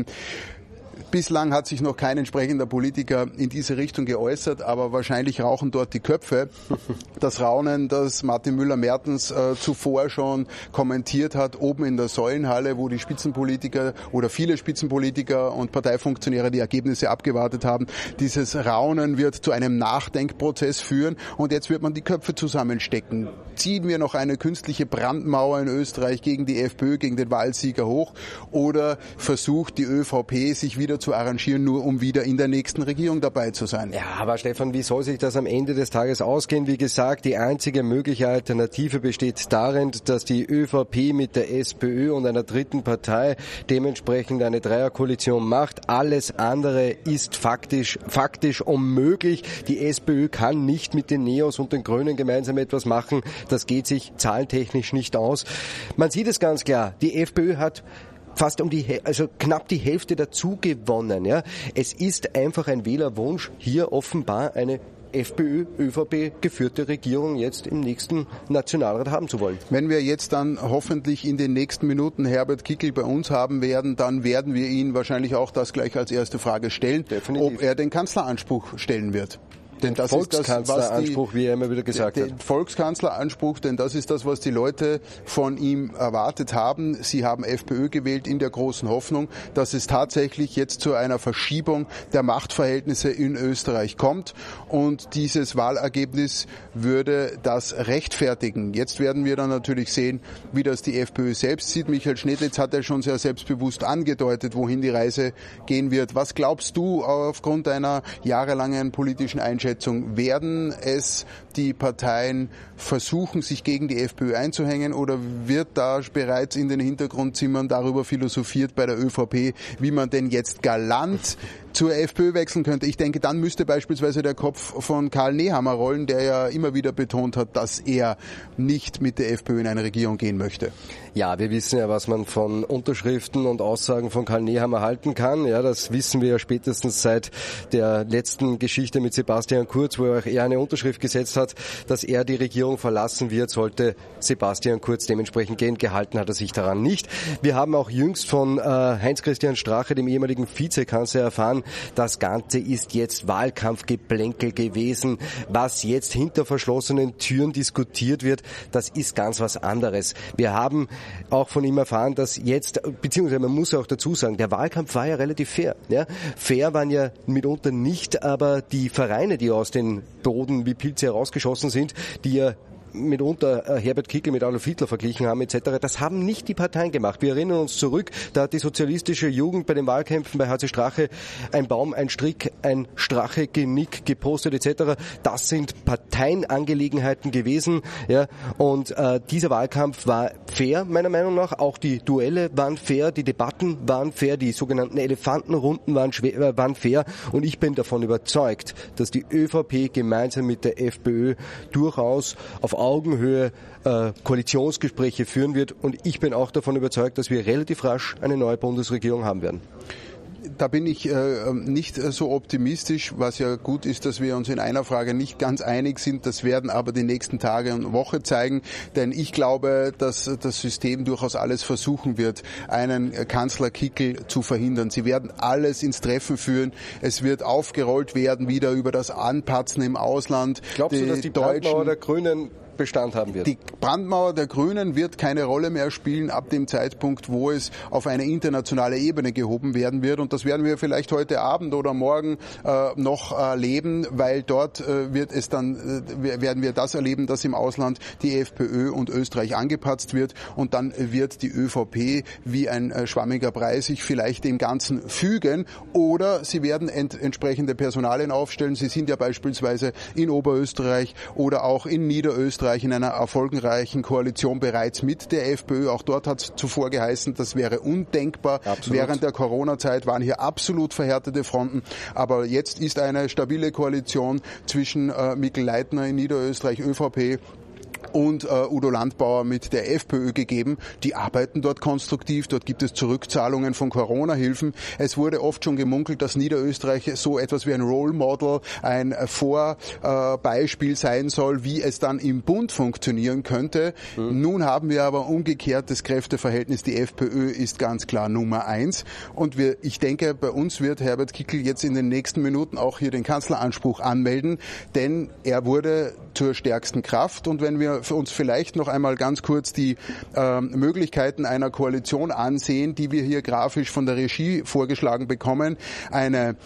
Bislang hat sich noch kein entsprechender Politiker in diese Richtung geäußert, aber wahrscheinlich rauchen dort die Köpfe. Das Raunen, das Martin Müller-Mertens äh, zuvor schon kommentiert hat, oben in der Säulenhalle, wo die Spitzenpolitiker oder viele Spitzenpolitiker und Parteifunktionäre die Ergebnisse abgewartet haben. Dieses Raunen wird zu einem Nachdenkprozess führen und jetzt wird man die Köpfe zusammenstecken. Ziehen wir noch eine künstliche Brandmauer in Österreich gegen die FPÖ, gegen den Wahlsieger hoch, oder versucht die ÖVP sich wieder zu arrangieren, nur um wieder in der nächsten Regierung dabei zu sein? Ja, aber Stefan, wie soll sich das am Ende des Tages ausgehen? Wie gesagt, die einzige mögliche Alternative besteht darin, dass die ÖVP mit der SPÖ und einer dritten Partei dementsprechend eine Dreierkoalition macht. Alles andere ist faktisch, faktisch unmöglich. Die SPÖ kann nicht mit den NEOS und den Grünen gemeinsam etwas machen. Das geht sich zahlentechnisch nicht aus. Man sieht es ganz klar. Die FPÖ hat fast um die, also knapp die Hälfte dazu gewonnen. Ja. Es ist einfach ein Wählerwunsch, hier offenbar eine FPÖ-ÖVP geführte Regierung jetzt im nächsten Nationalrat haben zu wollen. Wenn wir jetzt dann hoffentlich in den nächsten Minuten Herbert Kickl bei uns haben werden, dann werden wir ihn wahrscheinlich auch das gleich als erste Frage stellen, Definitiv. ob er den Kanzleranspruch stellen wird. Denn das Volkskanzleranspruch, wie er immer wieder gesagt hat. Den Volkskanzleranspruch, denn das ist das, was die Leute von ihm erwartet haben. Sie haben FPÖ gewählt in der großen Hoffnung, dass es tatsächlich jetzt zu einer Verschiebung der Machtverhältnisse in Österreich kommt. Und dieses Wahlergebnis würde das rechtfertigen. Jetzt werden wir dann natürlich sehen, wie das die FPÖ selbst sieht. Michael Schnedlitz hat ja schon sehr selbstbewusst angedeutet, wohin die Reise gehen wird. Was glaubst du aufgrund deiner jahrelangen politischen Einschätzung? Werden es die Parteien versuchen, sich gegen die FPÖ einzuhängen, oder wird da bereits in den Hintergrundzimmern darüber philosophiert bei der ÖVP, wie man denn jetzt galant zur FPÖ wechseln könnte? Ich denke, dann müsste beispielsweise der Kopf von Karl Nehammer rollen, der ja immer wieder betont hat, dass er nicht mit der FPÖ in eine Regierung gehen möchte. Ja, wir wissen ja, was man von Unterschriften und Aussagen von Karl Nehammer halten kann. Ja, das wissen wir ja spätestens seit der letzten Geschichte mit Sebastian Kurz, wo er eine Unterschrift gesetzt hat, dass er die Regierung verlassen wird, sollte Sebastian Kurz dementsprechend gehen. Gehalten hat er sich daran nicht. Wir haben auch jüngst von äh, Heinz-Christian Strache, dem ehemaligen Vizekanzler, erfahren, das Ganze ist jetzt Wahlkampfgeplänkel gewesen. Was jetzt hinter verschlossenen Türen diskutiert wird, das ist ganz was anderes. Wir haben auch von ihm erfahren, dass jetzt, beziehungsweise man muss auch dazu sagen, der Wahlkampf war ja relativ fair. Ja? Fair waren ja mitunter nicht, aber die Vereine, die aus den Boden wie Pilze herausgeschossen sind, die ja mitunter Herbert Kickl mit Adolf Hitler verglichen haben et cetera. Das haben nicht die Parteien gemacht. Wir erinnern uns zurück, da hat die sozialistische Jugend bei den Wahlkämpfen bei H C Strache ein Baum, ein Strick, ein Strache-Genick gepostet et cetera. Das sind Parteienangelegenheiten gewesen. Ja, und äh, dieser Wahlkampf war fair, meiner Meinung nach. Auch die Duelle waren fair, die Debatten waren fair, die sogenannten Elefantenrunden waren, schwer, waren fair. Und ich bin davon überzeugt, dass die ÖVP gemeinsam mit der FPÖ durchaus auf Augenhöhe äh, Koalitionsgespräche führen wird. Und ich bin auch davon überzeugt, dass wir relativ rasch eine neue Bundesregierung haben werden. Da bin ich äh, nicht so optimistisch, was ja gut ist, dass wir uns in einer Frage nicht ganz einig sind. Das werden aber die nächsten Tage und Woche zeigen, denn ich glaube, dass das System durchaus alles versuchen wird, einen Kanzler Kickl zu verhindern. Sie werden alles ins Treffen führen. Es wird aufgerollt werden wieder über das Anpatzen im Ausland. Glaubst du, dass die Brandmauer der Grünen Bestand haben wird? Die Brandmauer der Grünen wird keine Rolle mehr spielen ab dem Zeitpunkt, wo es auf eine internationale Ebene gehoben werden wird. Und das werden wir vielleicht heute Abend oder morgen äh, noch erleben, weil dort äh, wird es dann, äh, werden wir das erleben, dass im Ausland die FPÖ und Österreich angepatzt wird. Und dann wird die ÖVP wie ein äh, schwammiger Brei sich vielleicht dem Ganzen fügen. Oder sie werden ent- entsprechende Personalien aufstellen. Sie sind ja beispielsweise in Oberösterreich oder auch in Niederösterreich in einer erfolgreichen Koalition bereits mit der FPÖ. Auch dort hat es zuvor geheißen, das wäre undenkbar. Absolut. Während der Corona-Zeit waren hier absolut verhärtete Fronten. Aber jetzt ist eine stabile Koalition zwischen äh, Mikl Leitner in Niederösterreich, ÖVP, und äh, Udo Landbauer mit der FPÖ gegeben. Die arbeiten dort konstruktiv. Dort gibt es Zurückzahlungen von Corona-Hilfen. Es wurde oft schon gemunkelt, dass Niederösterreich so etwas wie ein Role Model, ein Vorbeispiel äh, sein soll, wie es dann im Bund funktionieren könnte. Mhm. Nun haben wir aber umgekehrt das Kräfteverhältnis. Die FPÖ ist ganz klar Nummer eins. Und wir, ich denke, bei uns wird Herbert Kickl jetzt in den nächsten Minuten auch hier den Kanzleranspruch anmelden, denn er wurde zur stärksten Kraft. Und wenn wir für uns vielleicht noch einmal ganz kurz die äh, Möglichkeiten einer Koalition ansehen, die wir hier grafisch von der Regie vorgeschlagen bekommen. Eine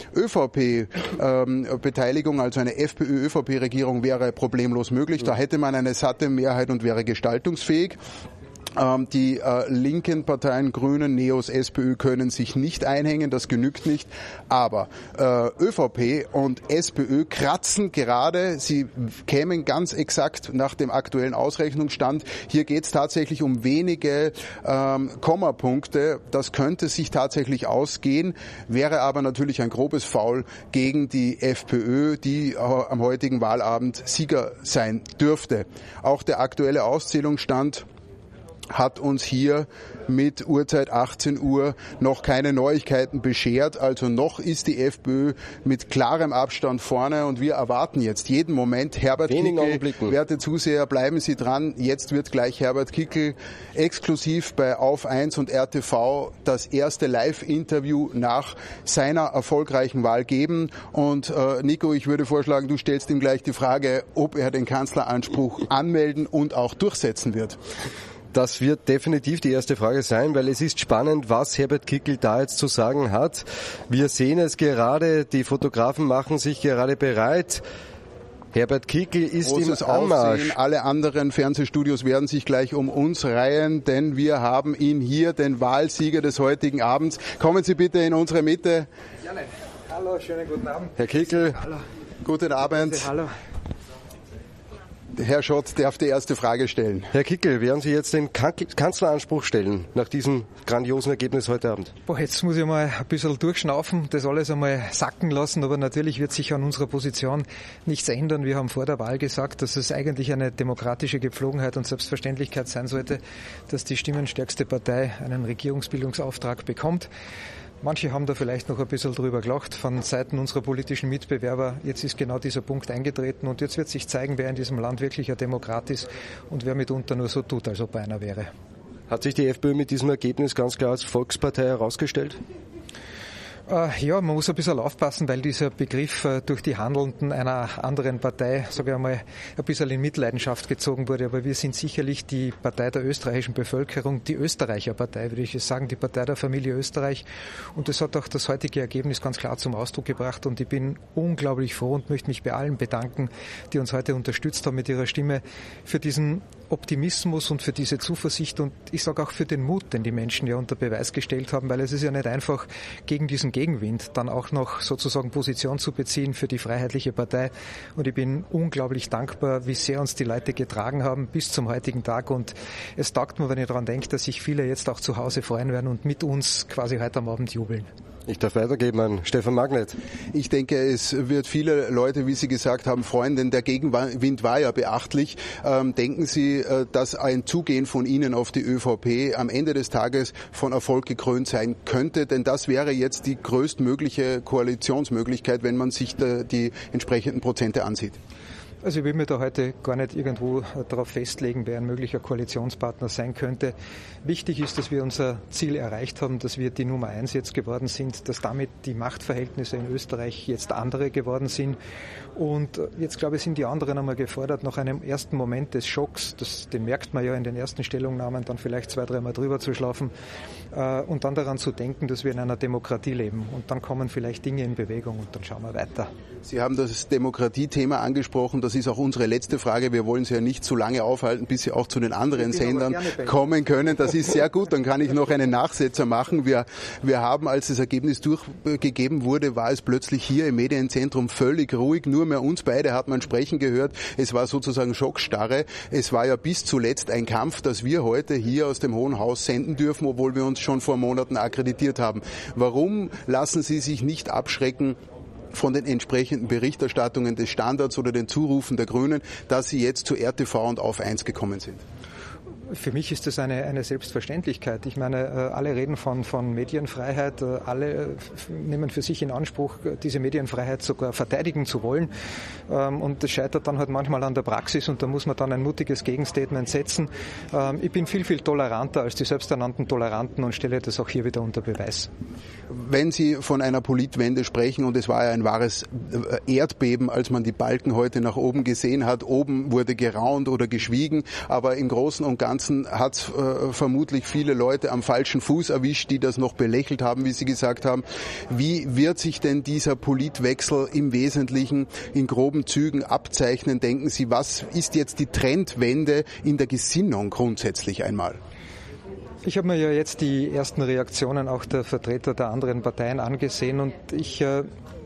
ÖVP-Beteiligung, ähm, also eine FPÖ-ÖVP-Regierung wäre problemlos möglich. Da hätte man eine satte Mehrheit und wäre gestaltungsfähig. Die äh, linken Parteien, Grünen, Neos, SPÖ können sich nicht einhängen, das genügt nicht. Aber äh, ÖVP und SPÖ kratzen gerade, sie kämen ganz exakt nach dem aktuellen Ausrechnungsstand. Hier geht es tatsächlich um wenige ähm, Kommapunkte. Das könnte sich tatsächlich ausgehen, wäre aber natürlich ein grobes Foul gegen die FPÖ, die äh, am heutigen Wahlabend Sieger sein dürfte. Auch der aktuelle Auszählungsstand hat uns hier mit Uhrzeit achtzehn Uhr noch keine Neuigkeiten beschert. Also noch ist die FPÖ mit klarem Abstand vorne und wir erwarten jetzt jeden Moment Herbert Kickl. Werte Zuseher, bleiben Sie dran. Jetzt wird gleich Herbert Kickl exklusiv bei Auf eins und R T V das erste Live-Interview nach seiner erfolgreichen Wahl geben. Und äh, Nico, ich würde vorschlagen, du stellst ihm gleich die Frage, ob er den Kanzleranspruch anmelden und auch durchsetzen wird. Das wird definitiv die erste Frage sein, weil es ist spannend, was Herbert Kickl da jetzt zu sagen hat. Wir sehen es gerade, die Fotografen machen sich gerade bereit. Herbert Kickl ist Großes im Anmarsch. Aufsehen. Alle anderen Fernsehstudios werden sich gleich um uns reihen, denn wir haben ihn hier, den Wahlsieger des heutigen Abends. Kommen Sie bitte in unsere Mitte. Gerne. Hallo, schönen guten Abend. Herr Kickl, hallo. Guten Abend. Hallo. Herr Schott darf die erste Frage stellen. Herr Kickl, werden Sie jetzt den Kanzleranspruch stellen nach diesem grandiosen Ergebnis heute Abend? Boah, jetzt muss ich mal ein bisschen durchschnaufen, das alles einmal sacken lassen, aber natürlich wird sich an unserer Position nichts ändern. Wir haben vor der Wahl gesagt, dass es eigentlich eine demokratische Gepflogenheit und Selbstverständlichkeit sein sollte, dass die stimmenstärkste Partei einen Regierungsbildungsauftrag bekommt. Manche haben da vielleicht noch ein bisschen drüber gelacht von Seiten unserer politischen Mitbewerber. Jetzt ist genau dieser Punkt eingetreten und jetzt wird sich zeigen, wer in diesem Land wirklich ein Demokrat ist und wer mitunter nur so tut, als ob er einer wäre. Hat sich die FPÖ mit diesem Ergebnis ganz klar als Volkspartei herausgestellt? Ja, man muss ein bisschen aufpassen, weil dieser Begriff durch die Handelnden einer anderen Partei, sage ich einmal, ein bisschen in Mitleidenschaft gezogen wurde. Aber wir sind sicherlich die Partei der österreichischen Bevölkerung, die Österreicher-Partei, würde ich jetzt sagen, die Partei der Familie Österreich. Und das hat auch das heutige Ergebnis ganz klar zum Ausdruck gebracht. Und ich bin unglaublich froh und möchte mich bei allen bedanken, die uns heute unterstützt haben mit ihrer Stimme, für diesen Optimismus und für diese Zuversicht und ich sage auch für den Mut, den die Menschen ja unter Beweis gestellt haben, weil es ist ja nicht einfach, gegen diesen Gegenwind dann auch noch sozusagen Position zu beziehen für die Freiheitliche Partei. Und ich bin unglaublich dankbar, wie sehr uns die Leute getragen haben bis zum heutigen Tag. Und es taugt mir, wenn ich daran denke, dass sich viele jetzt auch zu Hause freuen werden und mit uns quasi heute am Abend jubeln. Ich darf weitergeben an Stefan Magnet. Ich denke, es wird viele Leute, wie Sie gesagt haben, freuen, denn der Gegenwind war ja beachtlich. Ähm, denken Sie, dass ein Zugehen von Ihnen auf die ÖVP am Ende des Tages von Erfolg gekrönt sein könnte? Denn das wäre jetzt die größtmögliche Koalitionsmöglichkeit, wenn man sich da die entsprechenden Prozente ansieht. Also ich will mir da heute gar nicht irgendwo darauf festlegen, wer ein möglicher Koalitionspartner sein könnte. Wichtig ist, dass wir unser Ziel erreicht haben, dass wir die Nummer eins jetzt geworden sind, dass damit die Machtverhältnisse in Österreich jetzt andere geworden sind. Und jetzt, glaube ich, sind die anderen einmal gefordert, nach einem ersten Moment des Schocks, das, den merkt man ja in den ersten Stellungnahmen, dann vielleicht zwei, dreimal drüber zu schlafen äh, und dann daran zu denken, dass wir in einer Demokratie leben. Und dann kommen vielleicht Dinge in Bewegung und dann schauen wir weiter. Sie haben das Demokratiethema angesprochen. Das ist auch unsere letzte Frage. Wir wollen Sie ja nicht zu lange aufhalten, bis Sie auch zu den anderen Sendern kommen können. Das ist sehr gut. Dann kann ich noch einen Nachsetzer machen. Wir, wir haben, als das Ergebnis durchgegeben wurde, war es plötzlich hier im Medienzentrum völlig ruhig. Nur mehr uns beide hat man sprechen gehört. Es war sozusagen Schockstarre. Es war ja bis zuletzt ein Kampf, dass wir heute hier aus dem Hohen Haus senden dürfen, obwohl wir uns schon vor Monaten akkreditiert haben. Warum lassen Sie sich nicht abschrecken von den entsprechenden Berichterstattungen des Standards oder den Zurufen der Grünen, dass sie jetzt zu R T V und auf eins gekommen sind? Für mich ist das eine, eine Selbstverständlichkeit. Ich meine, alle reden von, von Medienfreiheit, alle nehmen für sich in Anspruch, diese Medienfreiheit sogar verteidigen zu wollen. Und das scheitert dann halt manchmal an der Praxis und da muss man dann ein mutiges Gegenstatement setzen. Ich bin viel, viel toleranter als die selbsternannten Toleranten und stelle das auch hier wieder unter Beweis. Wenn Sie von einer Politwende sprechen, und es war ja ein wahres Erdbeben, als man die Balken heute nach oben gesehen hat, oben wurde geraunt oder geschwiegen, aber im Großen und Ganzen hat es äh, vermutlich viele Leute am falschen Fuß erwischt, die das noch belächelt haben, wie Sie gesagt haben. Wie wird sich denn dieser Politwechsel im Wesentlichen in groben Zügen abzeichnen? Denken Sie, was ist jetzt die Trendwende in der Gesinnung grundsätzlich einmal? Ich habe mir ja jetzt die ersten Reaktionen auch der Vertreter der anderen Parteien angesehen und ich äh,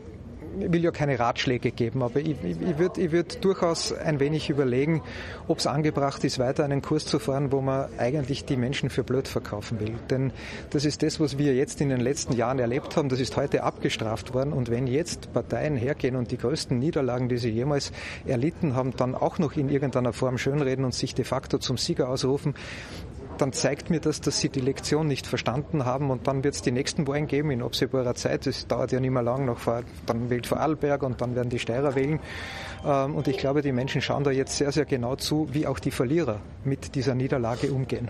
Ich will ja keine Ratschläge geben, aber ich, ich, ich würde ich würd durchaus ein wenig überlegen, ob es angebracht ist, weiter einen Kurs zu fahren, wo man eigentlich die Menschen für blöd verkaufen will. Denn das ist das, was wir jetzt in den letzten Jahren erlebt haben, das ist heute abgestraft worden. Und wenn jetzt Parteien hergehen und die größten Niederlagen, die sie jemals erlitten haben, dann auch noch in irgendeiner Form schönreden und sich de facto zum Sieger ausrufen, dann zeigt mir das, dass sie die Lektion nicht verstanden haben und dann wird es die nächsten Wahlen geben in absehbarer Zeit. Es dauert ja nicht mehr lang, noch vor, dann wählt Vorarlberg und dann werden die Steirer wählen. Und ich glaube, die Menschen schauen da jetzt sehr, sehr genau zu, wie auch die Verlierer mit dieser Niederlage umgehen.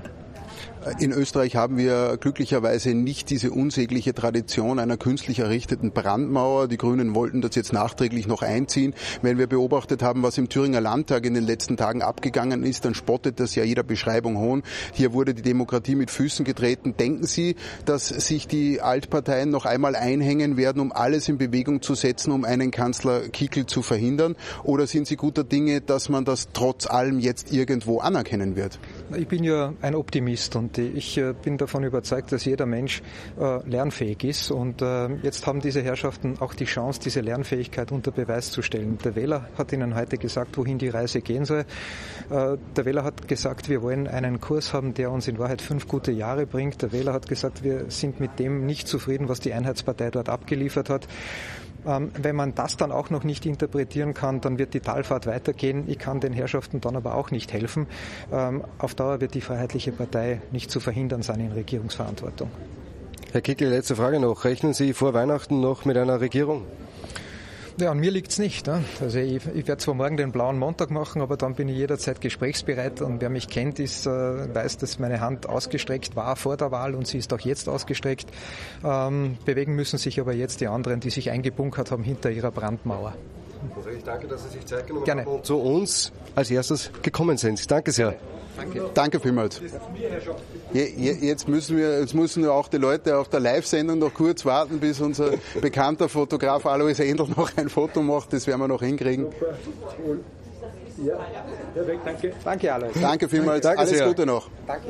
In Österreich haben wir glücklicherweise nicht diese unsägliche Tradition einer künstlich errichteten Brandmauer. Die Grünen wollten das jetzt nachträglich noch einziehen. Wenn wir beobachtet haben, was im Thüringer Landtag in den letzten Tagen abgegangen ist, dann spottet das ja jeder Beschreibung hohn. Hier wurde die Demokratie mit Füßen getreten. Denken Sie, dass sich die Altparteien noch einmal einhängen werden, um alles in Bewegung zu setzen, um einen Kanzler Kickl zu verhindern? Oder sind Sie guter Dinge, dass man das trotz allem jetzt irgendwo anerkennen wird? Ich bin ja ein Optimist und ich bin davon überzeugt, dass jeder Mensch äh, lernfähig ist und äh, jetzt haben diese Herrschaften auch die Chance, diese Lernfähigkeit unter Beweis zu stellen. Der Wähler hat Ihnen heute gesagt, wohin die Reise gehen soll. Äh, der Wähler hat gesagt, wir wollen einen Kurs haben, der uns in Wahrheit fünf gute Jahre bringt. Der Wähler hat gesagt, wir sind mit dem nicht zufrieden, was die Einheitspartei dort abgeliefert hat. Wenn man das dann auch noch nicht interpretieren kann, dann wird die Talfahrt weitergehen. Ich kann den Herrschaften dann aber auch nicht helfen. Auf Dauer wird die Freiheitliche Partei nicht zu verhindern sein in Regierungsverantwortung. Herr Kickl, letzte Frage noch. Rechnen Sie vor Weihnachten noch mit einer Regierung? Ja, an mir liegt's nicht. Ne? Also ich, ich werde zwar morgen den blauen Montag machen, aber dann bin ich jederzeit gesprächsbereit und wer mich kennt, ist, äh, weiß, dass meine Hand ausgestreckt war vor der Wahl und sie ist auch jetzt ausgestreckt. Ähm, bewegen müssen sich aber jetzt die anderen, die sich eingebunkert haben hinter ihrer Brandmauer. Also ich danke, dass Sie sich Zeit genommen Gerne. haben und zu uns als erstes gekommen sind. Danke sehr. Danke. Danke vielmals. Jetzt müssen wir, jetzt müssen wir auch die Leute auf der Live-Sendung noch kurz warten, bis unser bekannter Fotograf Alois Endl noch ein Foto macht. Das werden wir noch hinkriegen. Ja, perfekt, danke. Danke, Alois. Danke vielmals. Danke Alles sehr. Gute noch. Danke.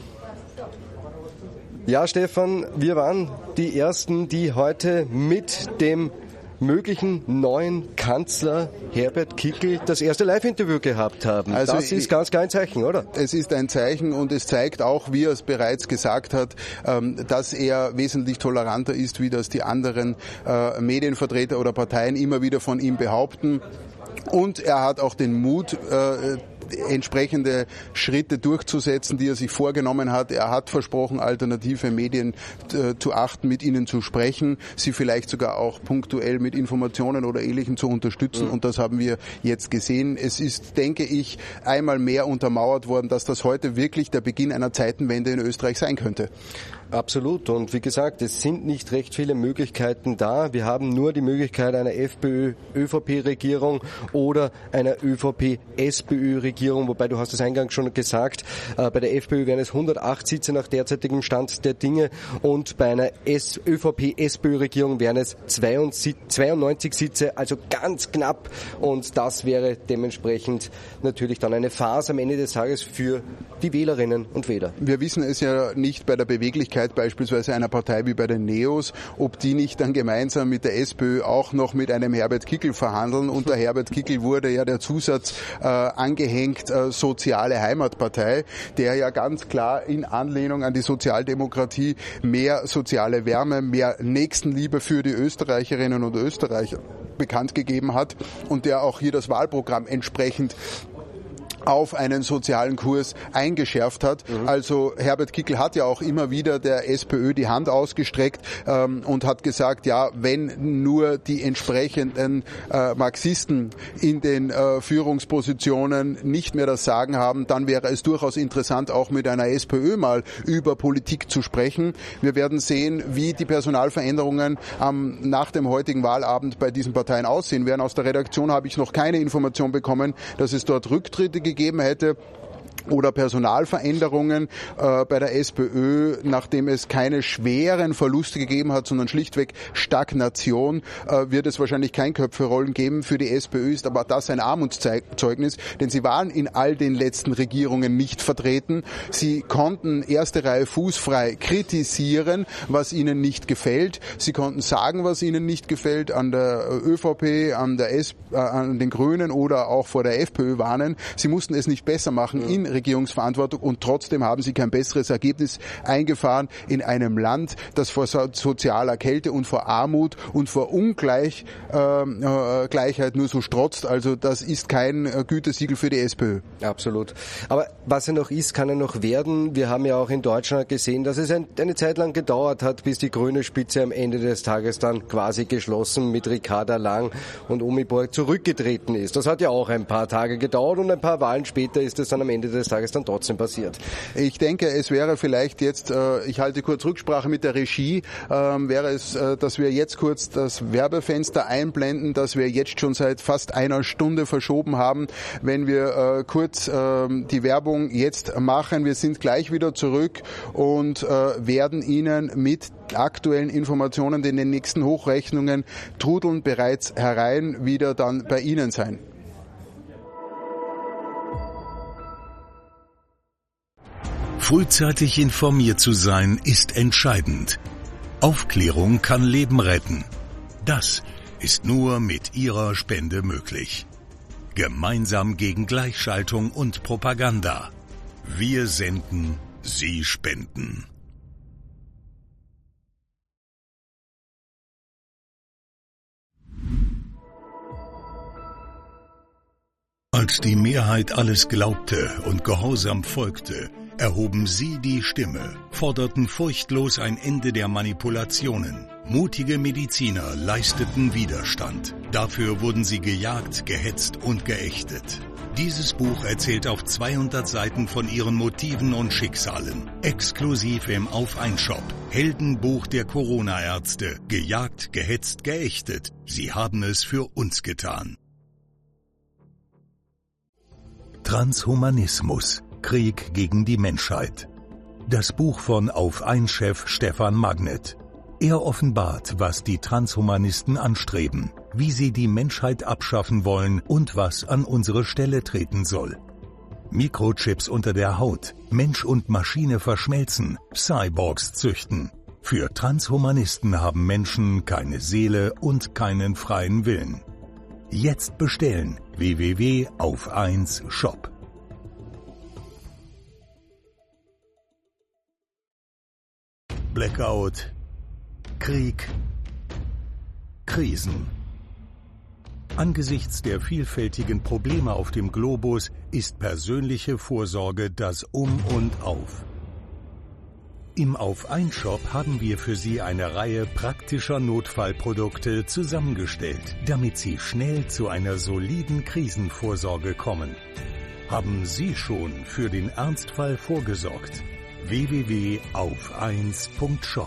Ja, Stefan, wir waren die Ersten, die heute mit dem möglichen neuen Kanzler Herbert Kickl das erste Live-Interview gehabt haben. Also das ist ganz klar ein Zeichen, oder? Es ist ein Zeichen und es zeigt auch, wie er es bereits gesagt hat, dass er wesentlich toleranter ist, wie das die anderen Medienvertreter oder Parteien immer wieder von ihm behaupten. Und er hat auch den Mut, äh, entsprechende Schritte durchzusetzen, die er sich vorgenommen hat. Er hat versprochen, alternative Medien äh, zu achten, mit ihnen zu sprechen, sie vielleicht sogar auch punktuell mit Informationen oder Ähnlichem zu unterstützen. Mhm. Und das haben wir jetzt gesehen. Es ist, denke ich, einmal mehr untermauert worden, dass das heute wirklich der Beginn einer Zeitenwende in Österreich sein könnte. Absolut. Und wie gesagt, es sind nicht recht viele Möglichkeiten da. Wir haben nur die Möglichkeit einer FPÖ-Ö V P-Regierung oder einer Ö V P-S P Ö-Regierung, wobei du hast es eingangs schon gesagt, äh, bei der FPÖ wären es hundertacht Sitze nach derzeitigem Stand der Dinge und bei einer Ö V P-S P Ö-Regierung wären es zweiundneunzig Sitze, also ganz knapp. Und das wäre dementsprechend natürlich dann eine Farce am Ende des Tages für die Wählerinnen und Wähler. Wir wissen es ja nicht bei der Beweglichkeit beispielsweise einer Partei wie bei den Neos, ob die nicht dann gemeinsam mit der SPÖ auch noch mit einem Herbert Kickl verhandeln. Unter Herbert Kickl wurde ja der Zusatz äh, angehängt, äh, Soziale Heimatpartei, der ja ganz klar in Anlehnung an die Sozialdemokratie mehr soziale Wärme, mehr Nächstenliebe für die Österreicherinnen und Österreicher bekannt gegeben hat und der auch hier das Wahlprogramm entsprechend auf einen sozialen Kurs eingeschärft hat. Mhm. Also Herbert Kickl hat ja auch immer wieder der SPÖ die Hand ausgestreckt ähm, und hat gesagt, ja, wenn nur die entsprechenden äh, Marxisten in den äh, Führungspositionen nicht mehr das Sagen haben, dann wäre es durchaus interessant, auch mit einer SPÖ mal über Politik zu sprechen. Wir werden sehen, wie die Personalveränderungen ähm, nach dem heutigen Wahlabend bei diesen Parteien aussehen werden. Aus der Redaktion habe ich noch keine Information bekommen, dass es dort Rücktritte gegeben hätte oder Personalveränderungen äh, bei der SPÖ, nachdem es keine schweren Verluste gegeben hat, sondern schlichtweg Stagnation, äh, wird es wahrscheinlich kein Köpferollen geben. Für die SPÖ ist aber das ein Armutszeugnis, denn sie waren in all den letzten Regierungen nicht vertreten. Sie konnten erste Reihe fußfrei kritisieren, was ihnen nicht gefällt. Sie konnten sagen, was ihnen nicht gefällt, an der ÖVP, an der S- äh, an den Grünen oder auch vor der FPÖ warnen. Sie mussten es nicht besser machen in Regierungsverantwortung und trotzdem haben sie kein besseres Ergebnis eingefahren in einem Land, das vor sozialer Kälte und vor Armut und vor Ungleichheit äh, nur so strotzt. Also das ist kein äh, Gütesiegel für die SPÖ. Absolut. Aber was er noch ist, kann er noch werden. Wir haben ja auch in Deutschland gesehen, dass es ein, eine Zeit lang gedauert hat, bis die grüne Spitze am Ende des Tages dann quasi geschlossen mit Ricarda Lang und Omi Borg zurückgetreten ist. Das hat ja auch ein paar Tage gedauert und ein paar Wahlen später ist es dann am Ende des Tages dann trotzdem passiert. Ich denke, es wäre vielleicht jetzt, äh, ich halte kurz Rücksprache mit der Regie, äh, wäre es, äh, dass wir jetzt kurz das Werbefenster einblenden, das wir jetzt schon seit fast einer Stunde verschoben haben. Wenn wir äh, kurz äh, die Werbung jetzt machen, wir sind gleich wieder zurück und äh, werden Ihnen mit aktuellen Informationen in den nächsten Hochrechnungen trudeln bereits herein wieder dann bei Ihnen sein. Frühzeitig informiert zu sein, ist entscheidend. Aufklärung kann Leben retten. Das ist nur mit Ihrer Spende möglich. Gemeinsam gegen Gleichschaltung und Propaganda. Wir senden, Sie spenden. Als die Mehrheit alles glaubte und gehorsam folgte, erhoben sie die Stimme, forderten furchtlos ein Ende der Manipulationen. Mutige Mediziner leisteten Widerstand. Dafür wurden sie gejagt, gehetzt und geächtet. Dieses Buch erzählt auf zweihundert Seiten von ihren Motiven und Schicksalen. Exklusiv im Auf eins Shop. Heldenbuch der Corona-Ärzte. Gejagt, gehetzt, geächtet. Sie haben es für uns getan. Transhumanismus. Krieg gegen die Menschheit. Das Buch von Auf eins Chef Stefan Magnet. Er offenbart, was die Transhumanisten anstreben, wie sie die Menschheit abschaffen wollen und was an unsere Stelle treten soll. Mikrochips unter der Haut, Mensch und Maschine verschmelzen, Cyborgs züchten. Für Transhumanisten haben Menschen keine Seele und keinen freien Willen. Jetzt bestellen w w w punkt auf eins shop. Blackout, Krieg, Krisen. Angesichts der vielfältigen Probleme auf dem Globus ist persönliche Vorsorge das Um und Auf. Im Auf eins Shop haben wir für Sie eine Reihe praktischer Notfallprodukte zusammengestellt, damit Sie schnell zu einer soliden Krisenvorsorge kommen. Haben Sie schon für den Ernstfall vorgesorgt? w w w punkt auf eins punkt shop.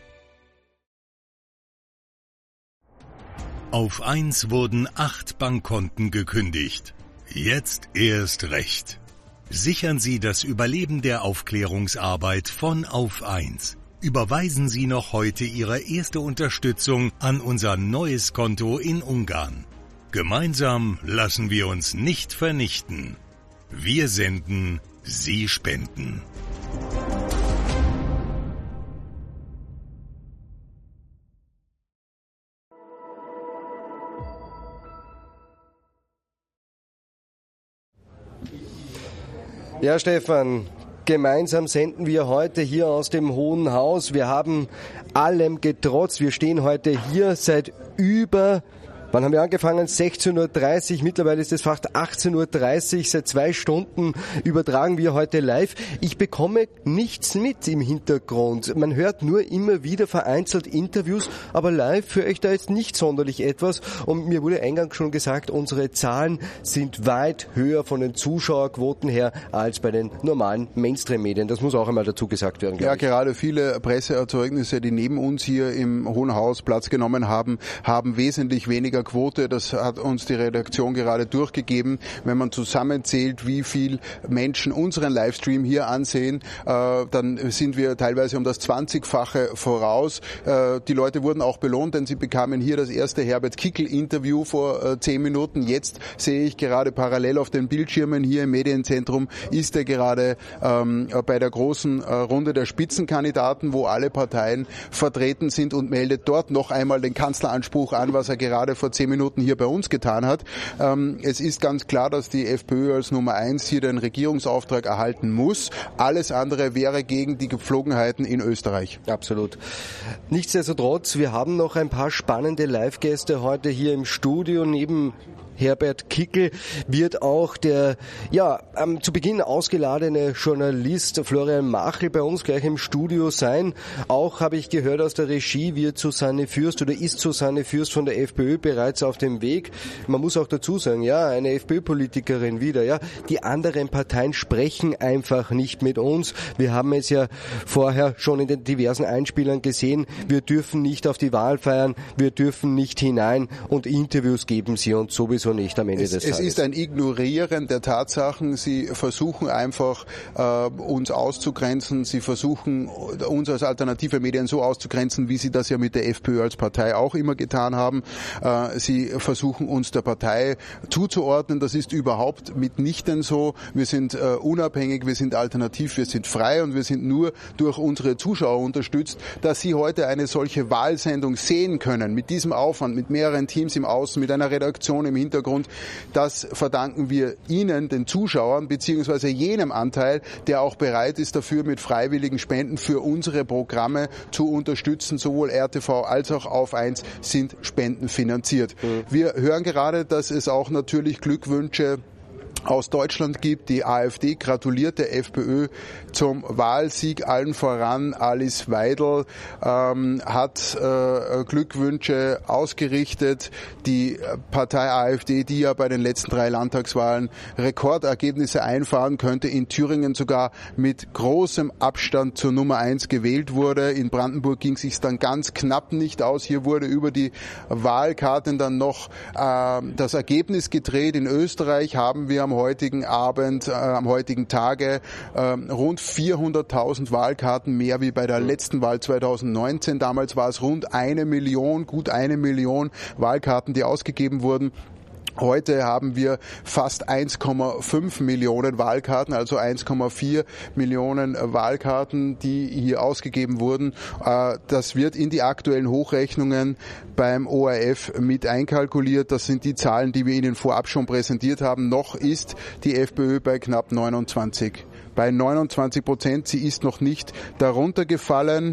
Auf eins wurden acht Bankkonten gekündigt. Jetzt erst recht. Sichern Sie das Überleben der Aufklärungsarbeit von Auf eins. Überweisen Sie noch heute Ihre erste Unterstützung an unser neues Konto in Ungarn. Gemeinsam lassen wir uns nicht vernichten. Wir senden, Sie spenden. Ja, Stefan, gemeinsam senden wir heute hier aus dem Hohen Haus. Wir haben allem getrotzt. Wir stehen heute hier seit über, wann haben wir angefangen? sechzehn Uhr dreißig. Mittlerweile ist es fast achtzehn Uhr dreißig. Seit zwei Stunden übertragen wir heute live. Ich bekomme nichts mit im Hintergrund. Man hört nur immer wieder vereinzelt Interviews, aber live höre ich da jetzt nicht sonderlich etwas. Und mir wurde eingangs schon gesagt, unsere Zahlen sind weit höher von den Zuschauerquoten her als bei den normalen Mainstream-Medien. Das muss auch einmal dazu gesagt werden. Ja, ich. Gerade viele Presseerzeugnisse, die neben uns hier im Hohen Haus Platz genommen haben, haben wesentlich weniger Quote. Das hat uns die Redaktion gerade durchgegeben. Wenn man zusammenzählt, wie viel Menschen unseren Livestream hier ansehen, äh, dann sind wir teilweise um das zwanzigfache voraus. Äh, die Leute wurden auch belohnt, denn sie bekamen hier das erste Herbert Kickl-Interview vor äh, zehn Minuten. Jetzt sehe ich gerade parallel auf den Bildschirmen hier im Medienzentrum, ist er gerade ähm, bei der großen äh, Runde der Spitzenkandidaten, wo alle Parteien vertreten sind, und meldet dort noch einmal den Kanzleranspruch an, was er gerade vor zehn Minuten hier bei uns getan hat. Ähm, es ist ganz klar, dass die FPÖ als Nummer eins hier den Regierungsauftrag erhalten muss. Alles andere wäre gegen die Gepflogenheiten in Österreich. Absolut. Nichtsdestotrotz, wir haben noch ein paar spannende Live-Gäste heute hier im Studio. Neben Herbert Kickl wird auch der ja ähm, zu Beginn ausgeladene Journalist Florian Machel bei uns gleich im Studio sein. Auch habe ich gehört aus der Regie, wird Susanne Fürst oder ist Susanne Fürst von der FPÖ bereits auf dem Weg. Man muss auch dazu sagen, ja, eine FPÖ-Politikerin wieder. Ja, die anderen Parteien sprechen einfach nicht mit uns. Wir haben es ja vorher schon in den diversen Einspielern gesehen. Wir dürfen nicht auf die Wahl feiern, wir dürfen nicht hinein und Interviews geben sie uns sowieso nicht am Ende es, des Tages. Es ist ein Ignorieren der Tatsachen. Sie versuchen einfach, äh, uns auszugrenzen. Sie versuchen, uns als alternative Medien so auszugrenzen, wie sie das ja mit der FPÖ als Partei auch immer getan haben. Äh, sie versuchen, uns der Partei zuzuordnen. Das ist überhaupt mitnichten so. Wir sind äh, unabhängig, wir sind alternativ, wir sind frei, und wir sind nur durch unsere Zuschauer unterstützt. Dass Sie heute eine solche Wahlsendung sehen können, mit diesem Aufwand, mit mehreren Teams im Außen, mit einer Redaktion im Hintergrund, das verdanken wir Ihnen, den Zuschauern, beziehungsweise jenem Anteil, der auch bereit ist, dafür mit freiwilligen Spenden für unsere Programme zu unterstützen. Sowohl R T V als auch Auf eins sind spendenfinanziert. Mhm. Wir hören gerade, dass es auch natürlich Glückwünsche aus Deutschland gibt. Die AfD gratuliert der FPÖ zum Wahlsieg, allen voran Alice Weidel, ähm, hat äh, Glückwünsche ausgerichtet. Die Partei AfD, die ja bei den letzten drei Landtagswahlen Rekordergebnisse einfahren könnte, in Thüringen sogar mit großem Abstand zur Nummer eins gewählt wurde. In Brandenburg ging es sich dann ganz knapp nicht aus. Hier wurde über die Wahlkarten dann noch äh, das Ergebnis gedreht. In Österreich haben wir am heutigen Abend, äh, am heutigen Tage äh, rund vierhunderttausend Wahlkarten mehr wie bei der letzten Wahl zweitausendneunzehn. Damals war es rund eine Million, gut eine Million Wahlkarten, die ausgegeben wurden. Heute haben wir fast eins Komma fünf Millionen Wahlkarten, also eins Komma vier Millionen Wahlkarten, die hier ausgegeben wurden. Das wird in die aktuellen Hochrechnungen beim O R F mit einkalkuliert. Das sind die Zahlen, die wir Ihnen vorab schon präsentiert haben. Noch ist die FPÖ bei knapp neunundzwanzig. Bei neunundzwanzig Prozent. Sie ist noch nicht darunter gefallen.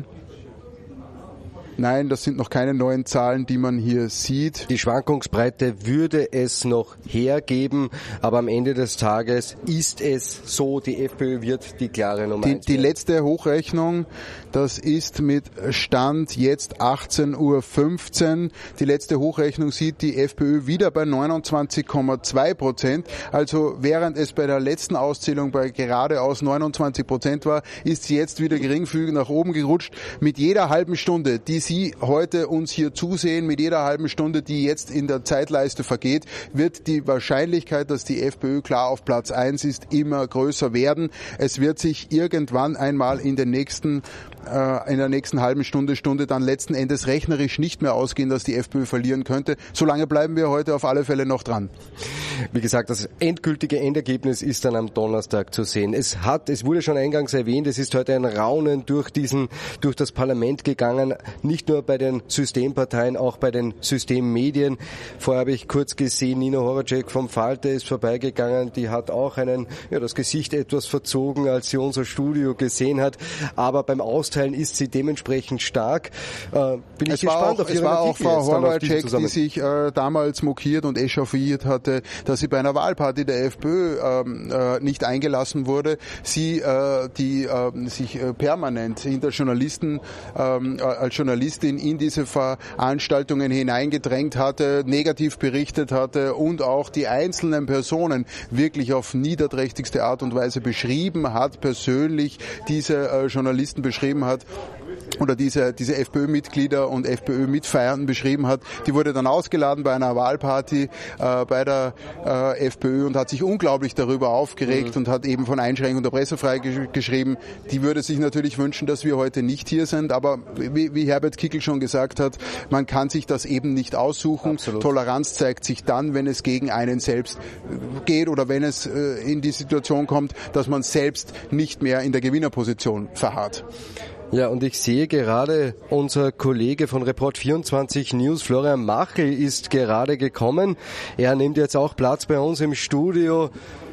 Nein, das sind noch keine neuen Zahlen, die man hier sieht. Die Schwankungsbreite würde es noch hergeben, aber am Ende des Tages ist es so, die FPÖ wird die klare Nummer eins. Die, die letzte Hochrechnung, das ist mit Stand jetzt achtzehn Uhr fünfzehn. Die letzte Hochrechnung sieht die FPÖ wieder bei neunundzwanzig Komma zwei Prozent. Also während es bei der letzten Auszählung bei geradeaus neunundzwanzig Prozent war, ist sie jetzt wieder geringfügig nach oben gerutscht. Mit jeder halben Stunde, die Sie heute uns hier zusehen, mit jeder halben Stunde, die jetzt in der Zeitleiste vergeht, wird die Wahrscheinlichkeit, dass die FPÖ klar auf Platz eins ist, immer größer werden. Es wird sich irgendwann einmal in den nächsten äh, in der nächsten halben Stunde, Stunde dann letzten Endes rechnerisch nicht mehr ausgehen, dass die FPÖ verlieren könnte. Solange bleiben wir heute auf alle Fälle noch dran. Wie gesagt, das endgültige Endergebnis ist dann am Donnerstag zu sehen. Es hat, es wurde schon eingangs erwähnt, es ist heute ein Raunen durch diesen, durch das Parlament gegangen, nicht nur bei den Systemparteien, auch bei den Systemmedien. Vorher habe ich kurz gesehen, Nina Horacek vom Falter ist vorbeigegangen, die hat auch einen, ja, das Gesicht etwas verzogen, als sie unser Studio gesehen hat, aber beim Austeilen ist sie dementsprechend stark. Äh, bin es ich war gespannt auch, auf Ihre Es war auch Frau Horacek, die sich äh, damals mokiert und echauffiert hatte, dass sie bei einer Wahlparty der FPÖ ähm, äh, nicht eingelassen wurde. Sie, äh, die äh, sich äh, permanent hinter Journalisten, ähm, als Journalistin in diese Veranstaltungen hineingedrängt hatte, negativ berichtet hatte und auch die einzelnen Personen wirklich auf niederträchtigste Art und Weise beschrieben hat, persönlich diese äh, Journalisten beschrieben hat oder diese, diese FPÖ-Mitglieder und FPÖ-Mitfeiernden beschrieben hat. Die wurde dann ausgeladen bei einer Wahlparty äh, bei der äh, FPÖ und hat sich unglaublich darüber aufgeregt mhm. und hat eben von Einschränkung der Pressefreiheit gesch- geschrieben. Die würde sich natürlich wünschen, dass wir heute nicht hier sind, aber wie, wie Herbert Kickl schon gesagt hat, man kann sich das eben nicht aussuchen. Absolut. Toleranz zeigt sich dann, wenn es gegen einen selbst geht oder wenn es äh, in die Situation kommt, dass man selbst nicht mehr in der Gewinnerposition verharrt. Ja, und ich sehe gerade, unser Kollege von Report vierundzwanzig News, Florian Machel, ist gerade gekommen. Er nimmt jetzt auch Platz bei uns im Studio.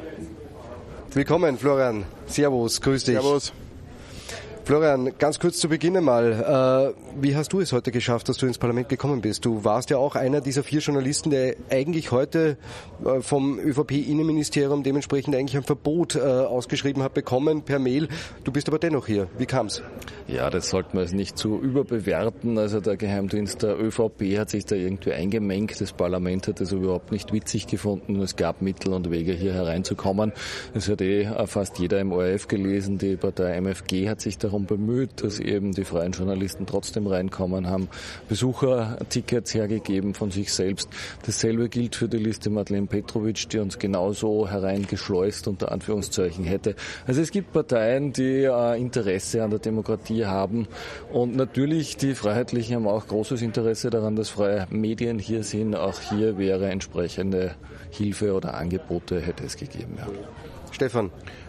Willkommen, Florian. Servus, grüß dich. Servus. Florian, ganz kurz zu Beginn einmal, äh, wie hast du es heute geschafft, dass du ins Parlament gekommen bist? Du warst ja auch einer dieser vier Journalisten, der eigentlich heute äh, vom ÖVP-Innenministerium dementsprechend eigentlich ein Verbot äh, ausgeschrieben hat bekommen per Mail. Du bist aber dennoch hier. Wie kam's? Ja, das sollte man es nicht zu überbewerten. Also der Geheimdienst der ÖVP hat sich da irgendwie eingemengt. Das Parlament hat das überhaupt nicht witzig gefunden. Es gab Mittel und Wege, hier hereinzukommen. Das hat eh fast jeder im O R F gelesen. Die Partei M F G hat sich darum bemüht, dass eben die freien Journalisten trotzdem reinkommen, haben Besuchertickets hergegeben von sich selbst. Dasselbe gilt für die Liste Madeleine Petrovic, die uns genauso hereingeschleust unter Anführungszeichen hätte. Also es gibt Parteien, die äh, Interesse an der Demokratie haben und natürlich die Freiheitlichen haben auch großes Interesse daran, dass freie Medien hier sind. Auch hier wäre entsprechende Hilfe oder Angebote hätte es gegeben. Ja. Stefan.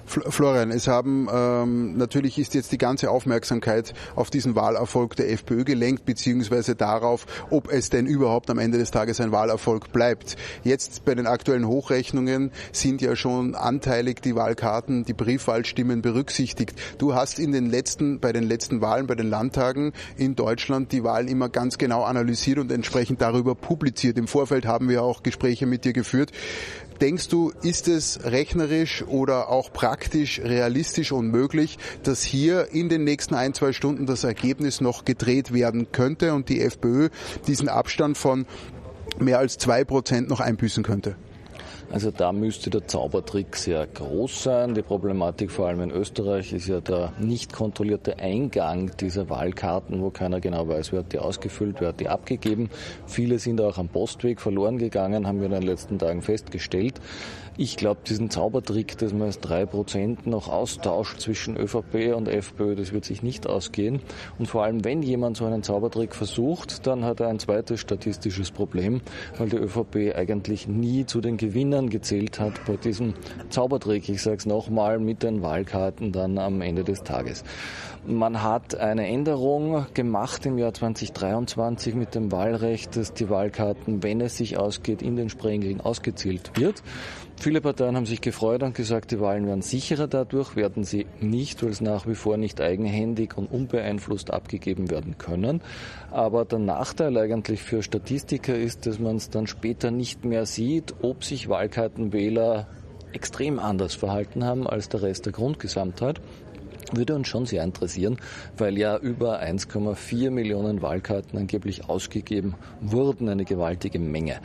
Florian, es haben ähm, natürlich ist jetzt die ganze Aufmerksamkeit auf diesen Wahlerfolg der FPÖ gelenkt, beziehungsweise darauf, ob es denn überhaupt am Ende des Tages ein Wahlerfolg bleibt. Jetzt bei den aktuellen Hochrechnungen sind ja schon anteilig die Wahlkarten, die Briefwahlstimmen berücksichtigt. Du hast in den letzten, bei den letzten Wahlen, bei den Landtagen in Deutschland die Wahlen immer ganz genau analysiert und entsprechend darüber publiziert. Im Vorfeld haben wir auch Gespräche mit dir geführt. Denkst du, ist es rechnerisch oder auch praktisch realistisch und möglich, dass hier in den nächsten ein, zwei Stunden das Ergebnis noch gedreht werden könnte und die FPÖ diesen Abstand von mehr als zwei Prozent noch einbüßen könnte? Also da müsste der Zaubertrick sehr groß sein. Die Problematik vor allem in Österreich ist ja der nicht kontrollierte Eingang dieser Wahlkarten, wo keiner genau weiß, wer hat die ausgefüllt, wer hat die abgegeben. Viele sind auch am Postweg verloren gegangen, haben wir in den letzten Tagen festgestellt. Ich glaube, diesen Zaubertrick, dass man jetzt drei Prozent noch austauscht zwischen ÖVP und FPÖ, das wird sich nicht ausgehen. Und vor allem, wenn jemand so einen Zaubertrick versucht, dann hat er ein zweites statistisches Problem, weil die ÖVP eigentlich nie zu den Gewinnern gezählt hat bei diesem Zaubertrick. Ich sage es nochmal, mit den Wahlkarten dann am Ende des Tages. Man hat eine Änderung gemacht im Jahr zweitausenddreiundzwanzig mit dem Wahlrecht, dass die Wahlkarten, wenn es sich ausgeht, in den Sprengring ausgezählt wird. Viele Parteien haben sich gefreut und gesagt, die Wahlen werden sicherer dadurch, werden sie nicht, weil es nach wie vor nicht eigenhändig und unbeeinflusst abgegeben werden können. Aber der Nachteil eigentlich für Statistiker ist, dass man es dann später nicht mehr sieht, ob sich Wahlkartenwähler extrem anders verhalten haben als der Rest der Grundgesamtheit. Würde uns schon sehr interessieren, weil ja über eins Komma vier Millionen Wahlkarten angeblich ausgegeben wurden, eine gewaltige Menge.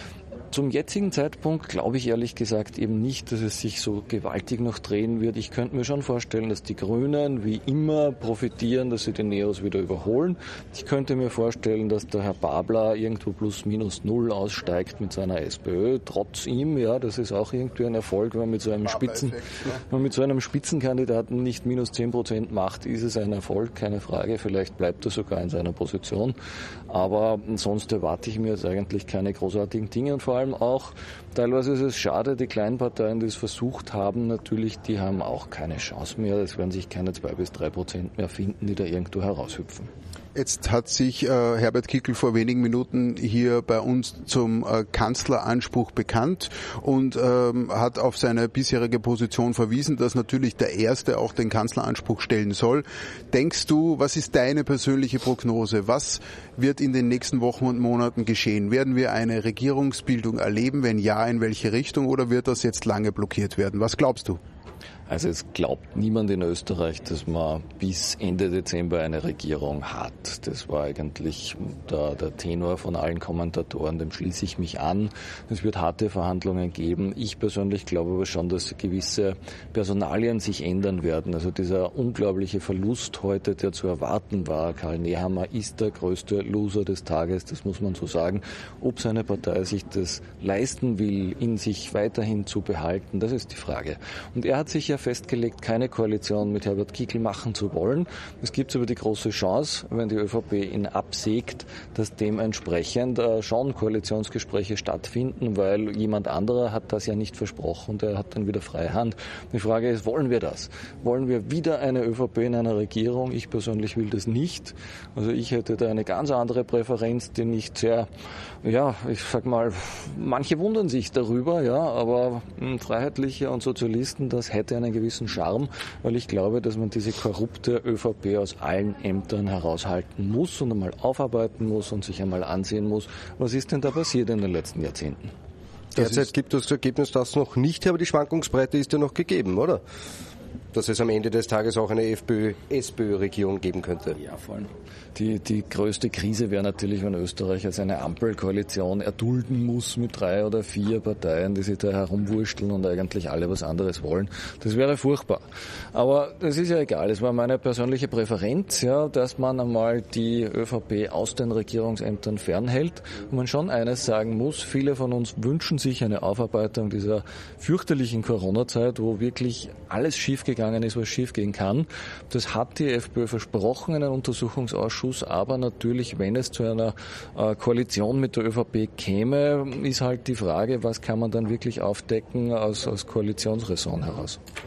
Zum jetzigen Zeitpunkt glaube ich ehrlich gesagt eben nicht, dass es sich so gewaltig noch drehen wird. Ich könnte mir schon vorstellen, dass die Grünen wie immer profitieren, dass sie die Neos wieder überholen. Ich könnte mir vorstellen, dass der Herr Babler irgendwo plus minus null aussteigt mit seiner SPÖ. Trotz ihm, ja, das ist auch irgendwie ein Erfolg, wenn man mit so einem Spitzen, wenn man mit so einem Spitzenkandidaten nicht minus zehn Prozent macht, ist es ein Erfolg, keine Frage. Vielleicht bleibt er sogar in seiner Position. Aber sonst erwarte ich mir jetzt eigentlich keine großartigen Dinge und vor allem auch, teilweise ist es schade, die kleinen Parteien, die es versucht haben, natürlich, die haben auch keine Chance mehr. Es werden sich keine zwei bis drei Prozent mehr finden, die da irgendwo heraushüpfen. Jetzt hat sich äh, Herbert Kickl vor wenigen Minuten hier bei uns zum äh, Kanzleranspruch bekannt und ähm, hat auf seine bisherige Position verwiesen, dass natürlich der Erste auch den Kanzleranspruch stellen soll. Denkst du, was ist deine persönliche Prognose? Was wird in den nächsten Wochen und Monaten geschehen? Werden wir eine Regierungsbildung erleben? Wenn ja, in welche Richtung? Oder wird das jetzt lange blockiert werden? Was glaubst du? Also es glaubt niemand in Österreich, dass man bis Ende Dezember eine Regierung hat. Das war eigentlich der, der Tenor von allen Kommentatoren, dem schließe ich mich an. Es wird harte Verhandlungen geben. Ich persönlich glaube aber schon, dass gewisse Personalien sich ändern werden. Also dieser unglaubliche Verlust heute, der zu erwarten war. Karl Nehammer ist der größte Loser des Tages, das muss man so sagen. Ob seine Partei sich das leisten will, ihn sich weiterhin zu behalten, das ist die Frage. Und er hat sich ja festgelegt, keine Koalition mit Herbert Kickl machen zu wollen. Es gibt aber die große Chance, wenn die ÖVP ihn absägt, dass dementsprechend äh, schon Koalitionsgespräche stattfinden, weil jemand anderer hat das ja nicht versprochen und er hat dann wieder freie Hand. Die Frage ist, wollen wir das? Wollen wir wieder eine ÖVP in einer Regierung? Ich persönlich will das nicht. Also ich hätte da eine ganz andere Präferenz, die nicht sehr, ja, ich sag mal, manche wundern sich darüber, ja, aber mh, Freiheitliche und Sozialisten, das hätte einen gewissen Charme, weil ich glaube, dass man diese korrupte ÖVP aus allen Ämtern heraushalten muss und einmal aufarbeiten muss und sich einmal ansehen muss, was ist denn da passiert in den letzten Jahrzehnten. Derzeit gibt es das Ergebnis das noch nicht, aber die Schwankungsbreite ist ja noch gegeben, oder? Dass es am Ende des Tages auch eine FPÖ-SPÖ-Regierung geben könnte. Ja, vor allem. Die, die größte Krise wäre natürlich, wenn Österreich als eine Ampelkoalition erdulden muss mit drei oder vier Parteien, die sich da herumwurschteln und eigentlich alle was anderes wollen. Das wäre furchtbar. Aber das ist ja egal. Es war meine persönliche Präferenz, ja, dass man einmal die ÖVP aus den Regierungsämtern fernhält. Und man schon eines sagen muss, viele von uns wünschen sich eine Aufarbeitung dieser fürchterlichen Corona-Zeit, wo wirklich alles schiefgegangen ist, was schiefgehen kann. Das hat die FPÖ versprochen, einen Untersuchungsausschuss. Aber natürlich, wenn es zu einer äh, Koalition mit der ÖVP käme, ist halt die Frage, was kann man dann wirklich aufdecken aus, aus Koalitionsräson heraus.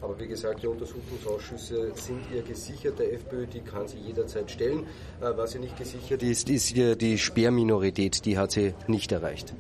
Aber wie gesagt, die Untersuchungsausschüsse sind ihr gesichert. Der FPÖ, die kann sie jederzeit stellen. Was ihr nicht gesichert ist, ist die Sperrminorität. Die hat sie nicht erreicht.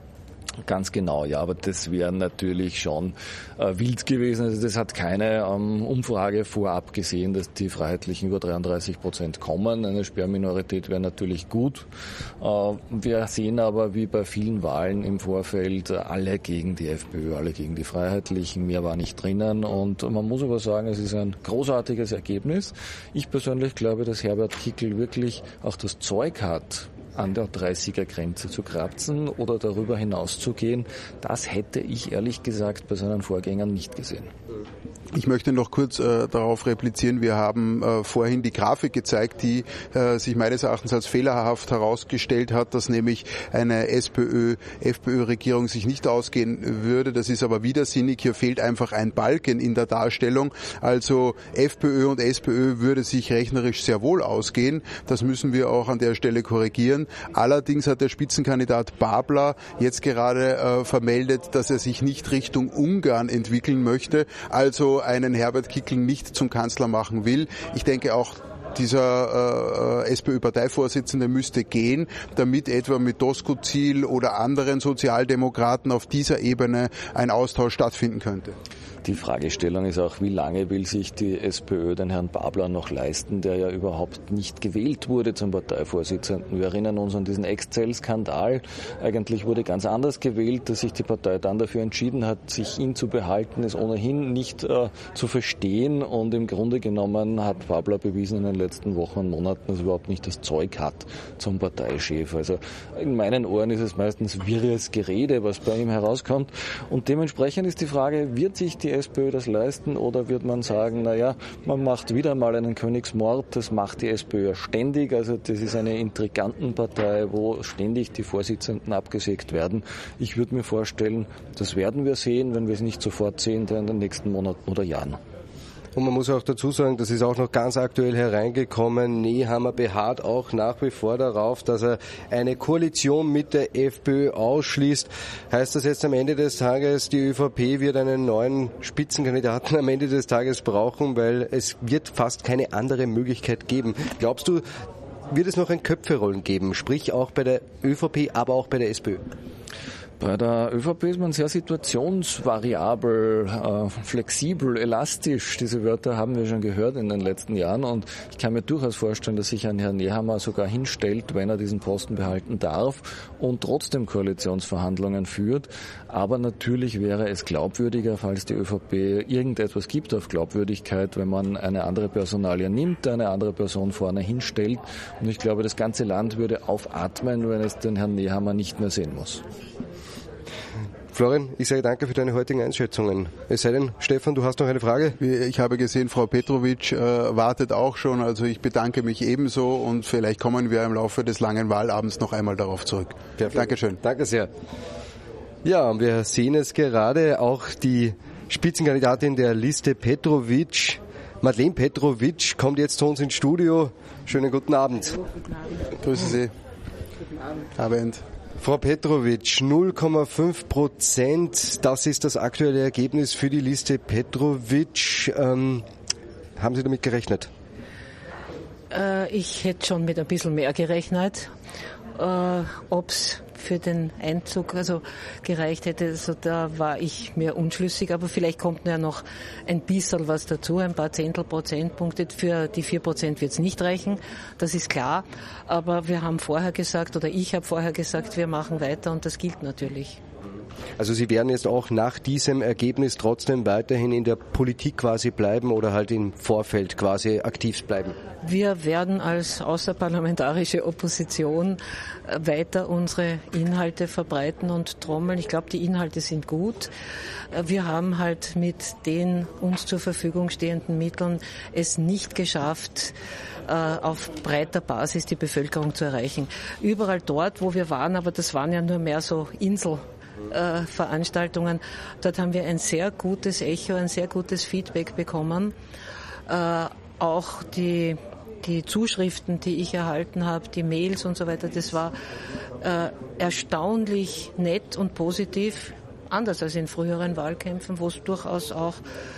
Ganz genau, ja, aber das wäre natürlich schon äh, wild gewesen. Also das hat keine ähm, Umfrage vorab gesehen, dass die Freiheitlichen über dreiunddreißig Prozent kommen. Eine Sperrminorität wäre natürlich gut. Äh, wir sehen aber, wie bei vielen Wahlen im Vorfeld, äh, alle gegen die FPÖ, alle gegen die Freiheitlichen. Mehr war nicht drinnen. Und man muss aber sagen, es ist ein großartiges Ergebnis. Ich persönlich glaube, dass Herbert Kickl wirklich auch das Zeug hat, an der dreißiger Grenze zu kratzen oder darüber hinaus zu gehen. Das hätte ich ehrlich gesagt bei seinen Vorgängern nicht gesehen. Ich möchte noch kurz äh, darauf replizieren. Wir haben äh, vorhin die Grafik gezeigt, die äh, sich meines Erachtens als fehlerhaft herausgestellt hat, dass nämlich eine SPÖ-F P Ö-Regierung sich nicht ausgehen würde. Das ist aber widersinnig. Hier fehlt einfach ein Balken in der Darstellung. Also FPÖ und SPÖ würde sich rechnerisch sehr wohl ausgehen. Das müssen wir auch an der Stelle korrigieren. Allerdings hat der Spitzenkandidat Babler jetzt gerade äh, vermeldet, dass er sich nicht Richtung Ungarn entwickeln möchte. Also einen Herbert Kickl nicht zum Kanzler machen will. Ich denke auch, dieser äh, SPÖ-Parteivorsitzende müsste gehen, damit etwa mit Doskozil oder anderen Sozialdemokraten auf dieser Ebene ein Austausch stattfinden könnte. Die Fragestellung ist auch, wie lange will sich die SPÖ den Herrn Babler noch leisten, der ja überhaupt nicht gewählt wurde zum Parteivorsitzenden. Wir erinnern uns an diesen Excel-Skandal. Eigentlich wurde ganz anders gewählt, dass sich die Partei dann dafür entschieden hat, sich ihn zu behalten, ist ohnehin nicht äh, zu verstehen. Und im Grunde genommen hat Babler bewiesen in den letzten Wochen und Monaten, dass er überhaupt nicht das Zeug hat zum Parteichef. Also in meinen Ohren ist es meistens wirres Gerede, was bei ihm herauskommt. Und dementsprechend ist die Frage, wird sich die SPÖ das leisten oder wird man sagen, naja, man macht wieder mal einen Königsmord, das macht die SPÖ ja ständig, also das ist eine Intrigantenpartei, wo ständig die Vorsitzenden abgesägt werden. Ich würde mir vorstellen, das werden wir sehen, wenn wir es nicht sofort sehen, dann in den nächsten Monaten oder Jahren. Und man muss auch dazu sagen, das ist auch noch ganz aktuell hereingekommen, Nehammer beharrt auch nach wie vor darauf, dass er eine Koalition mit der FPÖ ausschließt. Heißt das jetzt am Ende des Tages, die ÖVP wird einen neuen Spitzenkandidaten am Ende des Tages brauchen, weil es wird fast keine andere Möglichkeit geben. Glaubst du, wird es noch ein Köpferollen geben, sprich auch bei der ÖVP, aber auch bei der SPÖ? Bei der ÖVP ist man sehr situationsvariabel, äh, flexibel, elastisch. Diese Wörter haben wir schon gehört in den letzten Jahren und ich kann mir durchaus vorstellen, dass sich ein Herr Nehammer sogar hinstellt, wenn er diesen Posten behalten darf und trotzdem Koalitionsverhandlungen führt. Aber natürlich wäre es glaubwürdiger, falls die ÖVP irgendetwas gibt auf Glaubwürdigkeit, wenn man eine andere Personalie nimmt, eine andere Person vorne hinstellt. Und ich glaube, das ganze Land würde aufatmen, wenn es den Herrn Nehammer nicht mehr sehen muss. Florian, ich sage danke für deine heutigen Einschätzungen. Es sei denn, Stefan, du hast noch eine Frage? Ich habe gesehen, Frau Petrovic äh, wartet auch schon, also ich bedanke mich ebenso und vielleicht kommen wir im Laufe des langen Wahlabends noch einmal darauf zurück. Perfekt. Dankeschön. Danke sehr. Ja, und wir sehen es gerade, auch die Spitzenkandidatin der Liste Petrovic, Madeleine Petrovic, kommt jetzt zu uns ins Studio. Schönen guten Abend. Guten Abend. Grüße Sie. Guten Abend. Abend. Frau Petrovic, null Komma fünf Prozent, das ist das aktuelle Ergebnis für die Liste Petrovic. Ähm, haben Sie damit gerechnet? Äh, ich hätte schon mit ein bisschen mehr gerechnet. Äh, Ob es für den Einzug also gereicht hätte, also da war ich mir unschlüssig, aber vielleicht kommt ja noch ein bisschen was dazu, ein paar Zehntel Prozentpunkte. Für die vier Prozent wird es nicht reichen, das ist klar, aber wir haben vorher gesagt, oder ich habe vorher gesagt, wir machen weiter und das gilt natürlich. Also Sie werden jetzt auch nach diesem Ergebnis trotzdem weiterhin in der Politik quasi bleiben oder halt im Vorfeld quasi aktiv bleiben? Wir werden als außerparlamentarische Opposition weiter unsere Inhalte verbreiten und trommeln. Ich glaube, die Inhalte sind gut. Wir haben halt mit den uns zur Verfügung stehenden Mitteln es nicht geschafft, auf breiter Basis die Bevölkerung zu erreichen. Überall dort, wo wir waren, aber das waren ja nur mehr so Insel. Äh, Veranstaltungen. Dort haben wir ein sehr gutes Echo, ein sehr gutes Feedback bekommen. Äh, auch die, die Zuschriften, die ich erhalten habe, die Mails und so weiter, das war äh, erstaunlich nett und positiv, anders als in früheren Wahlkämpfen, wo es durchaus auch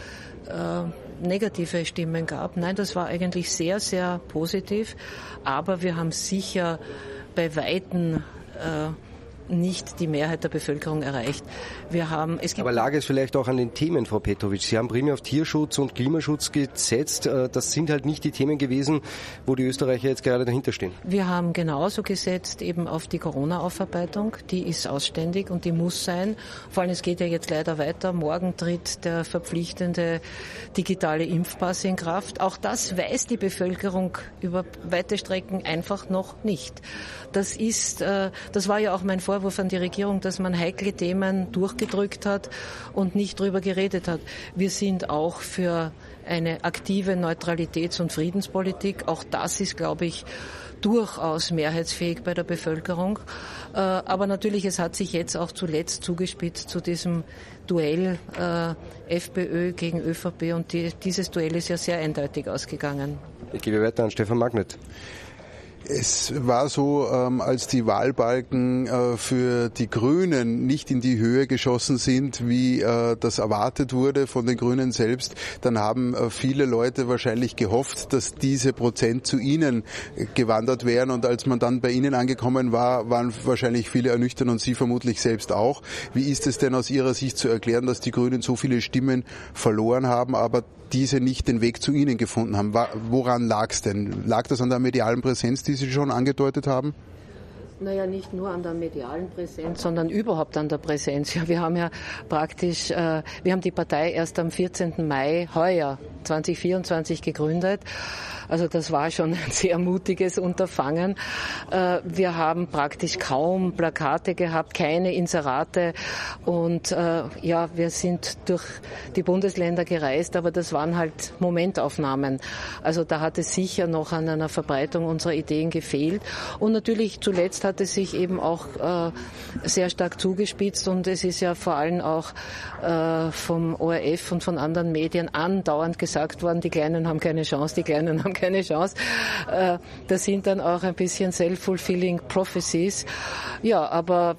äh, negative Stimmen gab. Nein, das war eigentlich sehr, sehr positiv. Aber wir haben sicher bei Weitem äh, nicht die Mehrheit der Bevölkerung erreicht. Wir haben, es gibt Aber lag es vielleicht auch an den Themen, Frau Petrovic? Sie haben primär auf Tierschutz und Klimaschutz gesetzt. Das sind halt nicht die Themen gewesen, wo die Österreicher jetzt gerade dahinter stehen. Wir haben genauso gesetzt eben auf die Corona-Aufarbeitung. Die ist ausständig und die muss sein. Vor allem, es geht ja jetzt leider weiter. Morgen tritt der verpflichtende digitale Impfpass in Kraft. Auch das weiß die Bevölkerung über weite Strecken einfach noch nicht. Das ist, das war ja auch mein Vorwurf an die Regierung, dass man heikle Themen durchgedrückt hat und nicht drüber geredet hat. Wir sind auch für eine aktive Neutralitäts- und Friedenspolitik. Auch das ist, glaube ich, durchaus mehrheitsfähig bei der Bevölkerung. Aber natürlich, es hat sich jetzt auch zuletzt zugespitzt zu diesem Duell äh, FPÖ gegen ÖVP und die, dieses Duell ist ja sehr eindeutig ausgegangen. Ich gebe weiter an Stefan Magnet. Es war so, ähm, als die Wahlbalken äh, für die Grünen nicht in die Höhe geschossen sind, wie äh, das erwartet wurde von den Grünen selbst, dann haben äh, viele Leute wahrscheinlich gehofft, dass diese Prozent zu ihnen äh, gewandert wären. Und als man dann bei ihnen angekommen war, waren wahrscheinlich viele ernüchtert und Sie vermutlich selbst auch. Wie ist es denn aus Ihrer Sicht zu erklären, dass die Grünen so viele Stimmen verloren haben, aber diese nicht den Weg zu Ihnen gefunden haben? Woran lag es denn? Lag das an der medialen Präsenz, die Sie schon angedeutet haben? Naja, nicht nur an der medialen Präsenz, sondern überhaupt an der Präsenz. Ja, wir haben ja praktisch, äh, wir haben die Partei erst am vierzehnten Mai heuer zwanzig vierundzwanzig gegründet. Also das war schon ein sehr mutiges Unterfangen. Äh, wir haben praktisch kaum Plakate gehabt, keine Inserate und äh, ja, wir sind durch die Bundesländer gereist, aber das waren halt Momentaufnahmen. Also da hat es sicher noch an einer Verbreitung unserer Ideen gefehlt. Und natürlich zuletzt hat es sich eben auch äh, sehr stark zugespitzt und es ist ja vor allem auch äh, vom O R F und von anderen Medien andauernd gesagt worden, die Kleinen haben keine Chance, die Kleinen haben keine Chance. Äh, das sind dann auch ein bisschen self-fulfilling prophecies. Ja, aber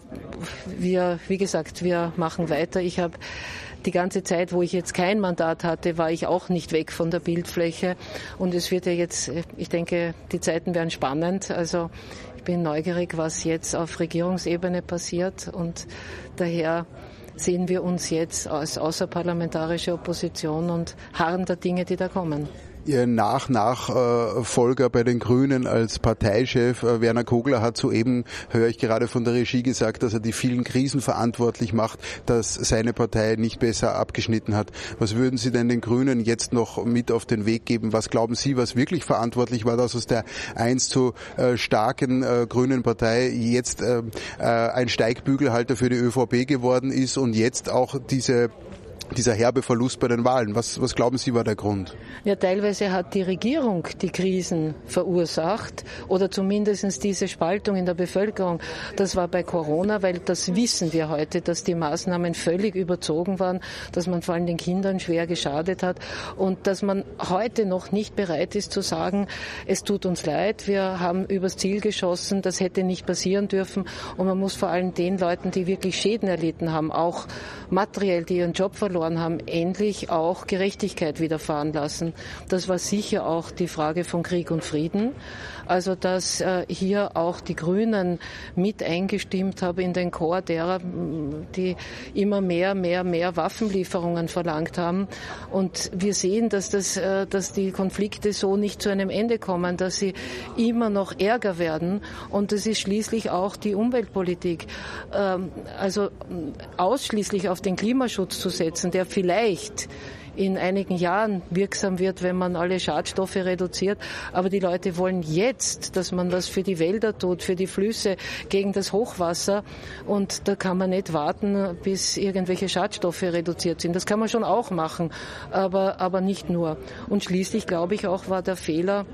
wir, wie gesagt, wir machen weiter. Ich habe die ganze Zeit, wo ich jetzt kein Mandat hatte, war ich auch nicht weg von der Bildfläche. Und es wird ja jetzt, ich denke, die Zeiten werden spannend. Also ich bin neugierig, was jetzt auf Regierungsebene passiert. Und daher sehen wir uns jetzt als außerparlamentarische Opposition und harren der Dinge, die da kommen. Ihr Nach-Nachfolger bei den Grünen als Parteichef, Werner Kogler, hat soeben, höre ich gerade von der Regie, gesagt, dass er die vielen Krisen verantwortlich macht, dass seine Partei nicht besser abgeschnitten hat. Was würden Sie denn den Grünen jetzt noch mit auf den Weg geben? Was glauben Sie, was wirklich verantwortlich war, dass aus der einst so äh, starken äh, grünen Partei jetzt äh, äh, ein Steigbügelhalter für die ÖVP geworden ist und jetzt auch diese dieser herbe Verlust bei den Wahlen? Was, was glauben Sie, war der Grund? Ja, teilweise hat die Regierung die Krisen verursacht oder zumindest diese Spaltung in der Bevölkerung. Das war bei Corona, weil das wissen wir heute, dass die Maßnahmen völlig überzogen waren, dass man vor allem den Kindern schwer geschadet hat und dass man heute noch nicht bereit ist zu sagen, es tut uns leid, wir haben übers Ziel geschossen, das hätte nicht passieren dürfen und man muss vor allem den Leuten, die wirklich Schäden erlitten haben, auch materiell, die ihren Job verloren haben, endlich auch Gerechtigkeit widerfahren lassen. Das war sicher auch die Frage von Krieg und Frieden. Also dass äh, hier auch die Grünen mit eingestimmt haben in den Chor derer, die immer mehr, mehr, mehr Waffenlieferungen verlangt haben. Und wir sehen, dass, das, äh, dass die Konflikte so nicht zu einem Ende kommen, dass sie immer noch ärger werden. Und das ist schließlich auch die Umweltpolitik. Ähm, also ausschließlich auf den Klimaschutz zu setzen, der vielleicht in einigen Jahren wirksam wird, wenn man alle Schadstoffe reduziert. Aber die Leute wollen jetzt, dass man was für die Wälder tut, für die Flüsse, gegen das Hochwasser. Und da kann man nicht warten, bis irgendwelche Schadstoffe reduziert sind. Das kann man schon auch machen, aber, aber nicht nur. Und schließlich, glaube ich, auch war der Fehler,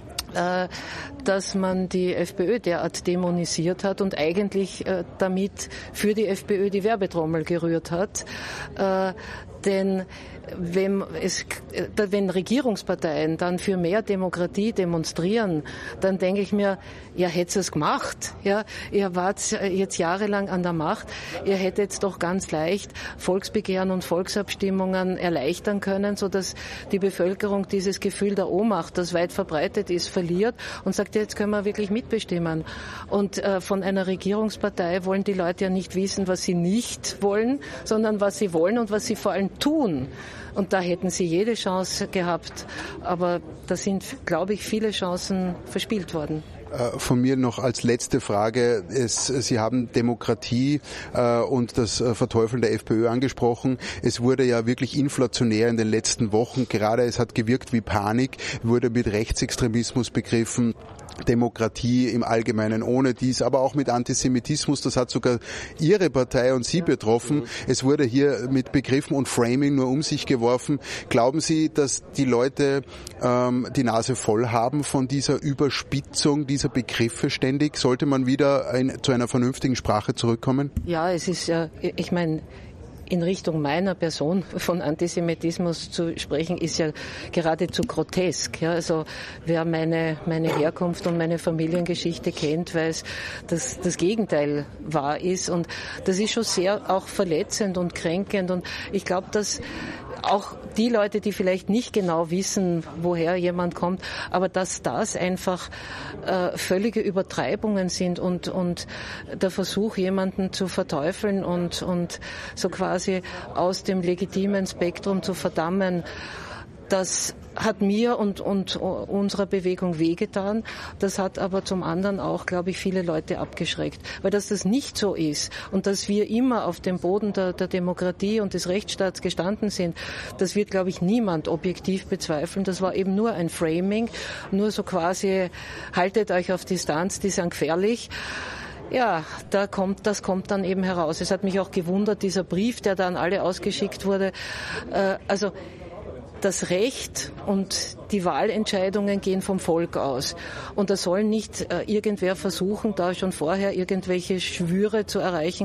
dass man die FPÖ derart dämonisiert hat und eigentlich damit für die FPÖ die Werbetrommel gerührt hat. Denn wenn, es, wenn Regierungsparteien dann für mehr Demokratie demonstrieren, dann denke ich mir, ja, hättet ihr es gemacht. Ja, ihr wart jetzt jahrelang an der Macht. Ihr hättet doch ganz leicht Volksbegehren und Volksabstimmungen erleichtern können, sodass die Bevölkerung dieses Gefühl der Ohnmacht, das weit verbreitet ist, verliert und sagt, jetzt können wir wirklich mitbestimmen. Und äh, von einer Regierungspartei wollen die Leute ja nicht wissen, was sie nicht wollen, sondern was sie wollen und was sie vor allem tun. Und da hätten sie jede Chance gehabt. Aber da sind, glaube ich, viele Chancen verspielt worden. Von mir noch als letzte Frage. Es, Sie haben Demokratie äh, und das Verteufeln der FPÖ angesprochen. Es wurde ja wirklich inflationär in den letzten Wochen. Gerade es hat gewirkt wie Panik, wurde mit Rechtsextremismus begriffen. Demokratie im Allgemeinen ohne dies, aber auch mit Antisemitismus. Das hat sogar Ihre Partei und Sie betroffen. Es wurde hier mit Begriffen und Framing nur um sich geworfen. Glauben Sie, dass die Leute ähm, die Nase voll haben von dieser Überspitzung dieser Begriffe ständig? Sollte man wieder ein, zu einer vernünftigen Sprache zurückkommen? Ja, es ist ja, ich meine, in Richtung meiner Person von Antisemitismus zu sprechen, ist ja geradezu grotesk. Ja, also wer meine, meine Herkunft und meine Familiengeschichte kennt, weiß, dass das Gegenteil wahr ist. Und das ist schon sehr auch verletzend und kränkend. Und ich glaube, dass auch die Leute, die vielleicht nicht genau wissen, woher jemand kommt, aber dass das einfach äh, völlige Übertreibungen sind und, und der Versuch, jemanden zu verteufeln und, und so quasi aus dem legitimen Spektrum zu verdammen, das hat mir und, und unserer Bewegung wehgetan. Das hat aber zum anderen auch, glaube ich, viele Leute abgeschreckt. Weil dass das nicht so ist und dass wir immer auf dem Boden der, der Demokratie und des Rechtsstaats gestanden sind, das wird, glaube ich, niemand objektiv bezweifeln. Das war eben nur ein Framing, nur so quasi, haltet euch auf Distanz, die sind gefährlich. Ja, da kommt, das kommt dann eben heraus. Es hat mich auch gewundert, dieser Brief, der da an alle ausgeschickt wurde. Äh, also das Recht und die Wahlentscheidungen gehen vom Volk aus. Und da soll nicht äh, irgendwer versuchen, da schon vorher irgendwelche Schwüre zu erreichen.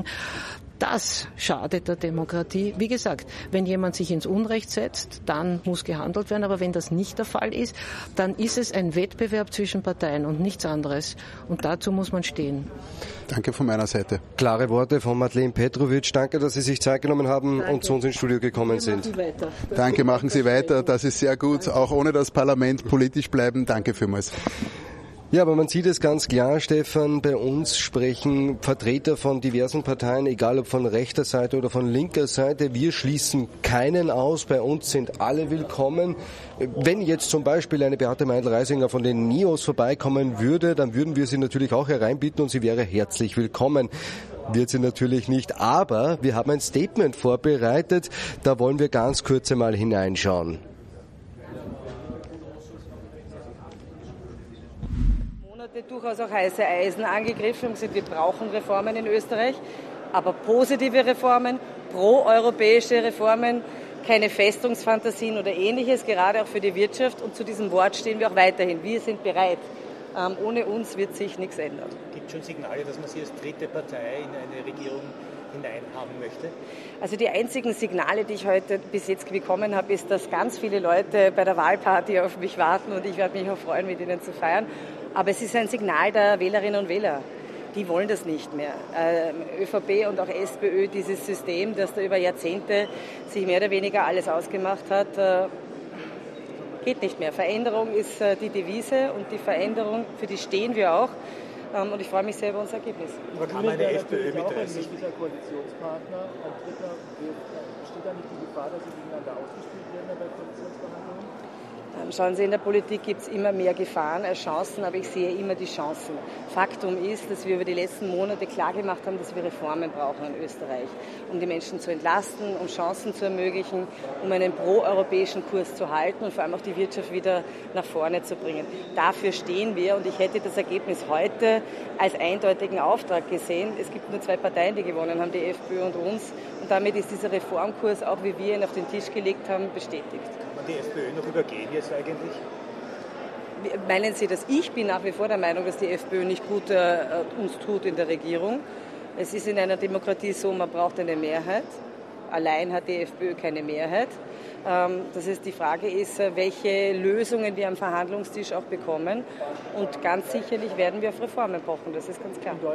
Das schadet der Demokratie. Wie gesagt, wenn jemand sich ins Unrecht setzt, dann muss gehandelt werden. Aber wenn das nicht der Fall ist, dann ist es ein Wettbewerb zwischen Parteien und nichts anderes. Und dazu muss man stehen. Danke von meiner Seite. Klare Worte von Madeleine Petrovic. Danke, dass Sie sich Zeit genommen haben Danke. und zu uns ins Studio gekommen sind. Weiter. Danke, machen Sie weiter. Das ist sehr gut. Danke. Auch ohne das Parlament politisch bleiben. Danke vielmals. Ja, aber man sieht es ganz klar, Stefan, bei uns sprechen Vertreter von diversen Parteien, egal ob von rechter Seite oder von linker Seite. Wir schließen keinen aus, bei uns sind alle willkommen. Wenn jetzt zum Beispiel eine Beate Meindl-Reisinger von den NIOS vorbeikommen würde, dann würden wir sie natürlich auch hereinbieten und sie wäre herzlich willkommen. Wird sie natürlich nicht, aber wir haben ein Statement vorbereitet, da wollen wir ganz kurz einmal hineinschauen. Durchaus auch heiße Eisen angegriffen und gesagt, wir brauchen Reformen in Österreich, aber positive Reformen, pro-europäische Reformen, keine Festungsfantasien oder Ähnliches, gerade auch für die Wirtschaft. Und zu diesem Wort stehen wir auch weiterhin. Wir sind bereit. Ähm, ohne uns wird sich nichts ändern. Gibt es schon Signale, dass man Sie als dritte Partei in eine Regierung hineinhaben möchte? Also die einzigen Signale, die ich heute bis jetzt bekommen habe, ist, dass ganz viele Leute bei der Wahlparty auf mich warten und ich werde mich auch freuen, mit ihnen zu feiern. Aber es ist ein Signal der Wählerinnen und Wähler. Die wollen das nicht mehr. Ähm, ÖVP und auch SPÖ, dieses System, das da über Jahrzehnte sich mehr oder weniger alles ausgemacht hat, äh, geht nicht mehr. Veränderung ist äh, die Devise und die Veränderung, für die stehen wir auch. Ähm, und ich freue mich sehr über unser Ergebnis. Aber kann eine FPÖ mit dreißig Dieser Koalitionspartner, ein Dritter, besteht da nicht die Gefahr, dass sie gegeneinander ausgespielt werden bei Koalitionsverhandlungen? Schauen Sie, in der Politik gibt es immer mehr Gefahren als Chancen, aber ich sehe immer die Chancen. Faktum ist, dass wir über die letzten Monate klargemacht haben, dass wir Reformen brauchen in Österreich, um die Menschen zu entlasten, um Chancen zu ermöglichen, um einen pro-europäischen Kurs zu halten und vor allem auch die Wirtschaft wieder nach vorne zu bringen. Dafür stehen wir und ich hätte das Ergebnis heute als eindeutigen Auftrag gesehen. Es gibt nur zwei Parteien, die gewonnen haben, die FPÖ und uns. Und damit ist dieser Reformkurs, auch wie wir ihn auf den Tisch gelegt haben, bestätigt. Kann man die FPÖ noch übergehen jetzt eigentlich? Meinen Sie, dass ich bin nach wie vor der Meinung, dass die FPÖ nicht gut äh, uns tut in der Regierung? Es ist in einer Demokratie so, man braucht eine Mehrheit. allein hat die FPÖ keine Mehrheit. Das heißt, die Frage ist, welche Lösungen wir am Verhandlungstisch auch bekommen. Und ganz sicherlich werden wir auf Reformen pochen, das ist ganz klar.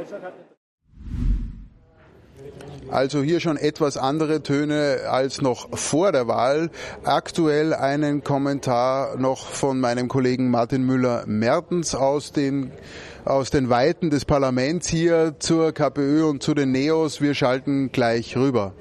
Also hier schon etwas andere Töne als noch vor der Wahl. Aktuell einen Kommentar noch von meinem Kollegen Martin Müller-Mertens aus den aus den Weiten des Parlaments hier zur KPÖ und zu den Neos. Wir schalten gleich rüber.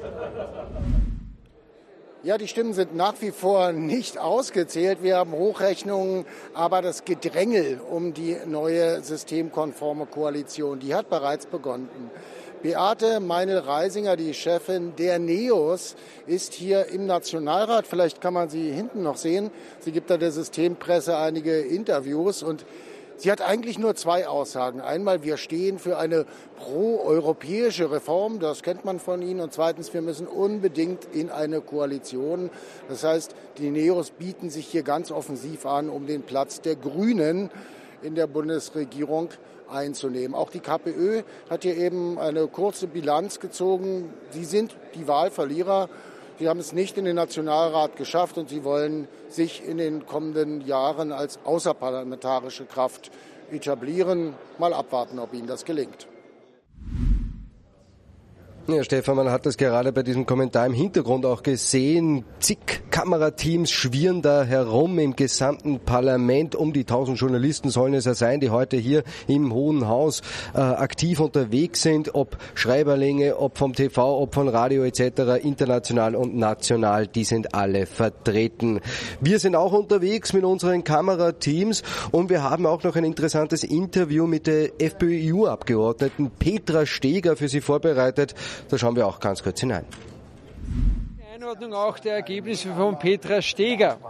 Ja, die Stimmen sind nach wie vor nicht ausgezählt. Wir haben Hochrechnungen, aber das Gedrängel um die neue systemkonforme Koalition, die hat bereits begonnen. Beate Meinl-Reisinger, die Chefin der Neos, ist hier im Nationalrat. Vielleicht kann man sie hinten noch sehen. Sie gibt da der Systempresse einige Interviews und sie hat eigentlich nur zwei Aussagen. Einmal, wir stehen für eine pro-europäische Reform, das kennt man von ihnen. Und zweitens, wir müssen unbedingt in eine Koalition. Das heißt, die Neos bieten sich hier ganz offensiv an, um den Platz der Grünen in der Bundesregierung einzunehmen. Auch die KPÖ hat hier eben eine kurze Bilanz gezogen. Sie sind die Wahlverlierer. Sie haben es nicht in den Nationalrat geschafft und sie wollen sich in den kommenden Jahren als außerparlamentarische Kraft etablieren. Mal abwarten, ob ihnen das gelingt. Ja, Stefan, man hat das gerade bei diesem Kommentar im Hintergrund auch gesehen. Zig Kamerateams schwirren da herum im gesamten Parlament. Um die tausend Journalisten sollen es ja sein, die heute hier im Hohen Haus äh, aktiv unterwegs sind. Ob Schreiberlinge, ob vom T V, ob von Radio et cetera, international und national, die sind alle vertreten. Wir sind auch unterwegs mit unseren Kamerateams und wir haben auch noch ein interessantes Interview mit der FPÖ-E U-Abgeordneten Petra Steger für Sie vorbereitet. Da schauen wir auch ganz kurz hinein. Die Einordnung auch der Ergebnisse von Petra Steger.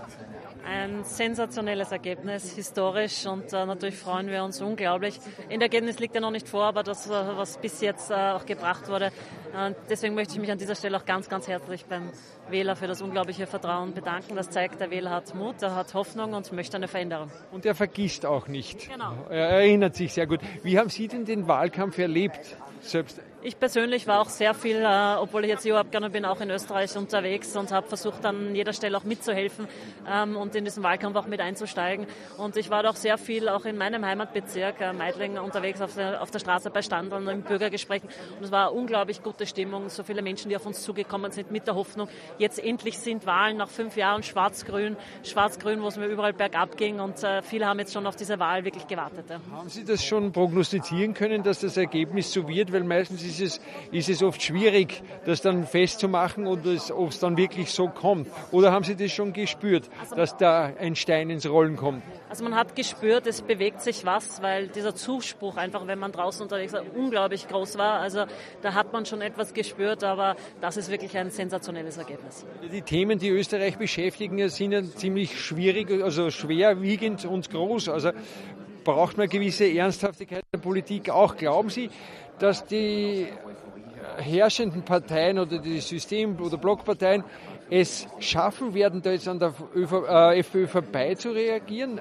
Ein sensationelles Ergebnis, historisch und äh, natürlich freuen wir uns unglaublich. Das Ergebnis liegt ja noch nicht vor, aber das, was bis jetzt äh, auch gebracht wurde. Äh, deswegen möchte ich mich an dieser Stelle auch ganz, ganz herzlich beim Wähler für das unglaubliche Vertrauen bedanken. Das zeigt, der Wähler hat Mut, er hat Hoffnung und möchte eine Veränderung. Und er vergisst auch nicht. Genau. Er erinnert sich sehr gut. Wie haben Sie denn den Wahlkampf erlebt? Selbst Ich persönlich war auch sehr viel, äh, obwohl ich jetzt E U-Abgeordnete bin, auch in Österreich unterwegs und habe versucht, an jeder Stelle auch mitzuhelfen ähm, und in diesen Wahlkampf auch mit einzusteigen. Und ich war doch sehr viel auch in meinem Heimatbezirk äh, Meidling unterwegs auf der, auf der Straße bei Standeln, in Bürgergesprächen. Und es war eine unglaublich gute Stimmung, so viele Menschen, die auf uns zugekommen sind mit der Hoffnung, jetzt endlich sind Wahlen nach fünf Jahren schwarz-grün, schwarz-grün, wo es mir überall bergab ging und äh, viele haben jetzt schon auf diese Wahl wirklich gewartet. Ja. Haben Sie das schon prognostizieren können, dass das Ergebnis so wird? Weil meistens ist es, ist es oft schwierig, das dann festzumachen und ob es dann wirklich so kommt. Oder haben Sie das schon gespürt, also, dass da ein Stein ins Rollen kommt? Also man hat gespürt, es bewegt sich was, weil dieser Zuspruch einfach, wenn man draußen unterwegs war, unglaublich groß war. Also da hat man schon etwas gespürt, aber das ist wirklich ein sensationelles Ergebnis. Die Themen, die Österreich beschäftigen, sind ja ziemlich schwierig, also schwerwiegend und groß. Also braucht man gewisse Ernsthaftigkeit in der Politik auch. Glauben Sie, dass die herrschenden Parteien oder die System- oder Blockparteien es schaffen werden, da jetzt an der FPÖ vorbei zu reagieren?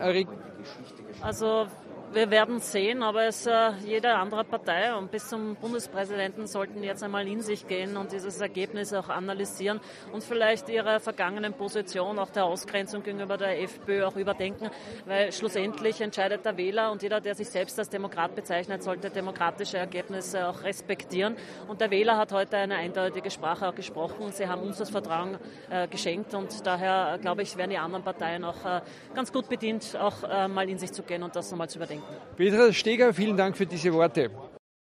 Also wir werden sehen, aber es äh, jede andere Partei und bis zum Bundespräsidenten sollten jetzt einmal in sich gehen und dieses Ergebnis auch analysieren und vielleicht ihre vergangenen Position, auch der Ausgrenzung gegenüber der FPÖ auch überdenken, weil schlussendlich entscheidet der Wähler und jeder, der sich selbst als Demokrat bezeichnet, sollte demokratische Ergebnisse auch respektieren. Und der Wähler hat heute eine eindeutige Sprache auch gesprochen. Sie haben uns das Vertrauen äh, geschenkt und daher, äh, glaube ich, werden die anderen Parteien auch äh, ganz gut bedient, auch äh, mal in sich zu gehen und das nochmal zu überdenken. Petra Steger, vielen Dank für diese Worte.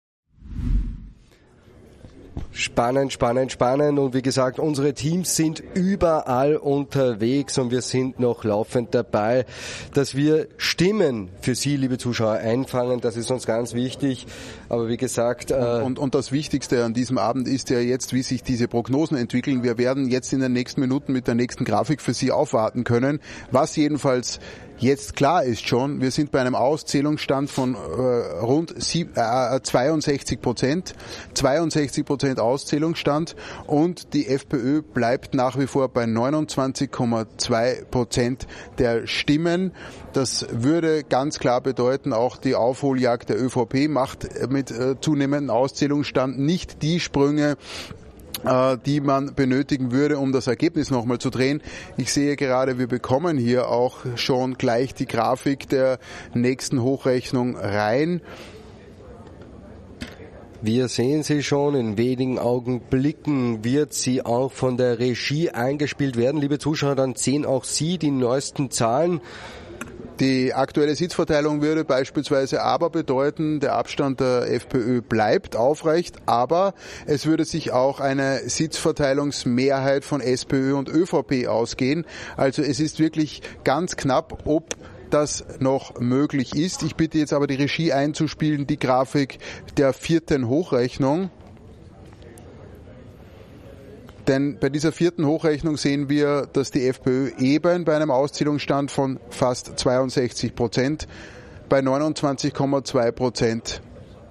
Spannend, spannend, spannend und wie gesagt, unsere Teams sind überall unterwegs und wir sind noch laufend dabei, dass wir Stimmen für Sie, liebe Zuschauer, einfangen. Das ist uns ganz wichtig, aber wie gesagt... Äh und, und, und das Wichtigste an diesem Abend ist ja jetzt, wie sich diese Prognosen entwickeln. Wir werden jetzt in den nächsten Minuten mit der nächsten Grafik für Sie aufwarten können, was jedenfalls... Jetzt klar ist schon, wir sind bei einem Auszählungsstand von äh, rund sieb, äh, zweiundsechzig Prozent, zweiundsechzig Prozent Auszählungsstand und die FPÖ bleibt nach wie vor bei neunundzwanzig Komma zwei Prozent der Stimmen. Das würde ganz klar bedeuten, auch die Aufholjagd der ÖVP macht mit äh, zunehmendem Auszählungsstand nicht die Sprünge, die man benötigen würde, um das Ergebnis nochmal zu drehen. Ich sehe gerade, wir bekommen hier auch schon gleich die Grafik der nächsten Hochrechnung rein. Wir sehen sie schon, in wenigen Augenblicken wird sie auch von der Regie eingespielt werden. Liebe Zuschauer, dann sehen auch Sie die neuesten Zahlen. Die aktuelle Sitzverteilung würde beispielsweise aber bedeuten, der Abstand der FPÖ bleibt aufrecht, aber es würde sich auch eine Sitzverteilungsmehrheit von SPÖ und ÖVP ausgehen. Also es ist wirklich ganz knapp, ob das noch möglich ist. Ich bitte jetzt aber die Regie einzuspielen, die Grafik der vierten Hochrechnung. Denn bei dieser vierten Hochrechnung sehen wir, dass die FPÖ eben bei einem Auszählungsstand von fast zweiundsechzig Prozent bei neunundzwanzig Komma zwei Prozent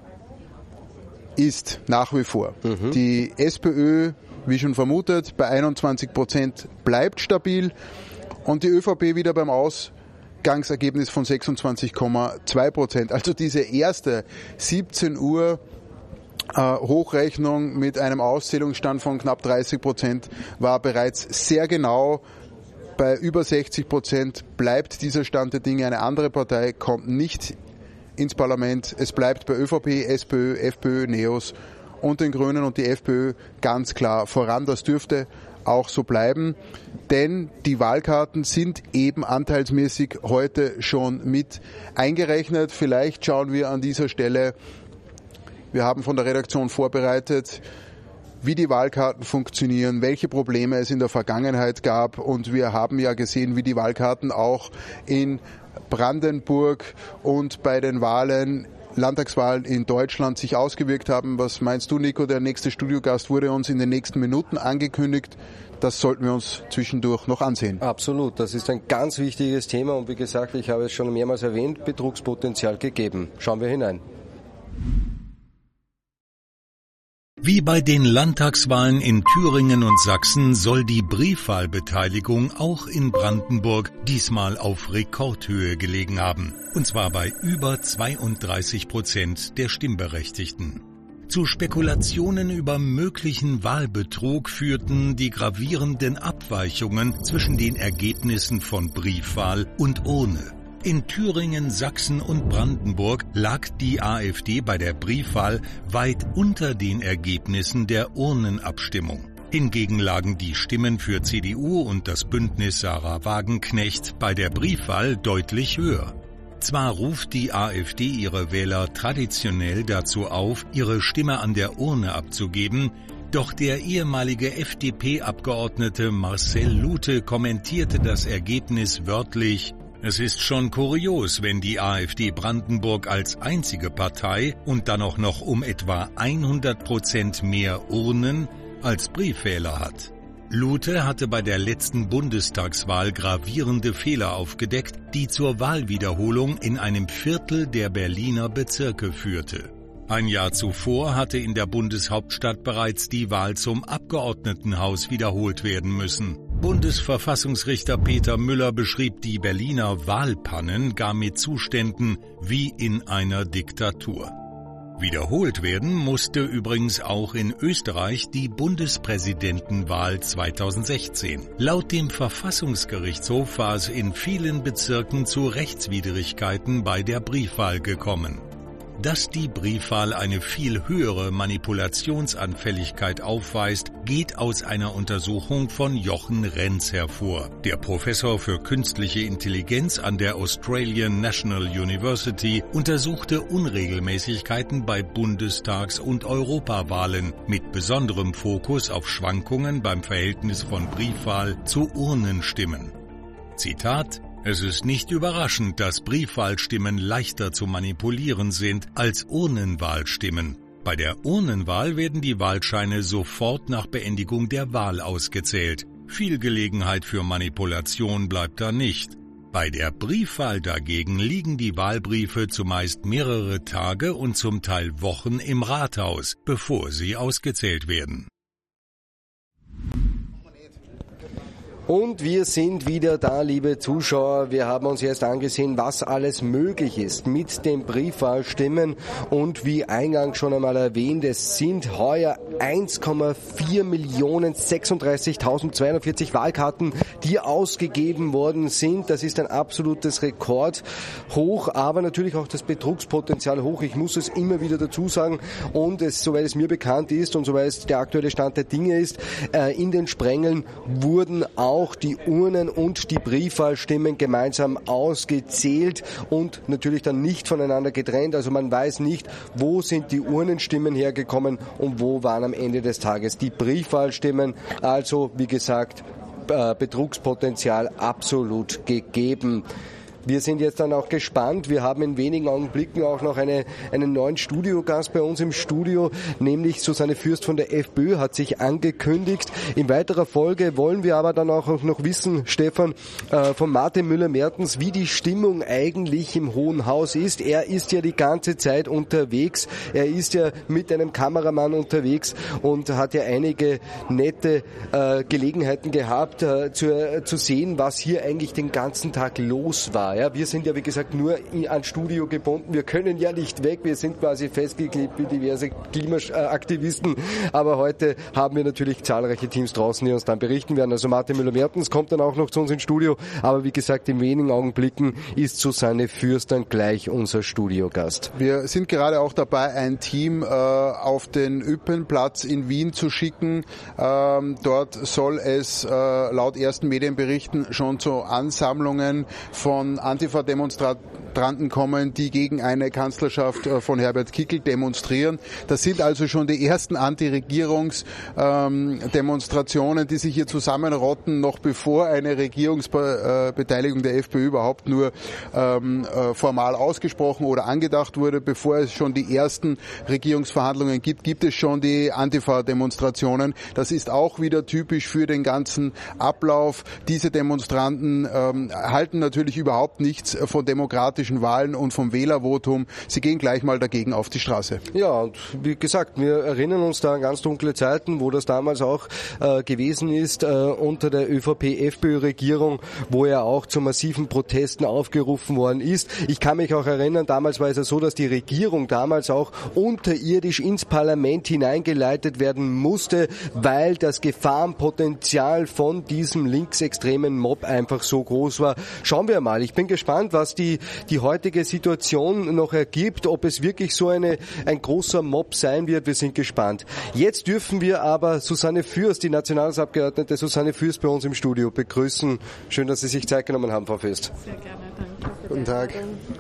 ist nach wie vor. Mhm. Die SPÖ, wie schon vermutet, bei einundzwanzig Prozent bleibt stabil und die ÖVP wieder beim Ausgangsergebnis von sechsundzwanzig Komma zwei Prozent. Also diese erste siebzehn Uhr Hochrechnung mit einem Auszählungsstand von knapp dreißig Prozent war bereits sehr genau. Bei über sechzig Prozent bleibt dieser Stand der Dinge. Eine andere Partei kommt nicht ins Parlament. Es bleibt bei ÖVP, SPÖ, FPÖ, NEOS und den Grünen und die FPÖ ganz klar voran. Das dürfte auch so bleiben, denn die Wahlkarten sind eben anteilsmäßig heute schon mit eingerechnet. Vielleicht schauen wir an dieser Stelle. Wir haben von der Redaktion vorbereitet, wie die Wahlkarten funktionieren, welche Probleme es in der Vergangenheit gab. Und wir haben ja gesehen, wie die Wahlkarten auch in Brandenburg und bei den Wahlen, Landtagswahlen in Deutschland sich ausgewirkt haben. Was meinst du, Nico? Der nächste Studiogast wurde uns in den nächsten Minuten angekündigt. Das sollten wir uns zwischendurch noch ansehen. Absolut, das ist ein ganz wichtiges Thema. Und wie gesagt, ich habe es schon mehrmals erwähnt, Betrugspotenzial gegeben. Schauen wir hinein. Wie bei den Landtagswahlen in Thüringen und Sachsen soll die Briefwahlbeteiligung auch in Brandenburg diesmal auf Rekordhöhe gelegen haben, und zwar bei über zweiunddreißig Prozent der Stimmberechtigten. Zu Spekulationen über möglichen Wahlbetrug führten die gravierenden Abweichungen zwischen den Ergebnissen von Briefwahl und Urne. In Thüringen, Sachsen und Brandenburg lag die AfD bei der Briefwahl weit unter den Ergebnissen der Urnenabstimmung. Hingegen lagen die Stimmen für C D U und das Bündnis Sarah Wagenknecht bei der Briefwahl deutlich höher. Zwar ruft die AfD ihre Wähler traditionell dazu auf, ihre Stimme an der Urne abzugeben, doch der ehemalige F D P-Abgeordnete Marcel Lute kommentierte das Ergebnis wörtlich: Es ist schon kurios, wenn die AfD Brandenburg als einzige Partei und dann auch noch um etwa hundert Prozent mehr Urnen als Briefwähler hat. Lute hatte bei der letzten Bundestagswahl gravierende Fehler aufgedeckt, die zur Wahlwiederholung in einem Viertel der Berliner Bezirke führte. Ein Jahr zuvor hatte in der Bundeshauptstadt bereits die Wahl zum Abgeordnetenhaus wiederholt werden müssen. Bundesverfassungsrichter Peter Müller beschrieb die Berliner Wahlpannen gar mit Zuständen wie in einer Diktatur. Wiederholt werden musste übrigens auch in Österreich die Bundespräsidentenwahl zweitausendsechzehn. Laut dem Verfassungsgerichtshof war es in vielen Bezirken zu Rechtswidrigkeiten bei der Briefwahl gekommen. Dass die Briefwahl eine viel höhere Manipulationsanfälligkeit aufweist, geht aus einer Untersuchung von Jochen Renz hervor. Der Professor für künstliche Intelligenz an der Australian National University untersuchte Unregelmäßigkeiten bei Bundestags- und Europawahlen mit besonderem Fokus auf Schwankungen beim Verhältnis von Briefwahl zu Urnenstimmen. Zitat: Es ist nicht überraschend, dass Briefwahlstimmen leichter zu manipulieren sind als Urnenwahlstimmen. Bei der Urnenwahl werden die Wahlscheine sofort nach Beendigung der Wahl ausgezählt. Viel Gelegenheit für Manipulation bleibt da nicht. Bei der Briefwahl dagegen liegen die Wahlbriefe zumeist mehrere Tage und zum Teil Wochen im Rathaus, bevor sie ausgezählt werden. Und wir sind wieder da, liebe Zuschauer. Wir haben uns jetzt angesehen, was alles möglich ist mit den Briefwahlstimmen. Und wie eingangs schon einmal erwähnt, es sind heuer eins Komma vier Millionen sechsunddreißigtausendzweihundertvierzig Wahlkarten, die ausgegeben worden sind. Das ist ein absolutes Rekord hoch, aber natürlich auch das Betrugspotenzial hoch. Ich muss es immer wieder dazu sagen. Und es, soweit es mir bekannt ist und soweit es der aktuelle Stand der Dinge ist, in den Sprengeln wurden auch auch die Urnen und die Briefwahlstimmen gemeinsam ausgezählt und natürlich dann nicht voneinander getrennt. Also man weiß nicht, wo sind die Urnenstimmen hergekommen und wo waren am Ende des Tages die Briefwahlstimmen. Also, wie gesagt, Betrugspotenzial absolut gegeben. Wir sind jetzt dann auch gespannt. Wir haben in wenigen Augenblicken auch noch eine, einen neuen Studiogast bei uns im Studio, nämlich Susanne Fürst von der FPÖ hat sich angekündigt. In weiterer Folge wollen wir aber dann auch noch wissen, Stefan, äh, von Martin Müller-Mertens, wie die Stimmung eigentlich im Hohen Haus ist. Er ist ja die ganze Zeit unterwegs. Er ist ja mit einem Kameramann unterwegs und hat ja einige nette äh, Gelegenheiten gehabt, äh, zu, äh, zu sehen, was hier eigentlich den ganzen Tag los war. Ja, wir sind ja, wie gesagt, nur ans Studio gebunden. Wir können ja nicht weg. Wir sind quasi festgeklebt wie diverse Klimaaktivisten. Aber heute haben wir natürlich zahlreiche Teams draußen, die uns dann berichten werden. Also Martin Müller-Mertens kommt dann auch noch zu uns ins Studio. Aber wie gesagt, in wenigen Augenblicken ist Susanne Fürst dann gleich unser Studiogast. Wir sind gerade auch dabei, ein Team äh, auf den Üppenplatz in Wien zu schicken. Ähm, dort soll es äh, laut ersten Medienberichten schon zu Ansammlungen von Antifa-Demonstranten kommen, die gegen eine Kanzlerschaft von Herbert Kickl demonstrieren. Das sind also schon die ersten Anti-Regierungs-Demonstrationen, die sich hier zusammenrotten, noch bevor eine Regierungsbeteiligung der FPÖ überhaupt nur ähm, formal ausgesprochen oder angedacht wurde. Bevor es schon die ersten Regierungsverhandlungen gibt, gibt es schon die Antifa-Demonstrationen. Das ist auch wieder typisch für den ganzen Ablauf. Diese Demonstranten ähm, halten natürlich überhaupt nichts von demokratischen Wahlen und vom Wählervotum. Sie gehen gleich mal dagegen auf die Straße. Ja, und wie gesagt, wir erinnern uns da an ganz dunkle Zeiten, wo das damals auch äh, gewesen ist, äh, unter der ÖVP-F P Ö-Regierung, wo ja auch zu massiven Protesten aufgerufen worden ist. Ich kann mich auch erinnern, damals war es ja so, dass die Regierung damals auch unterirdisch ins Parlament hineingeleitet werden musste, weil das Gefahrenpotenzial von diesem linksextremen Mob einfach so groß war. Schauen wir mal. Ich bin gespannt, was die, die heutige Situation noch ergibt, ob es wirklich so eine, ein großer Mob sein wird. Wir sind gespannt. Jetzt dürfen wir aber Susanne Fürst, die Nationalratsabgeordnete Susanne Fürst bei uns im Studio begrüßen. Schön, dass Sie sich Zeit genommen haben, Frau Fürst. Sehr gerne, danke. Guten Tag.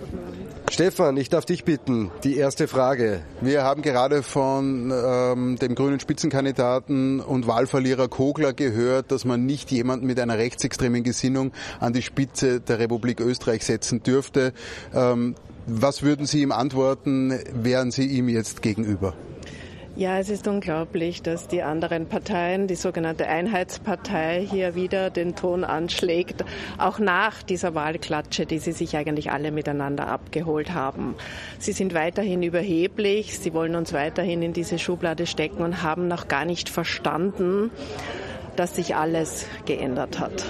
Stefan, ich darf dich bitten, die erste Frage. Wir haben gerade von ähm, dem grünen Spitzenkandidaten und Wahlverlierer Kogler gehört, dass man nicht jemanden mit einer rechtsextremen Gesinnung an die Spitze der Republik Österreich setzen dürfte. Ähm, was würden Sie ihm antworten, wären Sie ihm jetzt gegenüber? Ja, es ist unglaublich, dass die anderen Parteien, die sogenannte Einheitspartei, hier wieder den Ton anschlägt, auch nach dieser Wahlklatsche, die sie sich eigentlich alle miteinander abgeholt haben. Sie sind weiterhin überheblich, sie wollen uns weiterhin in diese Schublade stecken und haben noch gar nicht verstanden, dass sich alles geändert hat.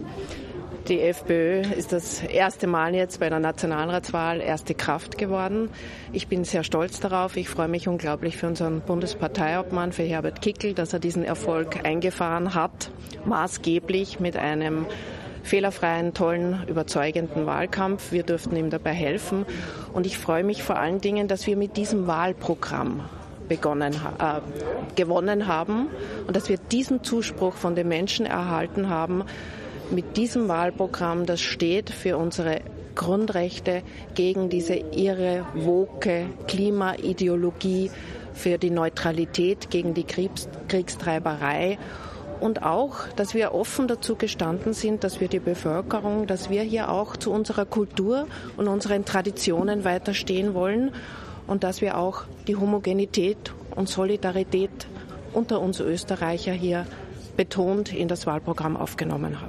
Die FPÖ ist das erste Mal jetzt bei der Nationalratswahl erste Kraft geworden. Ich bin sehr stolz darauf. Ich freue mich unglaublich für unseren Bundesparteiobmann, für Herbert Kickl, dass er diesen Erfolg eingefahren hat, maßgeblich mit einem fehlerfreien, tollen, überzeugenden Wahlkampf. Wir durften ihm dabei helfen. Und ich freue mich vor allen Dingen, dass wir mit diesem Wahlprogramm begonnen, äh, gewonnen haben und dass wir diesen Zuspruch von den Menschen erhalten haben, mit diesem Wahlprogramm, das steht für unsere Grundrechte gegen diese irre, woke Klimaideologie, für die Neutralität gegen die Kriegs- Kriegstreiberei und auch, dass wir offen dazu gestanden sind, dass wir die Bevölkerung, dass wir hier auch zu unserer Kultur und unseren Traditionen weiterstehen wollen und dass wir auch die Homogenität und Solidarität unter uns Österreicher hier betont in das Wahlprogramm aufgenommen haben.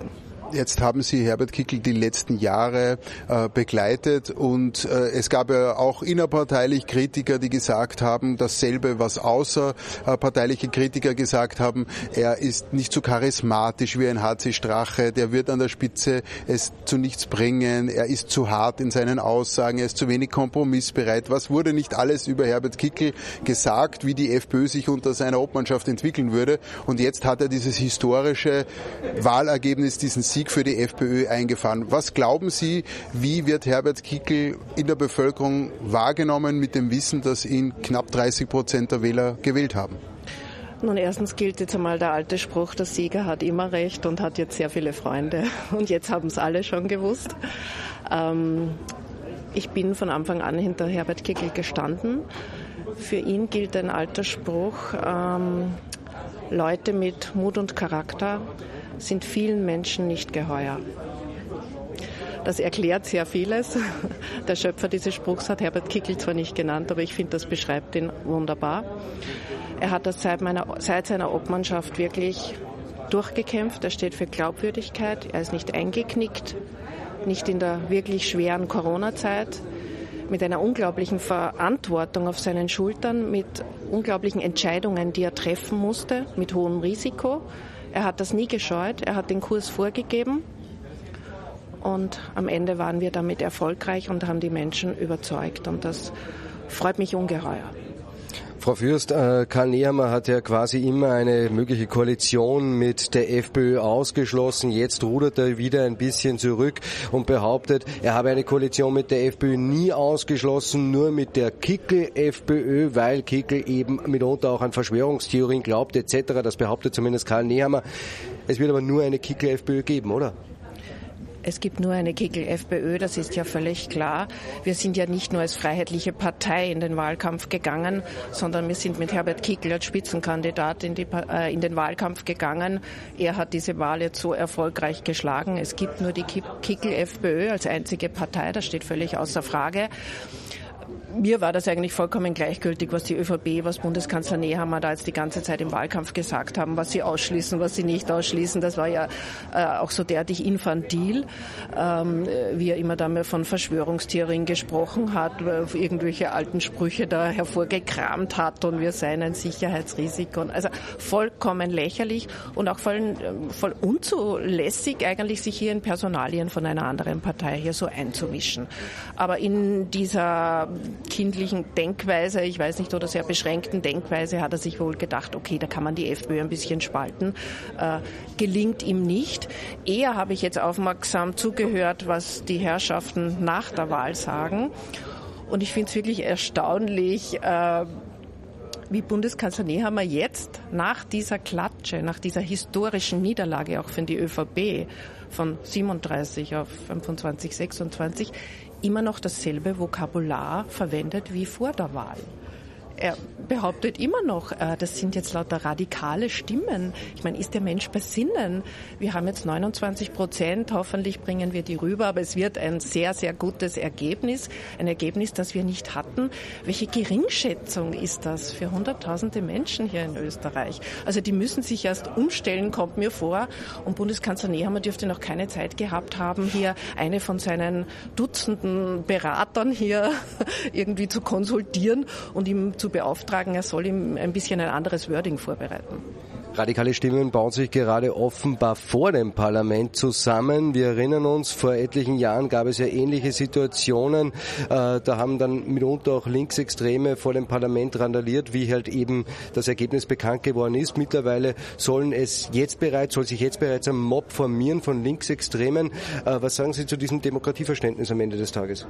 Jetzt haben Sie Herbert Kickl die letzten Jahre äh, begleitet und äh, es gab ja auch innerparteilich Kritiker, die gesagt haben, dasselbe, was außerparteiliche Kritiker gesagt haben. Er ist nicht so charismatisch wie ein H C Strache, der wird an der Spitze es zu nichts bringen, er ist zu hart in seinen Aussagen, er ist zu wenig kompromissbereit. Was wurde nicht alles über Herbert Kickl gesagt, wie die FPÖ sich unter seiner Obmannschaft entwickeln würde? Und jetzt hat er dieses historische Wahlergebnis, diesen Sieg für die FPÖ eingefahren. Was glauben Sie, wie wird Herbert Kickl in der Bevölkerung wahrgenommen mit dem Wissen, dass ihn knapp dreißig Prozent der Wähler gewählt haben? Nun, erstens gilt jetzt einmal der alte Spruch, der Sieger hat immer recht und hat jetzt sehr viele Freunde. Und jetzt haben es alle schon gewusst. Ähm, ich bin von Anfang an hinter Herbert Kickl gestanden. Für ihn gilt ein alter Spruch, ähm, Leute mit Mut und Charakter sind vielen Menschen nicht geheuer. Das erklärt sehr vieles. Der Schöpfer dieses Spruchs hat Herbert Kickl zwar nicht genannt, aber ich finde, das beschreibt ihn wunderbar. Er hat das seit, meiner, seit seiner Obmannschaft wirklich durchgekämpft. Er steht für Glaubwürdigkeit. Er ist nicht eingeknickt, nicht in der wirklich schweren Corona-Zeit, mit einer unglaublichen Verantwortung auf seinen Schultern, mit unglaublichen Entscheidungen, die er treffen musste, mit hohem Risiko. Er hat das nie gescheut, er hat den Kurs vorgegeben und am Ende waren wir damit erfolgreich und haben die Menschen überzeugt und das freut mich ungeheuer. Frau Fürst, äh, Karl Nehammer hat ja quasi immer eine mögliche Koalition mit der FPÖ ausgeschlossen. Jetzt rudert er wieder ein bisschen zurück und behauptet, er habe eine Koalition mit der FPÖ nie ausgeschlossen, nur mit der Kickl-FPÖ, weil Kickl eben mitunter auch an Verschwörungstheorien glaubt et cetera. Das behauptet zumindest Karl Nehammer. Es wird aber nur eine Kickl-FPÖ geben, oder? Es gibt nur eine Kickl-FPÖ, das ist ja völlig klar. Wir sind ja nicht nur als freiheitliche Partei in den Wahlkampf gegangen, sondern wir sind mit Herbert Kickl als Spitzenkandidat in, die, äh, in den Wahlkampf gegangen. Er hat diese Wahl jetzt so erfolgreich geschlagen. Es gibt nur die Kickl-FPÖ als einzige Partei, das steht völlig außer Frage. Mir war das eigentlich vollkommen gleichgültig, was die ÖVP, was Bundeskanzler Nehammer da jetzt die ganze Zeit im Wahlkampf gesagt haben, was sie ausschließen, was sie nicht ausschließen. Das war ja äh, auch so derartig infantil, ähm, wie er immer da mehr von Verschwörungstheorien gesprochen hat, irgendwelche alten Sprüche da hervorgekramt hat und wir seien ein Sicherheitsrisiko. Also vollkommen lächerlich und auch voll, voll unzulässig eigentlich, sich hier in Personalien von einer anderen Partei hier so einzumischen. Aber in dieser kindlichen Denkweise, ich weiß nicht, oder sehr beschränkten Denkweise, hat er sich wohl gedacht, okay, da kann man die FPÖ ein bisschen spalten. Äh, gelingt ihm nicht. Eher habe ich jetzt aufmerksam zugehört, was die Herrschaften nach der Wahl sagen. Und ich finde es wirklich erstaunlich, äh, wie Bundeskanzler Nehammer jetzt nach dieser Klatsche, nach dieser historischen Niederlage auch für die ÖVP von siebenunddreißig auf fünfundzwanzig, sechsundzwanzig, immer noch dasselbe Vokabular verwendet wie vor der Wahl. Er behauptet immer noch, äh, das sind jetzt lauter radikale Stimmen. Ich meine, ist der Mensch bei Sinnen? Wir haben jetzt neunundzwanzig Prozent, hoffentlich bringen wir die rüber, aber es wird ein sehr, sehr gutes Ergebnis, ein Ergebnis, das wir nicht hatten. Welche Geringschätzung ist das für hunderttausende Menschen hier in Österreich? Also die müssen sich erst umstellen, kommt mir vor. Und Bundeskanzler Nehammer dürfte noch keine Zeit gehabt haben, hier eine von seinen Dutzenden Beratern hier irgendwie zu konsultieren und ihm zu beauftragen, er soll ihm ein bisschen ein anderes Wording vorbereiten. Radikale Stimmen bauen sich gerade offenbar vor dem Parlament zusammen. Wir erinnern uns, vor etlichen Jahren gab es ja ähnliche Situationen. Äh, da haben dann mitunter auch Linksextreme vor dem Parlament randaliert, wie halt eben das Ergebnis bekannt geworden ist. Mittlerweile sollen es jetzt bereits, soll sich jetzt bereits ein Mob formieren von Linksextremen. Äh, was sagen Sie zu diesem Demokratieverständnis am Ende des Tages?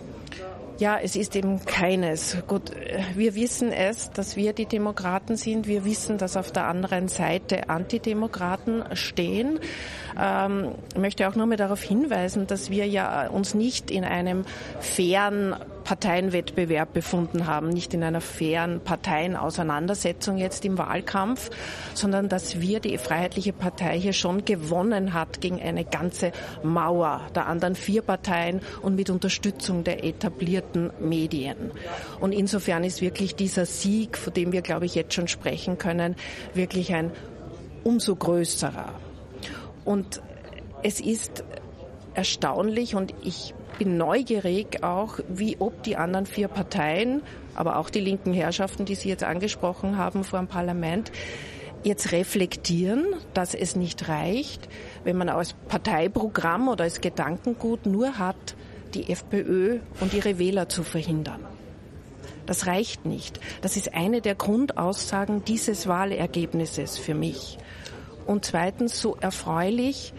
Ja, es ist eben keines. Gut, wir wissen es, dass wir die Demokraten sind. Wir wissen, dass auf der anderen Seite Antidemokraten stehen. Ähm, ich möchte auch nur mal darauf hinweisen, dass wir ja uns nicht in einem fairen Parteienwettbewerb befunden haben, nicht in einer fairen Parteienauseinandersetzung jetzt im Wahlkampf, sondern dass wir, die Freiheitliche Partei, hier schon gewonnen hat gegen eine ganze Mauer der anderen vier Parteien und mit Unterstützung der etablierten Medien. Und insofern ist wirklich dieser Sieg, von dem wir, glaube ich, jetzt schon sprechen können, wirklich ein umso größerer. Und es ist erstaunlich und ich bin neugierig auch, wie ob die anderen vier Parteien, aber auch die linken Herrschaften, die Sie jetzt angesprochen haben vor dem Parlament, jetzt reflektieren, dass es nicht reicht, wenn man als Parteiprogramm oder als Gedankengut nur hat, die FPÖ und ihre Wähler zu verhindern. Das reicht nicht. Das ist eine der Grundaussagen dieses Wahlergebnisses für mich. Und zweitens so erfreulich,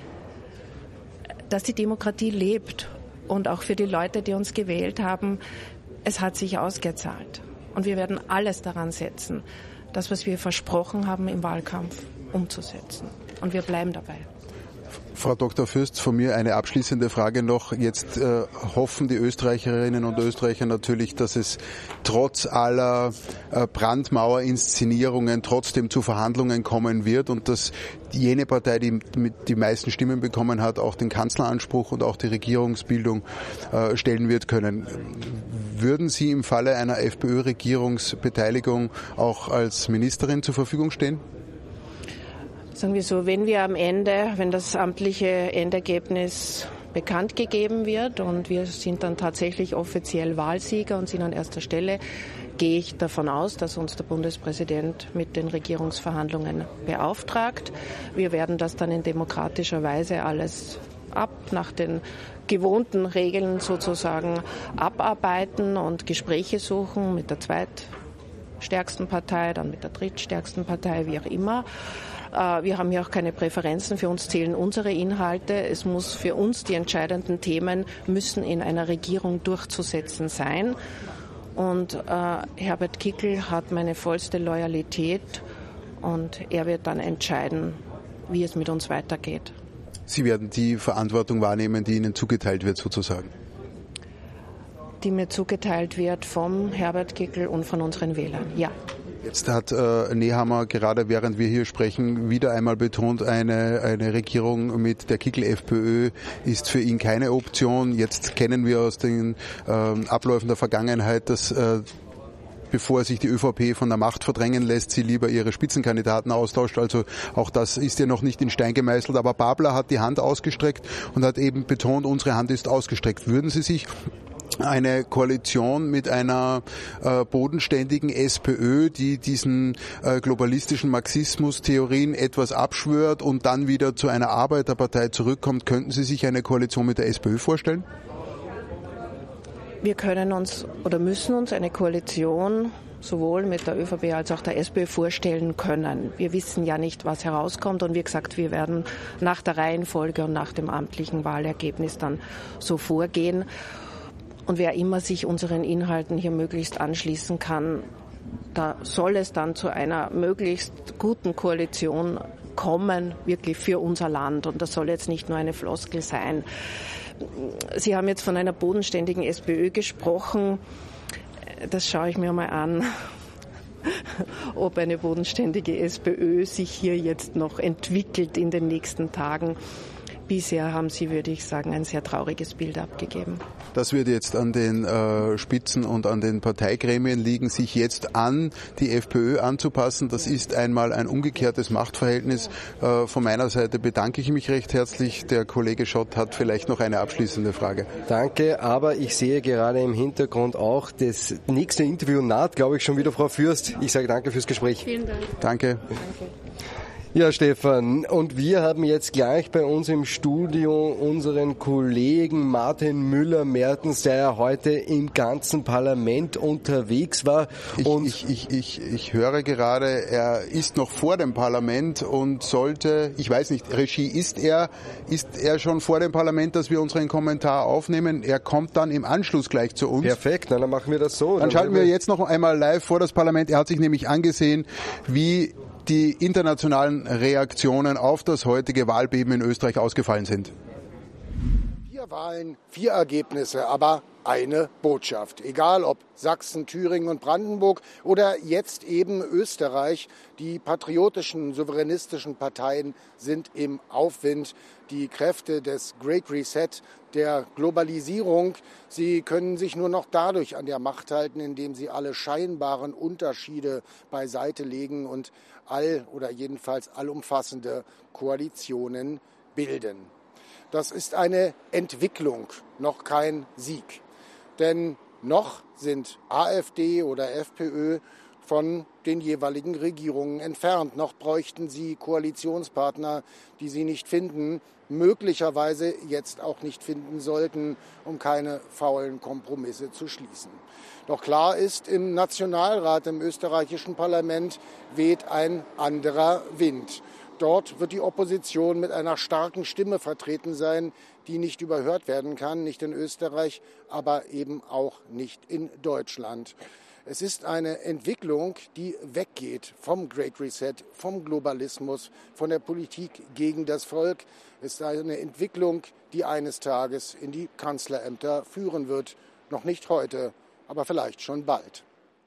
dass die Demokratie lebt und auch für die Leute, die uns gewählt haben, es hat sich ausgezahlt. Und wir werden alles daran setzen, das, was wir versprochen haben im Wahlkampf, umzusetzen. Und wir bleiben dabei. Frau Doktor Fürst, von mir eine abschließende Frage noch. Jetzt äh, hoffen die Österreicherinnen und Österreicher natürlich, dass es trotz aller äh, Brandmauerinszenierungen trotzdem zu Verhandlungen kommen wird und dass jene Partei, die mit die meisten Stimmen bekommen hat, auch den Kanzleranspruch und auch die Regierungsbildung äh, stellen wird können. Würden Sie im Falle einer FPÖ-Regierungsbeteiligung auch als Ministerin zur Verfügung stehen? Sagen wir so, wenn wir am Ende, wenn das amtliche Endergebnis bekannt gegeben wird und wir sind dann tatsächlich offiziell Wahlsieger und sind an erster Stelle, gehe ich davon aus, dass uns der Bundespräsident mit den Regierungsverhandlungen beauftragt. Wir werden das dann in demokratischer Weise alles ab, nach den gewohnten Regeln sozusagen abarbeiten und Gespräche suchen mit der zweitstärksten Partei, dann mit der drittstärksten Partei, wie auch immer. Wir haben hier auch keine Präferenzen. Für uns zählen unsere Inhalte. Es muss für uns die entscheidenden Themen müssen in einer Regierung durchzusetzen sein. Und äh, Herbert Kickl hat meine vollste Loyalität und er wird dann entscheiden, wie es mit uns weitergeht. Sie werden die Verantwortung wahrnehmen, die Ihnen zugeteilt wird, sozusagen? Die mir zugeteilt wird vom Herbert Kickl und von unseren Wählern, ja. Jetzt hat äh, Nehammer gerade während wir hier sprechen wieder einmal betont, eine, eine Regierung mit der Kickl-FPÖ ist für ihn keine Option. Jetzt kennen wir aus den äh, Abläufen der Vergangenheit, dass äh, bevor sich die ÖVP von der Macht verdrängen lässt, sie lieber ihre Spitzenkandidaten austauscht. Also auch das ist ja noch nicht in Stein gemeißelt. Aber Babler hat die Hand ausgestreckt und hat eben betont, unsere Hand ist ausgestreckt. Würden Sie sich eine Koalition mit einer äh, bodenständigen SPÖ, die diesen äh, globalistischen Marxismus-Theorien etwas abschwört und dann wieder zu einer Arbeiterpartei zurückkommt, könnten Sie sich eine Koalition mit der SPÖ vorstellen? Wir können uns oder müssen uns eine Koalition sowohl mit der ÖVP als auch der SPÖ vorstellen können. Wir wissen ja nicht, was herauskommt und wie gesagt, wir werden nach der Reihenfolge und nach dem amtlichen Wahlergebnis dann so vorgehen. Und wer immer sich unseren Inhalten hier möglichst anschließen kann, da soll es dann zu einer möglichst guten Koalition kommen, wirklich für unser Land. Und das soll jetzt nicht nur eine Floskel sein. Sie haben jetzt von einer bodenständigen SPÖ gesprochen. Das schaue ich mir mal an, ob eine bodenständige SPÖ sich hier jetzt noch entwickelt in den nächsten Tagen. Bisher haben Sie, würde ich sagen, ein sehr trauriges Bild abgegeben. Das wird jetzt an den äh, Spitzen und an den Parteigremien liegen, sich jetzt an die FPÖ anzupassen. Das ist einmal ein umgekehrtes Machtverhältnis. Äh, von meiner Seite bedanke ich mich recht herzlich. Der Kollege Schott hat vielleicht noch eine abschließende Frage. Danke, aber ich sehe gerade im Hintergrund auch das nächste Interview naht, glaube ich, schon wieder, Frau Fürst. Ich sage danke fürs Gespräch. Vielen Dank. Danke. Danke. Ja, Stefan, und wir haben jetzt gleich bei uns im Studio unseren Kollegen Martin Müller-Mertens, der ja heute im ganzen Parlament unterwegs war. Ich, und ich, ich, ich, ich höre gerade, er ist noch vor dem Parlament und sollte, ich weiß nicht, Regie, ist er, ist er schon vor dem Parlament, dass wir unseren Kommentar aufnehmen? Er kommt dann im Anschluss gleich zu uns. Perfekt, dann machen wir das so. Dann, dann schalten wir jetzt noch einmal live vor das Parlament. Er hat sich nämlich angesehen, wie die internationalen Reaktionen auf das heutige Wahlbeben in Österreich ausgefallen sind. Vier Wahlen, vier Ergebnisse, aber eine Botschaft. Egal ob Sachsen, Thüringen und Brandenburg oder jetzt eben Österreich, die patriotischen, souveränistischen Parteien sind im Aufwind. Die Kräfte des Great Reset, der Globalisierung, sie können sich nur noch dadurch an der Macht halten, indem sie alle scheinbaren Unterschiede beiseite legen und all oder jedenfalls allumfassende Koalitionen bilden. Das ist eine Entwicklung, noch kein Sieg. Denn noch sind AfD oder FPÖ von den jeweiligen Regierungen entfernt. Noch bräuchten sie Koalitionspartner, die sie nicht finden, möglicherweise jetzt auch nicht finden sollten, um keine faulen Kompromisse zu schließen. Doch klar ist, im Nationalrat, im österreichischen Parlament weht ein anderer Wind. Dort wird die Opposition mit einer starken Stimme vertreten sein, die nicht überhört werden kann, nicht in Österreich, aber eben auch nicht in Deutschland. Es ist eine Entwicklung, die weggeht vom Great Reset, vom Globalismus, von der Politik gegen das Volk. Es ist eine Entwicklung, die eines Tages in die Kanzlerämter führen wird. Noch nicht heute, aber vielleicht schon bald.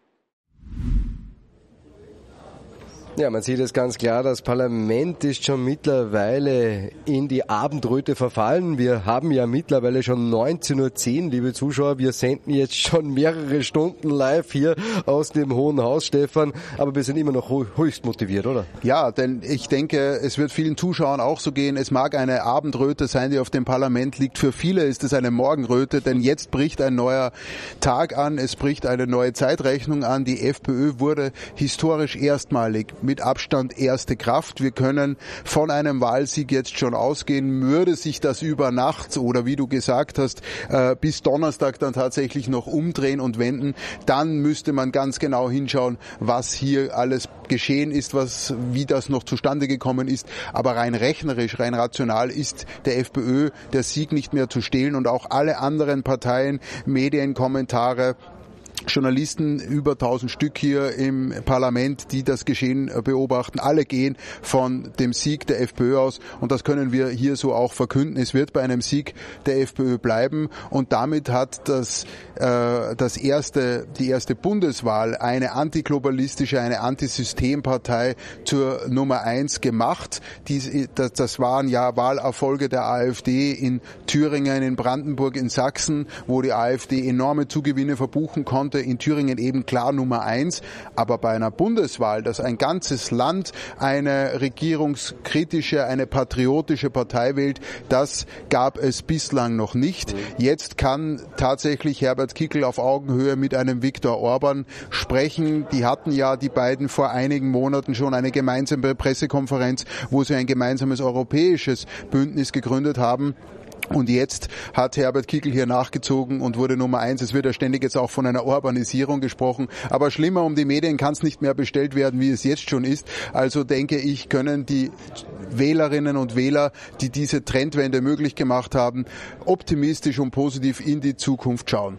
Ja, man sieht es ganz klar, das Parlament ist schon mittlerweile in die Abendröte verfallen. Wir haben ja mittlerweile schon neunzehn Uhr zehn, liebe Zuschauer. Wir senden jetzt schon mehrere Stunden live hier aus dem Hohen Haus, Stefan. Aber wir sind immer noch höchst motiviert, oder? Ja, denn ich denke, es wird vielen Zuschauern auch so gehen. Es mag eine Abendröte sein, die auf dem Parlament liegt. Für viele ist es eine Morgenröte, denn jetzt bricht ein neuer Tag an. Es bricht eine neue Zeitrechnung an. Die FPÖ wurde historisch erstmalig mit Abstand erste Kraft. Wir können von einem Wahlsieg jetzt schon ausgehen. Würde sich das über Nacht oder wie du gesagt hast, bis Donnerstag dann tatsächlich noch umdrehen und wenden, dann müsste man ganz genau hinschauen, was hier alles geschehen ist, was, wie das noch zustande gekommen ist. Aber rein rechnerisch, rein rational ist der FPÖ der Sieg nicht mehr zu stehlen und auch alle anderen Parteien, Medienkommentare, Journalisten, über tausend Stück hier im Parlament, die das Geschehen beobachten. Alle gehen von dem Sieg der FPÖ aus und das können wir hier so auch verkünden. Es wird bei einem Sieg der FPÖ bleiben und damit hat das, äh, das erste, die erste Bundeswahl eine antiglobalistische, eine Antisystempartei zur Nummer eins gemacht. Dies, das, das waren ja Wahlerfolge der AfD in Thüringen, in Brandenburg, in Sachsen, wo die AfD enorme Zugewinne verbuchen konnte. In Thüringen eben klar Nummer eins, aber bei einer Bundeswahl, dass ein ganzes Land eine regierungskritische, eine patriotische Partei wählt, das gab es bislang noch nicht. Jetzt kann tatsächlich Herbert Kickl auf Augenhöhe mit einem Viktor Orban sprechen. Die hatten ja die beiden vor einigen Monaten schon eine gemeinsame Pressekonferenz, wo sie ein gemeinsames europäisches Bündnis gegründet haben. Und jetzt hat Herbert Kickl hier nachgezogen und wurde Nummer eins. Es wird ja ständig jetzt auch von einer Urbanisierung gesprochen. Aber schlimmer um die Medien kann es nicht mehr bestellt werden, wie es jetzt schon ist. Also denke ich, können die Wählerinnen und Wähler, die diese Trendwende möglich gemacht haben, optimistisch und positiv in die Zukunft schauen.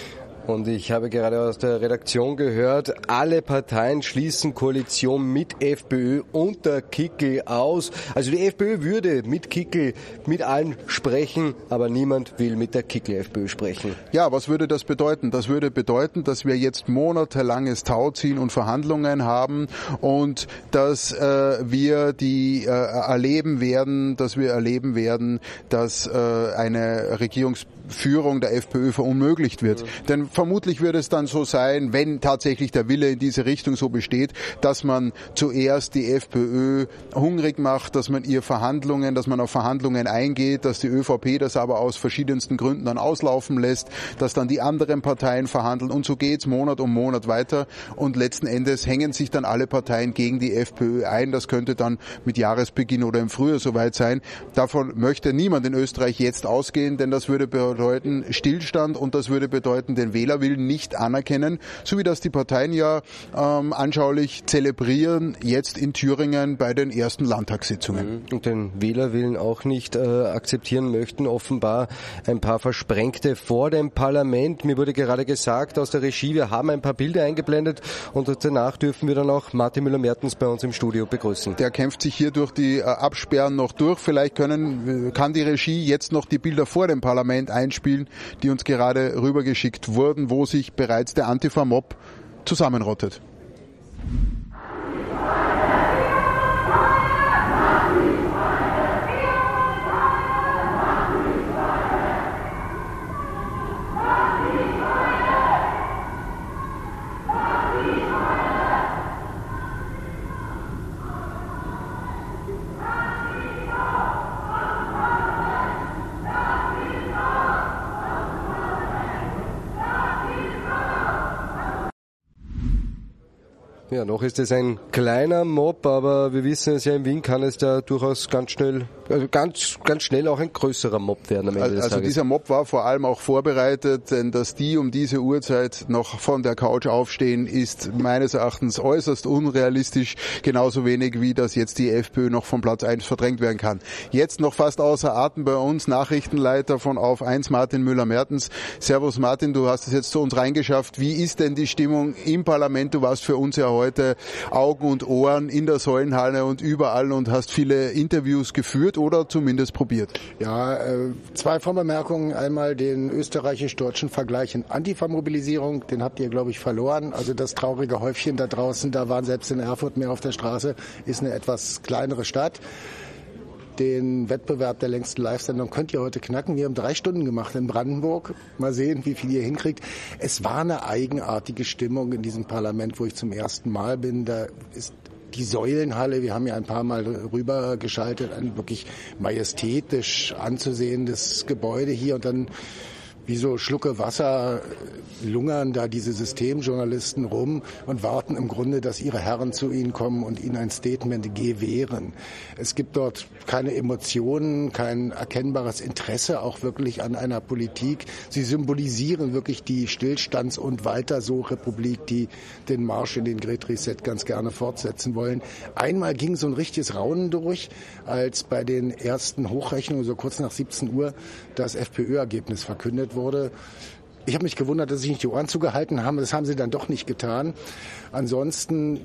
Und ich habe gerade aus der Redaktion gehört, alle Parteien schließen Koalition mit FPÖ unter Kickl aus. Also die FPÖ würde mit Kickl mit allen sprechen, aber niemand will mit der Kickl-FPÖ sprechen. Ja, was würde das bedeuten? Das würde bedeuten, dass wir jetzt monatelanges Tauziehen und Verhandlungen haben und dass äh, wir die äh, erleben werden, dass wir erleben werden, dass äh, eine Regierungsführung der FPÖ verunmöglicht wird. Mhm. Denn vermutlich wird es dann so sein, wenn tatsächlich der Wille in diese Richtung so besteht, dass man zuerst die FPÖ hungrig macht, dass man ihr Verhandlungen, dass man auf Verhandlungen eingeht, dass die ÖVP das aber aus verschiedensten Gründen dann auslaufen lässt, dass dann die anderen Parteien verhandeln und so geht's Monat um Monat weiter und letzten Endes hängen sich dann alle Parteien gegen die FPÖ ein. Das könnte dann mit Jahresbeginn oder im Frühjahr soweit sein. Davon möchte niemand in Österreich jetzt ausgehen, denn das würde bedeuten Stillstand und das würde bedeuten, den Wählerwillen nicht anerkennen, so wie das die Parteien ja ähm, anschaulich zelebrieren, jetzt in Thüringen bei den ersten Landtagssitzungen. Und den Wählerwillen auch nicht äh, akzeptieren möchten, offenbar ein paar Versprengte vor dem Parlament. Mir wurde gerade gesagt aus der Regie, wir haben ein paar Bilder eingeblendet und danach dürfen wir dann auch Martin Müller-Mertens bei uns im Studio begrüßen. Der kämpft sich hier durch die äh, Absperren noch durch. Vielleicht können, kann die Regie jetzt noch die Bilder vor dem Parlament einspielen, die uns gerade rübergeschickt wurden, wo sich bereits der Antifa-Mob zusammenrottet. Ja, noch ist es ein kleiner Mob, aber wir wissen es ja, in Wien kann es da durchaus ganz schnell, also ganz, ganz schnell auch ein größerer Mob werden am Ende des Also Tages. dieser Mob war vor allem auch vorbereitet, denn dass die um diese Uhrzeit noch von der Couch aufstehen, ist meines Erachtens äußerst unrealistisch, genauso wenig wie dass jetzt die FPÖ noch von Platz eins verdrängt werden kann. Jetzt noch fast außer Atem bei uns, Nachrichtenleiter von Auf eins, Martin Müller-Mertens. Servus Martin, du hast es jetzt zu uns reingeschafft. Wie ist denn die Stimmung im Parlament? Du warst für uns ja heute Augen und Ohren in der Säulenhalle und überall und hast viele Interviews geführt oder zumindest probiert. Ja, äh, zwei Vorbemerkungen. Einmal den österreichisch-deutschen Vergleich in Antifa-Mobilisierung. Den habt ihr, glaube ich, verloren. Also das traurige Häufchen da draußen, da waren selbst in Erfurt mehr auf der Straße, ist eine etwas kleinere Stadt. Den Wettbewerb der längsten Live-Sendung könnt ihr heute knacken. Wir haben drei Stunden gemacht in Brandenburg. Mal sehen, wie viel ihr hinkriegt. Es war eine eigenartige Stimmung in diesem Parlament, wo ich zum ersten Mal bin. Da ist die Säulenhalle, wir haben ja ein paar Mal rüber geschaltet, ein wirklich majestätisch anzusehendes Gebäude hier und dann wie so Schlucke Wasser lungern da diese Systemjournalisten rum und warten im Grunde, dass ihre Herren zu ihnen kommen und ihnen ein Statement gewähren. Es gibt dort keine Emotionen, kein erkennbares Interesse auch wirklich an einer Politik. Sie symbolisieren wirklich die Stillstands- und Weiter-so-Republik, die den Marsch in den Great Reset ganz gerne fortsetzen wollen. Einmal ging so ein richtiges Raunen durch, als bei den ersten Hochrechnungen, so kurz nach siebzehn Uhr, das FPÖ-Ergebnis verkündet wurde. Ich habe mich gewundert, dass sie nicht die Ohren zugehalten haben. Das haben sie dann doch nicht getan. Ansonsten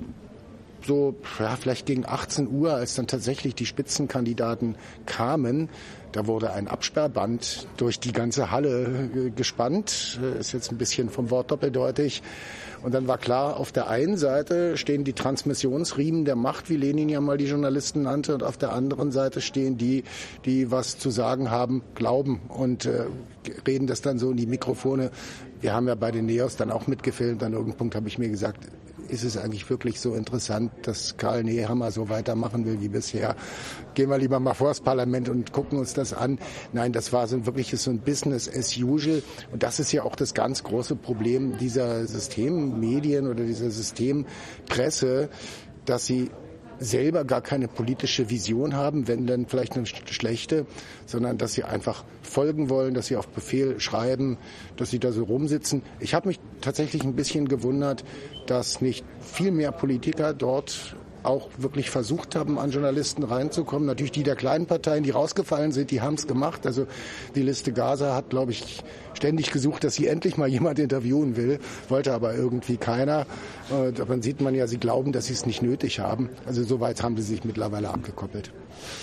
so ja, vielleicht gegen achtzehn Uhr, als dann tatsächlich die Spitzenkandidaten kamen, da wurde ein Absperrband durch die ganze Halle äh, gespannt. Ist jetzt ein bisschen vom Wort doppeldeutig. Und dann war klar, auf der einen Seite stehen die Transmissionsriemen der Macht, wie Lenin ja mal die Journalisten nannte, und auf der anderen Seite stehen die, die was zu sagen haben, glauben und äh, reden das dann so in die Mikrofone. Wir haben ja bei den Neos dann auch mitgefilmt. An irgendeinem Punkt habe ich mir gesagt, ist es eigentlich wirklich so interessant, dass Karl Nehammer so weitermachen will wie bisher? Gehen wir lieber mal vor das Parlament und gucken uns das an. Nein, das war so wirklich so ein Business as usual. Und das ist ja auch das ganz große Problem dieser Systemmedien oder dieser Systempresse, dass sie selber gar keine politische Vision haben, wenn dann vielleicht eine schlechte, sondern dass sie einfach folgen wollen, dass sie auf Befehl schreiben, dass sie da so rumsitzen. Ich habe mich tatsächlich ein bisschen gewundert, dass nicht viel mehr Politiker dort auch wirklich versucht haben, an Journalisten reinzukommen. Natürlich die der kleinen Parteien, die rausgefallen sind, die haben es gemacht. Also die Liste Gaza hat, glaube ich, ständig gesucht, dass sie endlich mal jemand interviewen will, wollte aber irgendwie keiner. Äh, dann sieht man ja, sie glauben, dass sie es nicht nötig haben. Also soweit haben sie sich mittlerweile abgekoppelt.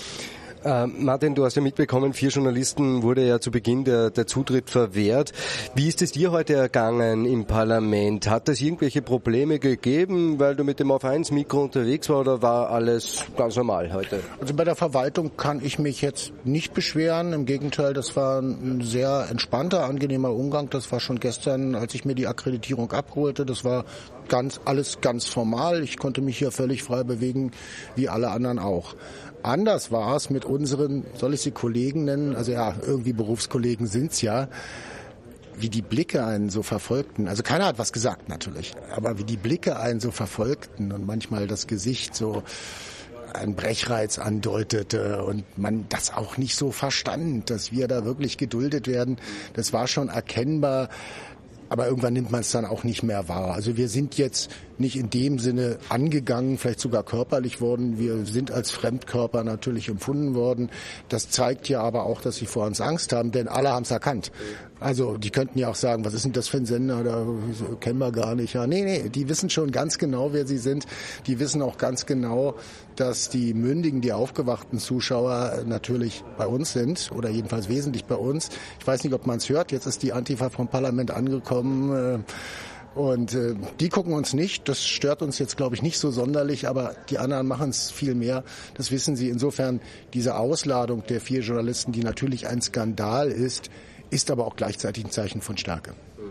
Äh, Martin, du hast ja mitbekommen, vier Journalisten wurde ja zu Beginn der, der Zutritt verwehrt. Wie ist es dir heute ergangen im Parlament? Hat es irgendwelche Probleme gegeben, weil du mit dem Auf eins Mikro unterwegs war, oder war alles ganz normal heute? Also bei der Verwaltung kann ich mich jetzt nicht beschweren. Im Gegenteil, das war ein sehr entspannter, angenehmer Umgang. Das war schon gestern, als ich mir die Akkreditierung abholte. Das war ganz alles ganz formal. Ich konnte mich hier völlig frei bewegen, wie alle anderen auch. Anders war es mit unseren, soll ich sie Kollegen nennen, also ja, irgendwie Berufskollegen sind's ja, wie die Blicke einen so verfolgten. Also keiner hat was gesagt natürlich, aber wie die Blicke einen so verfolgten und manchmal das Gesicht so einen Brechreiz andeutete und man das auch nicht so verstand, dass wir da wirklich geduldet werden. Das war schon erkennbar. Aber irgendwann nimmt man es dann auch nicht mehr wahr. Also wir sind jetzt nicht in dem Sinne angegangen, vielleicht sogar körperlich worden. Wir sind als Fremdkörper natürlich empfunden worden. Das zeigt ja aber auch, dass sie vor uns Angst haben, denn alle haben es erkannt. Also die könnten ja auch sagen, was ist denn das für ein Sender, da kennen wir gar nicht. Ja, nee, nee, die wissen schon ganz genau, wer sie sind. Die wissen auch ganz genau, dass die mündigen, die aufgewachten Zuschauer natürlich bei uns sind oder jedenfalls wesentlich bei uns. Ich weiß nicht, ob man es hört, jetzt ist die Antifa vom Parlament angekommen. Und äh, die gucken uns nicht, das stört uns jetzt, glaube ich, nicht so sonderlich, aber die anderen machen es viel mehr, das wissen sie. Insofern, diese Ausladung der vier Journalisten, die natürlich ein Skandal ist, ist aber auch gleichzeitig ein Zeichen von Stärke.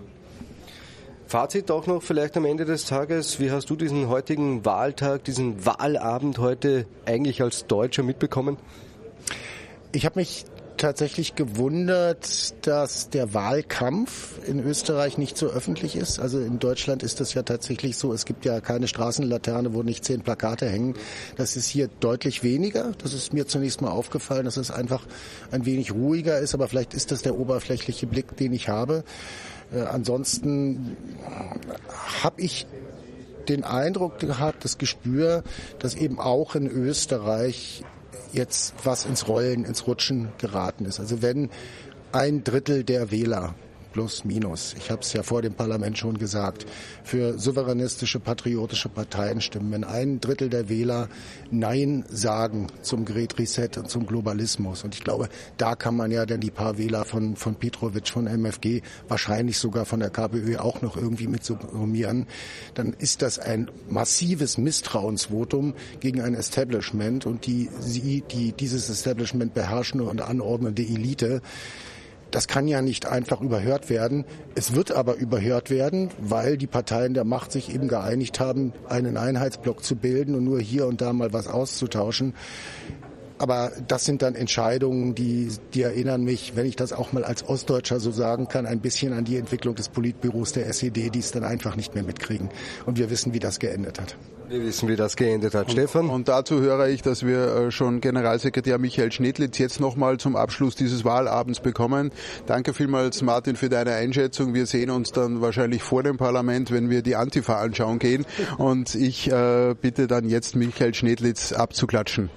Fazit auch noch vielleicht am Ende des Tages, wie hast du diesen heutigen Wahltag, diesen Wahlabend heute eigentlich als Deutscher mitbekommen? Ich habe mich tatsächlich gewundert, dass der Wahlkampf in Österreich nicht so öffentlich ist. Also in Deutschland ist das ja tatsächlich so, es gibt ja keine Straßenlaterne, wo nicht zehn Plakate hängen. Das ist hier deutlich weniger. Das ist mir zunächst mal aufgefallen, dass es einfach ein wenig ruhiger ist, aber vielleicht ist das der oberflächliche Blick, den ich habe. Äh, ansonsten habe ich den Eindruck gehabt, das Gespür, dass eben auch in Österreich jetzt was ins Rollen, ins Rutschen geraten ist. Also wenn ein Drittel der Wähler plus minus, ich habe es ja vor dem Parlament schon gesagt, für souveränistische, patriotische Parteien stimmen, wenn ein Drittel der Wähler Nein sagen zum Great Reset und zum Globalismus, und ich glaube, da kann man ja dann die paar Wähler von, von Petrovic, von M F G, wahrscheinlich sogar von der KPÖ auch noch irgendwie mit subsumieren, dann ist das ein massives Misstrauensvotum gegen ein Establishment und die, sie, die dieses Establishment beherrschende und anordnende Elite. Das kann ja nicht einfach überhört werden. Es wird aber überhört werden, weil die Parteien der Macht sich eben geeinigt haben, einen Einheitsblock zu bilden und nur hier und da mal was auszutauschen. Aber das sind dann Entscheidungen, die, die erinnern mich, wenn ich das auch mal als Ostdeutscher so sagen kann, ein bisschen an die Entwicklung des Politbüros der S E D, die es dann einfach nicht mehr mitkriegen. Und wir wissen, wie das geendet hat. Wir wissen, wie das geendet hat. Und, Stefan? Und dazu höre ich, dass wir schon Generalsekretär Michael Schnedlitz jetzt nochmal zum Abschluss dieses Wahlabends bekommen. Danke vielmals, Martin, für deine Einschätzung. Wir sehen uns dann wahrscheinlich vor dem Parlament, wenn wir die Antifa anschauen gehen. Und ich äh, bitte dann jetzt Michael Schnedlitz abzuklatschen.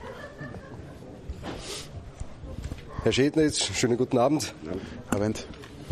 Herr Schnedlitz, schönen guten Abend. Abend.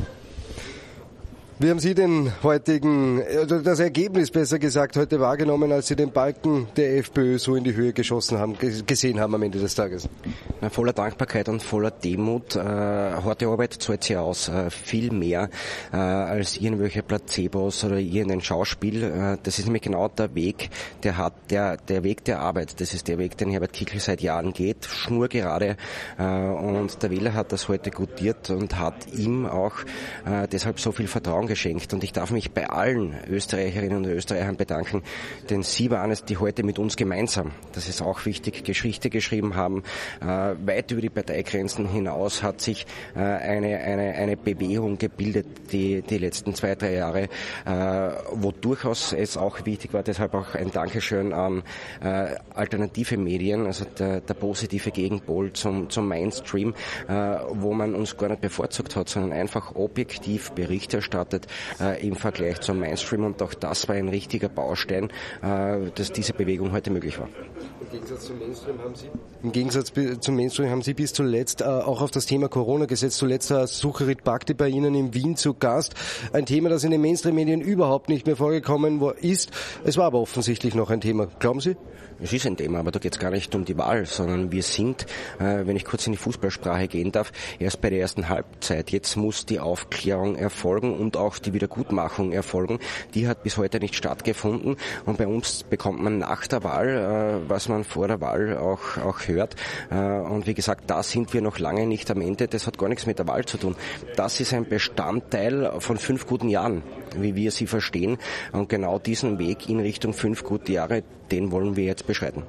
Wie haben Sie den heutigen, oder das Ergebnis besser gesagt, heute wahrgenommen, als Sie den Balken der FPÖ so in die Höhe geschossen haben, gesehen haben am Ende des Tages? Na, voller Dankbarkeit und voller Demut. Äh, harte Arbeit zahlt sich aus. Äh, viel mehr äh, als irgendwelche Placebos oder irgendein Schauspiel. Äh, das ist nämlich genau der Weg, der hat, der, der Weg der Arbeit. Das ist der Weg, den Herbert Kickl seit Jahren geht. Schnurgerade. Äh, und der Wähler hat das heute gutiert und hat ihm auch äh, deshalb so viel Vertrauen geschenkt. Und ich darf mich bei allen Österreicherinnen und Österreichern bedanken, denn sie waren es, die heute mit uns gemeinsam, das ist auch wichtig, Geschichte geschrieben haben. Äh, weit über die Parteigrenzen hinaus hat sich äh, eine, eine, eine Bewegung gebildet, die, die letzten zwei, drei Jahre, äh, wo durchaus es auch wichtig war, deshalb auch ein Dankeschön an äh, alternative Medien, also der, der positive Gegenpol zum, zum Mainstream, äh, wo man uns gar nicht bevorzugt hat, sondern einfach objektiv Bericht erstattet äh, im Vergleich zum Mainstream, und auch das war ein richtiger Baustein, äh, dass diese Bewegung heute möglich war. Im Gegensatz zum Mainstream haben Sie, im Gegensatz zum Mainstream haben Sie bis zuletzt äh, auch auf das Thema Corona gesetzt. Zuletzt war Sucharit Bhakti bei Ihnen in Wien zu Gast. Ein Thema, das in den Mainstream-Medien überhaupt nicht mehr vorgekommen ist. Es war aber offensichtlich noch ein Thema. Glauben Sie? Es ist ein Thema, aber da geht es gar nicht um die Wahl, sondern wir sind, äh, wenn ich kurz in die Fußballsprache gehen darf, erst bei der ersten Halbzeit. Jetzt muss die Aufklärung erfolgen und auch die Wiedergutmachung erfolgen. Die hat bis heute nicht stattgefunden, und bei uns bekommt man nach der Wahl, äh, was man vor der Wahl auch, auch hört. Äh, und wie gesagt, da sind wir noch lange nicht am Ende. Das hat gar nichts mit der Wahl zu tun. Das ist ein Bestandteil von fünf guten Jahren, wie wir sie verstehen. Und genau diesen Weg in Richtung fünf gute Jahre, den wollen wir jetzt beschreiten.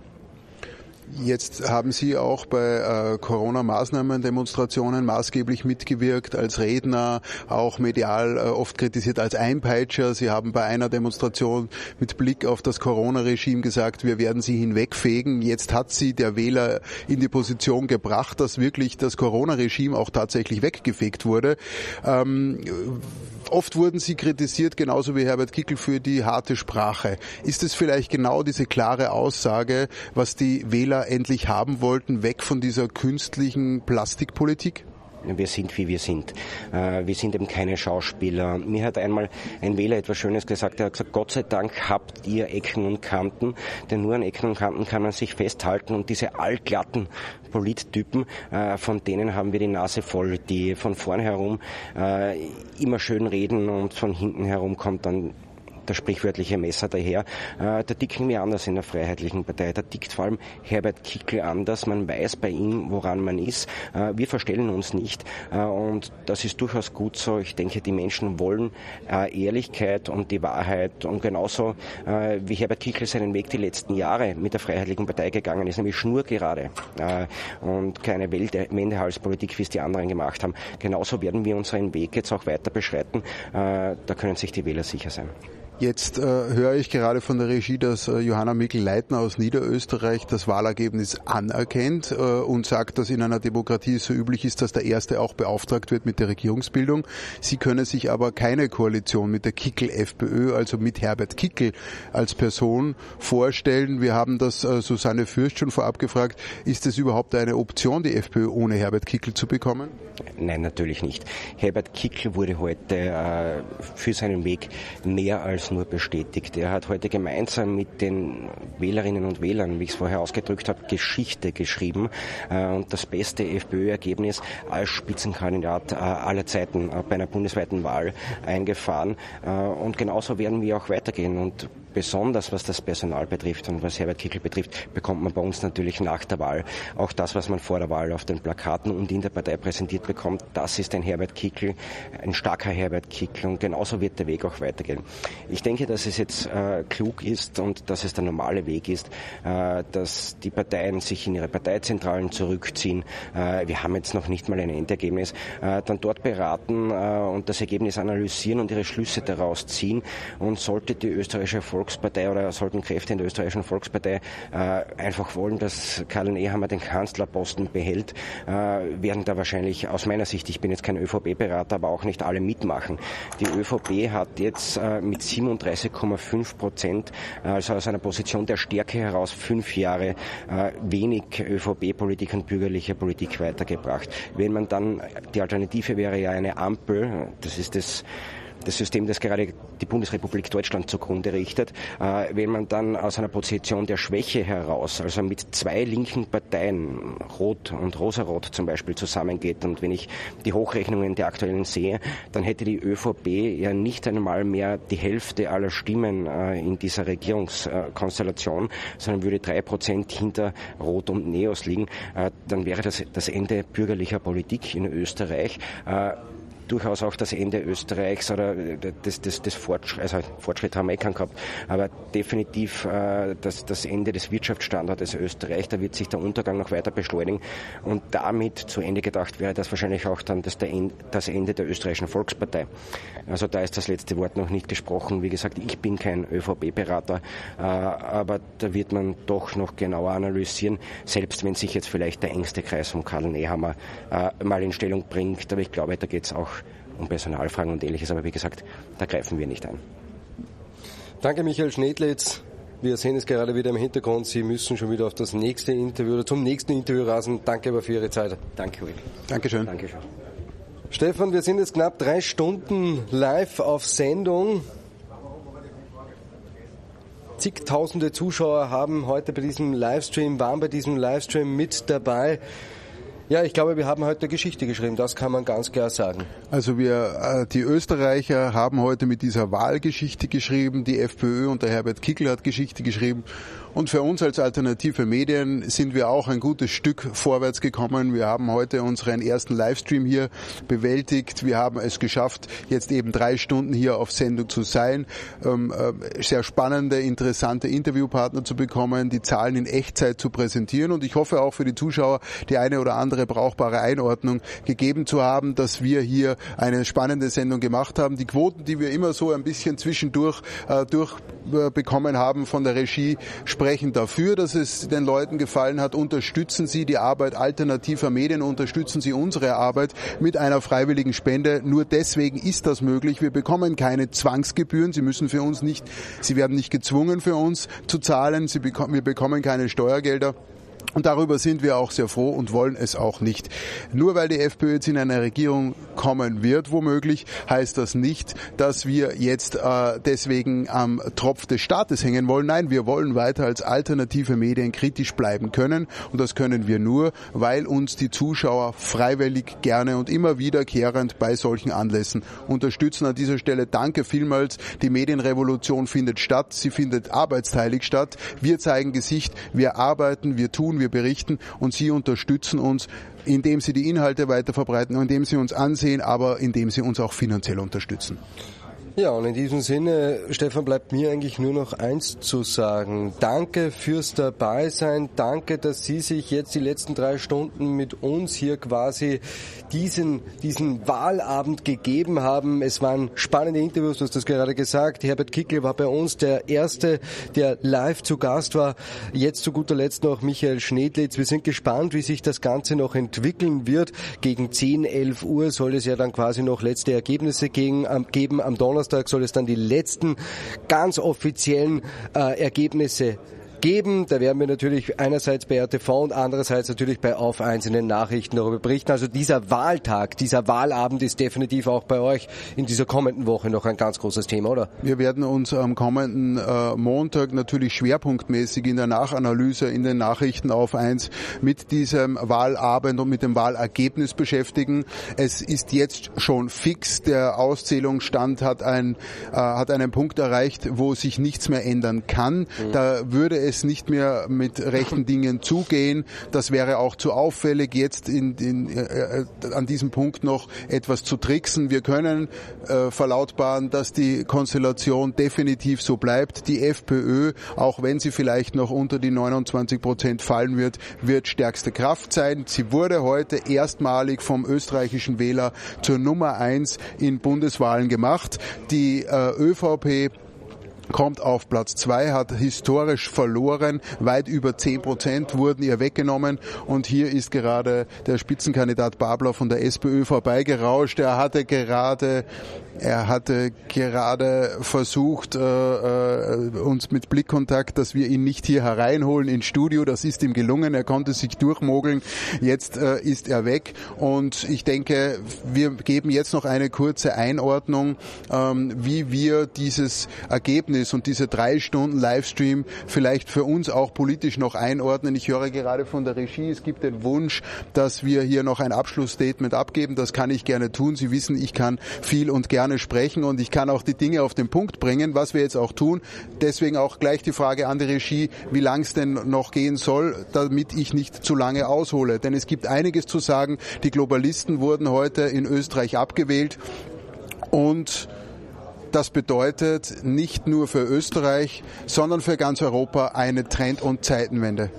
Jetzt haben Sie auch bei äh, Corona-Maßnahmen-Demonstrationen maßgeblich mitgewirkt, als Redner, auch medial äh, oft kritisiert als Einpeitscher. Sie haben bei einer Demonstration mit Blick auf das Corona-Regime gesagt, wir werden Sie hinwegfegen. Jetzt hat Sie der Wähler in die Position gebracht, dass wirklich das Corona-Regime auch tatsächlich weggefegt wurde. Ähm, oft wurden Sie kritisiert, genauso wie Herbert Kickl, für die harte Sprache. Ist es vielleicht genau diese klare Aussage, was die Wähler endlich haben wollten, weg von dieser künstlichen Plastikpolitik? Wir sind, wie wir sind. Wir sind eben keine Schauspieler. Mir hat einmal ein Wähler etwas Schönes gesagt. Er hat gesagt, Gott sei Dank habt ihr Ecken und Kanten, denn nur an Ecken und Kanten kann man sich festhalten. Und diese allglatten Polittypen, von denen haben wir die Nase voll, die von vorn herum immer schön reden und von hinten herum kommt dann das sprichwörtliche Messer daher. Äh, da ticken wir anders in der Freiheitlichen Partei. Da tickt vor allem Herbert Kickl anders. Man weiß bei ihm, woran man ist. Äh, wir verstellen uns nicht. Äh, und das ist durchaus gut so. Ich denke, die Menschen wollen äh, Ehrlichkeit und die Wahrheit. Und genauso äh, wie Herbert Kickl seinen Weg die letzten Jahre mit der Freiheitlichen Partei gegangen ist, nämlich schnurgerade äh, und keine Wendehalspolitik, wie es die anderen gemacht haben. Genauso werden wir unseren Weg jetzt auch weiter beschreiten. Äh, da können sich die Wähler sicher sein. Jetzt äh, höre ich gerade von der Regie, dass äh, Johanna Mikl-Leitner aus Niederösterreich das Wahlergebnis anerkennt äh, und sagt, dass in einer Demokratie es so üblich ist, dass der Erste auch beauftragt wird mit der Regierungsbildung. Sie könne sich aber keine Koalition mit der Kickl-FPÖ, also mit Herbert Kickl als Person vorstellen. Wir haben das äh, Susanne Fürst schon vorab gefragt. Ist es überhaupt eine Option, die FPÖ ohne Herbert Kickl zu bekommen? Nein, natürlich nicht. Herbert Kickl wurde heute äh, für seinen Weg mehr als nur bestätigt. Er hat heute gemeinsam mit den Wählerinnen und Wählern, wie ich es vorher ausgedrückt habe, Geschichte geschrieben äh, und das beste FPÖ-Ergebnis als Spitzenkandidat äh, aller Zeiten äh, bei einer bundesweiten Wahl eingefahren. Äh, und genauso werden wir auch weitergehen. Und besonders was das Personal betrifft und was Herbert Kickl betrifft, bekommt man bei uns natürlich nach der Wahl auch das, was man vor der Wahl auf den Plakaten und in der Partei präsentiert bekommt. Das ist ein Herbert Kickl, ein starker Herbert Kickl und genauso wird der Weg auch weitergehen. Ich denke, dass es jetzt äh, klug ist und dass es der normale Weg ist, äh, dass die Parteien sich in ihre Parteizentralen zurückziehen. Äh, wir haben jetzt noch nicht mal ein Endergebnis. Äh, dann dort beraten äh, und das Ergebnis analysieren und ihre Schlüsse daraus ziehen. Und sollte die österreichische Volkspartei oder sollten Kräfte in der österreichischen Volkspartei äh, einfach wollen, dass Karl Nehammer den Kanzlerposten behält, äh, werden da wahrscheinlich aus meiner Sicht, ich bin jetzt kein ÖVP-Berater, aber auch nicht alle mitmachen. Die ÖVP hat jetzt äh, mit siebenunddreißig Komma fünf Prozent, also aus einer Position der Stärke heraus, fünf Jahre äh, wenig ÖVP-Politik und bürgerliche Politik weitergebracht. Wenn man dann, die Alternative wäre ja eine Ampel, das ist das das System, das gerade die Bundesrepublik Deutschland zugrunde richtet, äh, wenn man dann aus einer Position der Schwäche heraus, also mit zwei linken Parteien, Rot und Rosarot zum Beispiel, zusammengeht und wenn ich die Hochrechnungen der aktuellen sehe, dann hätte die ÖVP ja nicht einmal mehr die Hälfte aller Stimmen äh, in dieser Regierungskonstellation, sondern würde drei Prozent hinter Rot und Neos liegen. Äh, dann wäre das das Ende bürgerlicher Politik in Österreich. Äh, durchaus auch das Ende Österreichs oder des, des, des Fortschritt, also Fortschritt haben wir eh keinen gehabt, aber definitiv äh, das, das Ende des Wirtschaftsstandortes Österreich, da wird sich der Untergang noch weiter beschleunigen und damit zu Ende gedacht wäre das wahrscheinlich auch dann das, der End, das Ende der österreichischen Volkspartei. Also da ist das letzte Wort noch nicht gesprochen. Wie gesagt, ich bin kein ÖVP-Berater, äh, aber da wird man doch noch genauer analysieren, selbst wenn sich jetzt vielleicht der engste Kreis von Karl Nehammer äh, mal in Stellung bringt, aber ich glaube, da geht es auch um Personalfragen und Ähnliches, aber wie gesagt, da greifen wir nicht ein. Danke, Michael Schnedlitz. Wir sehen es gerade wieder im Hintergrund. Sie müssen schon wieder auf das nächste Interview oder zum nächsten Interview rasen. Danke aber für Ihre Zeit. Danke, Will. Dankeschön. Dankeschön. Stefan, wir sind jetzt knapp drei Stunden live auf Sendung. Zigtausende Zuschauer haben heute bei diesem Livestream, waren bei diesem Livestream mit dabei. Ja, ich glaube, wir haben heute Geschichte geschrieben, das kann man ganz klar sagen. Also wir, die Österreicher haben heute mit dieser Wahl Geschichte geschrieben, die FPÖ und der Herbert Kickl hat Geschichte geschrieben. Und für uns als alternative Medien sind wir auch ein gutes Stück vorwärts gekommen. Wir haben heute unseren ersten Livestream hier bewältigt. Wir haben es geschafft, jetzt eben drei Stunden hier auf Sendung zu sein, ähm, äh, sehr spannende, interessante Interviewpartner zu bekommen, die Zahlen in Echtzeit zu präsentieren. Und ich hoffe auch für die Zuschauer die eine oder andere brauchbare Einordnung gegeben zu haben, dass wir hier eine spannende Sendung gemacht haben. Die Quoten, die wir immer so ein bisschen zwischendurch äh, durchbekommen äh, haben von der Regie, sprechen dafür, dass es den Leuten gefallen hat. Unterstützen Sie die Arbeit alternativer Medien, unterstützen Sie unsere Arbeit mit einer freiwilligen Spende. Nur deswegen ist das möglich. Wir bekommen keine Zwangsgebühren. Sie müssen für uns nicht, Sie werden nicht gezwungen für uns zu zahlen. Sie bekommen, wir bekommen keine Steuergelder. Und darüber sind wir auch sehr froh und wollen es auch nicht. Nur weil die FPÖ jetzt in eine Regierung kommen wird, womöglich, heißt das nicht, dass wir jetzt äh, deswegen am Tropf des Staates hängen wollen. Nein, wir wollen weiter als alternative Medien kritisch bleiben können. Und das können wir nur, weil uns die Zuschauer freiwillig gerne und immer wiederkehrend bei solchen Anlässen unterstützen. An dieser Stelle danke vielmals. Die Medienrevolution findet statt. Sie findet arbeitsteilig statt. Wir zeigen Gesicht, wir arbeiten, wir tun, wir berichten und Sie unterstützen uns, indem Sie die Inhalte weiterverbreiten, indem Sie uns ansehen, aber indem Sie uns auch finanziell unterstützen. Ja, und in diesem Sinne, Stefan, bleibt mir eigentlich nur noch eins zu sagen. Danke fürs Dabeisein. Danke, dass Sie sich jetzt die letzten drei Stunden mit uns hier quasi diesen, diesen Wahlabend gegeben haben. Es waren spannende Interviews, du hast das gerade gesagt. Herbert Kickl war bei uns der Erste, der live zu Gast war. Jetzt zu guter Letzt noch Michael Schnedlitz. Wir sind gespannt, wie sich das Ganze noch entwickeln wird. Gegen zehn, elf Uhr soll es ja dann quasi noch letzte Ergebnisse geben. Am Donnerstag soll es dann die letzten ganz offiziellen äh, Ergebnisse geben. Da werden wir natürlich einerseits bei R T V und andererseits natürlich bei Auf eins in den Nachrichten darüber berichten. Also dieser Wahltag, dieser Wahlabend ist definitiv auch bei euch in dieser kommenden Woche noch ein ganz großes Thema, oder? Wir werden uns am kommenden äh, Montag natürlich schwerpunktmäßig in der Nachanalyse in den Nachrichten Auf eins mit diesem Wahlabend und mit dem Wahlergebnis beschäftigen. Es ist jetzt schon fix. Der Auszählungsstand hat, ein, äh, hat einen Punkt erreicht, wo sich nichts mehr ändern kann. Mhm. Da würde es nicht mehr mit rechten Dingen zugehen. Das wäre auch zu auffällig, jetzt in, in, äh, an diesem Punkt noch etwas zu tricksen. Wir können äh, verlautbaren, dass die Konstellation definitiv so bleibt. Die FPÖ, auch wenn sie vielleicht noch unter die neunundzwanzig Prozent fallen wird, wird stärkste Kraft sein. Sie wurde heute erstmalig vom österreichischen Wähler zur Nummer eins in Bundeswahlen gemacht. Die äh, ÖVP kommt auf Platz zwei, hat historisch verloren, weit über zehn Prozent wurden ihr weggenommen und hier ist gerade der Spitzenkandidat Babler von der SPÖ vorbeigerauscht. Er hatte gerade Er hatte gerade versucht, äh, äh, uns mit Blickkontakt, dass wir ihn nicht hier hereinholen ins Studio. Das ist ihm gelungen. Er konnte sich durchmogeln. Jetzt äh, ist er weg. Und ich denke, wir geben jetzt noch eine kurze Einordnung, ähm, wie wir dieses Ergebnis und diese drei Stunden Livestream vielleicht für uns auch politisch noch einordnen. Ich höre gerade von der Regie, es gibt den Wunsch, dass wir hier noch ein Abschlussstatement abgeben. Das kann ich gerne tun. Sie wissen, ich kann viel und gerne sprechen und ich kann auch die Dinge auf den Punkt bringen, was wir jetzt auch tun. Deswegen auch gleich die Frage an die Regie, wie lang es denn noch gehen soll, damit ich nicht zu lange aushole. Denn es gibt einiges zu sagen. Die Globalisten wurden heute in Österreich abgewählt und das bedeutet nicht nur für Österreich, sondern für ganz Europa eine Trend- und Zeitenwende.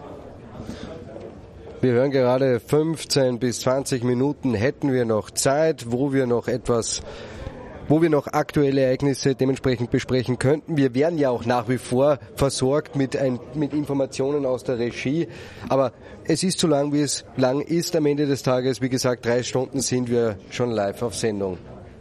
Wir hören gerade fünfzehn bis zwanzig Minuten hätten wir noch Zeit, wo wir noch etwas wo wir noch aktuelle Ereignisse dementsprechend besprechen könnten. Wir werden ja auch nach wie vor versorgt mit, ein, mit Informationen aus der Regie, aber es ist so lang, wie es lang ist am Ende des Tages. Wie gesagt, drei Stunden sind wir schon live auf Sendung.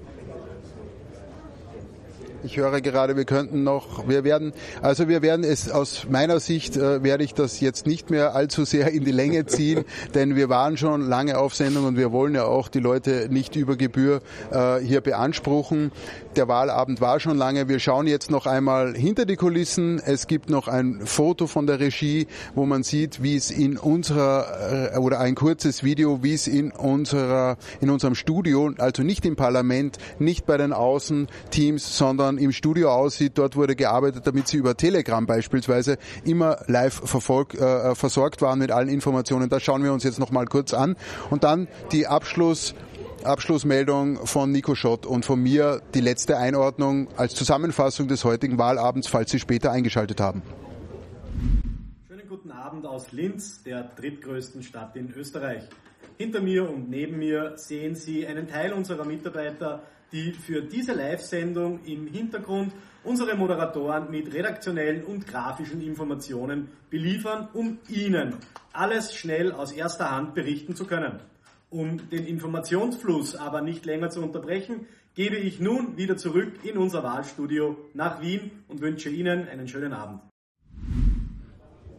Ich höre gerade, wir könnten noch, wir werden, also wir werden es aus meiner Sicht, äh, werde ich das jetzt nicht mehr allzu sehr in die Länge ziehen, denn wir waren schon lange auf Sendung und wir wollen ja auch die Leute nicht über Gebühr äh, hier beanspruchen. Der Wahlabend war schon lange. Wir schauen jetzt noch einmal hinter die Kulissen. Es gibt noch ein Foto von der Regie, wo man sieht, wie es in unserer, äh, oder ein kurzes Video, wie es in unserer, in unserem Studio, also nicht im Parlament, nicht bei den Außenteams, sondern im Studio aussieht. Dort wurde gearbeitet, damit sie über Telegram beispielsweise immer live verfolg, äh, versorgt waren mit allen Informationen. Das schauen wir uns jetzt noch mal kurz an. Und dann die Abschluss, Abschlussmeldung von Nico Schott und von mir, die letzte Einordnung als Zusammenfassung des heutigen Wahlabends, falls Sie später eingeschaltet haben. Schönen guten Abend aus Linz, der drittgrößten Stadt in Österreich. Hinter mir und neben mir sehen Sie einen Teil unserer Mitarbeiter, die für diese Live-Sendung im Hintergrund unsere Moderatoren mit redaktionellen und grafischen Informationen beliefern, um Ihnen alles schnell aus erster Hand berichten zu können. Um den Informationsfluss aber nicht länger zu unterbrechen, gebe ich nun wieder zurück in unser Wahlstudio nach Wien und wünsche Ihnen einen schönen Abend.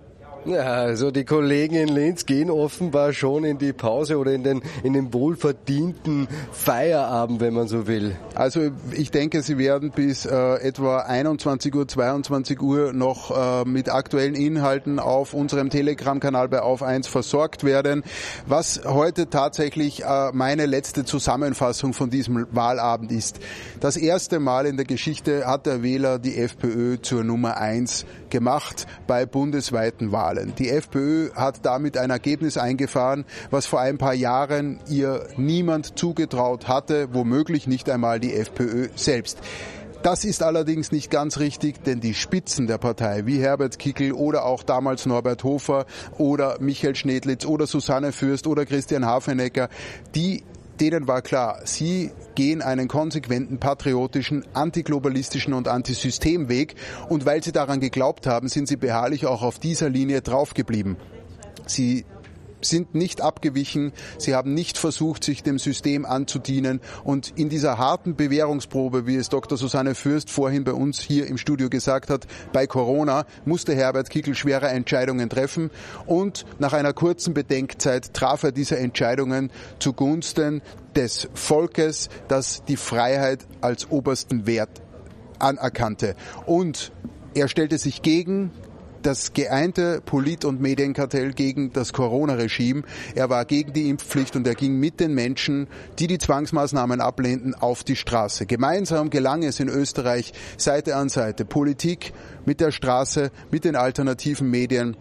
Ja, also die Kollegen in Linz gehen offenbar schon in die Pause oder in den, in den wohlverdienten Feierabend, wenn man so will. Also ich denke, sie werden bis äh, etwa einundzwanzig Uhr, zweiundzwanzig Uhr noch äh, mit aktuellen Inhalten auf unserem Telegram-Kanal bei Auf eins versorgt werden. Was heute tatsächlich äh, meine letzte Zusammenfassung von diesem Wahlabend ist. Das erste Mal in der Geschichte hat der Wähler die FPÖ zur Nummer eins gemacht bei bundesweiten Wahlen. Die FPÖ hat damit ein Ergebnis eingefahren, was vor ein paar Jahren ihr niemand zugetraut hatte, womöglich nicht einmal die FPÖ selbst. Das ist allerdings nicht ganz richtig, denn die Spitzen der Partei, wie Herbert Kickl oder auch damals Norbert Hofer oder Michael Schnedlitz oder Susanne Fürst oder Christian Hafenecker, die denen war klar, sie gehen einen konsequenten, patriotischen, antiglobalistischen und Antisystemweg. Und weil sie daran geglaubt haben, sind sie beharrlich auch auf dieser Linie draufgeblieben. Sie sind nicht abgewichen, sie haben nicht versucht, sich dem System anzudienen. Und in dieser harten Bewährungsprobe, wie es Doktor Susanne Fürst vorhin bei uns hier im Studio gesagt hat, bei Corona musste Herbert Kickl schwere Entscheidungen treffen. Und nach einer kurzen Bedenkzeit traf er diese Entscheidungen zugunsten des Volkes, das die Freiheit als obersten Wert anerkannte. Und er stellte sich gegen das geeinte Polit- und Medienkartell, gegen das Corona-Regime. Er war gegen die Impfpflicht und er ging mit den Menschen, die die Zwangsmaßnahmen ablehnten, auf die Straße. Gemeinsam gelang es in Österreich Seite an Seite, Politik mit der Straße, mit den alternativen Medien,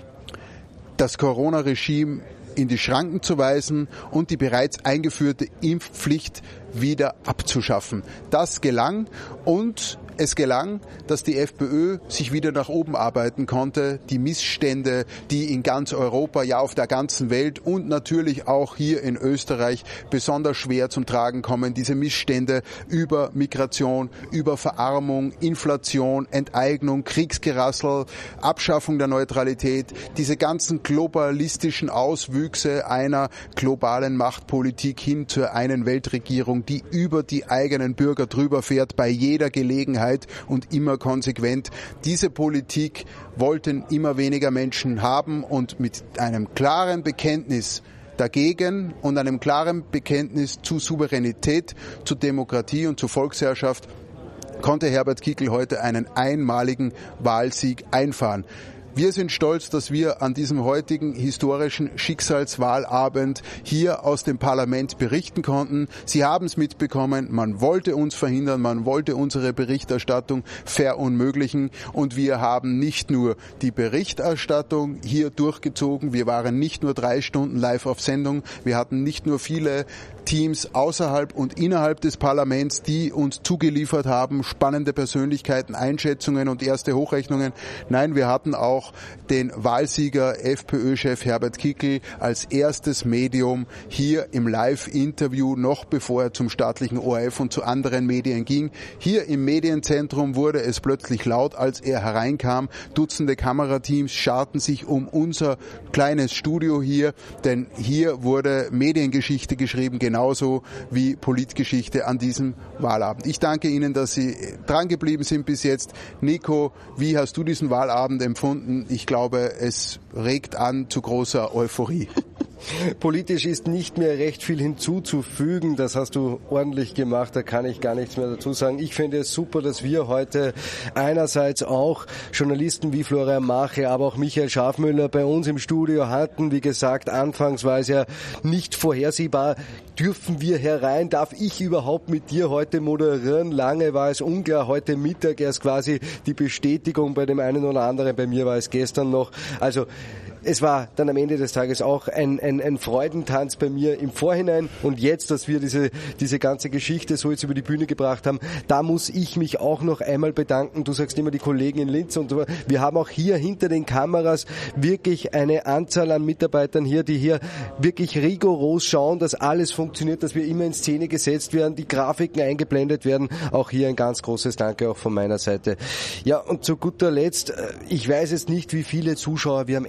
das Corona-Regime in die Schranken zu weisen und die bereits eingeführte Impfpflicht wieder abzuschaffen. Das gelang und es gelang, dass die FPÖ sich wieder nach oben arbeiten konnte. Die Missstände, die in ganz Europa, ja auf der ganzen Welt und natürlich auch hier in Österreich besonders schwer zum Tragen kommen. Diese Missstände über Migration, über Verarmung, Inflation, Enteignung, Kriegsgerassel, Abschaffung der Neutralität, diese ganzen globalistischen Auswüchse einer globalen Machtpolitik hin zur einen Weltregierung, die über die eigenen Bürger drüber fährt bei jeder Gelegenheit und immer konsequent. Diese Politik wollten immer weniger Menschen haben und mit einem klaren Bekenntnis dagegen und einem klaren Bekenntnis zu Souveränität, zu Demokratie und zu Volksherrschaft konnte Herbert Kickl heute einen einmaligen Wahlsieg einfahren. Wir sind stolz, dass wir an diesem heutigen historischen Schicksalswahlabend hier aus dem Parlament berichten konnten. Sie haben es mitbekommen, man wollte uns verhindern, man wollte unsere Berichterstattung verunmöglichen und wir haben nicht nur die Berichterstattung hier durchgezogen, wir waren nicht nur drei Stunden live auf Sendung, wir hatten nicht nur viele Teams außerhalb und innerhalb des Parlaments, die uns zugeliefert haben, spannende Persönlichkeiten, Einschätzungen und erste Hochrechnungen. Nein, wir hatten auch den Wahlsieger FPÖ-Chef Herbert Kickl als erstes Medium hier im Live-Interview, noch bevor er zum staatlichen O R F und zu anderen Medien ging. Hier im Medienzentrum wurde es plötzlich laut, als er hereinkam. Dutzende Kamerateams scharten sich um unser kleines Studio hier, denn hier wurde Mediengeschichte geschrieben, genauso wie Politgeschichte an diesem Wahlabend. Ich danke Ihnen, dass Sie dran geblieben sind bis jetzt. Nico, wie hast du diesen Wahlabend empfunden? Ich glaube, es regt an zu großer Euphorie. Politisch ist nicht mehr recht viel hinzuzufügen. Das hast du ordentlich gemacht. Da kann ich gar nichts mehr dazu sagen. Ich finde es super, dass wir heute einerseits auch Journalisten wie Florian Mache, aber auch Michael Schafmüller bei uns im Studio hatten. Wie gesagt, anfangs war es ja nicht vorhersehbar. Dürfen wir herein? Darf ich überhaupt mit dir heute moderieren? Lange war es unklar. Heute Mittag erst quasi die Bestätigung bei dem einen oder anderen. Bei mir war es gestern noch. Also es war dann am Ende des Tages auch ein, ein, ein Freudentanz bei mir im Vorhinein und jetzt, dass wir diese, diese ganze Geschichte so jetzt über die Bühne gebracht haben, da muss ich mich auch noch einmal bedanken. Du sagst immer die Kollegen in Linz und wir haben auch hier hinter den Kameras wirklich eine Anzahl an Mitarbeitern hier, die hier wirklich rigoros schauen, dass alles funktioniert, dass wir immer in Szene gesetzt werden, die Grafiken eingeblendet werden. Auch hier ein ganz großes Danke auch von meiner Seite. Ja, und zu guter Letzt, ich weiß jetzt nicht, wie viele Zuschauer wir am Ende des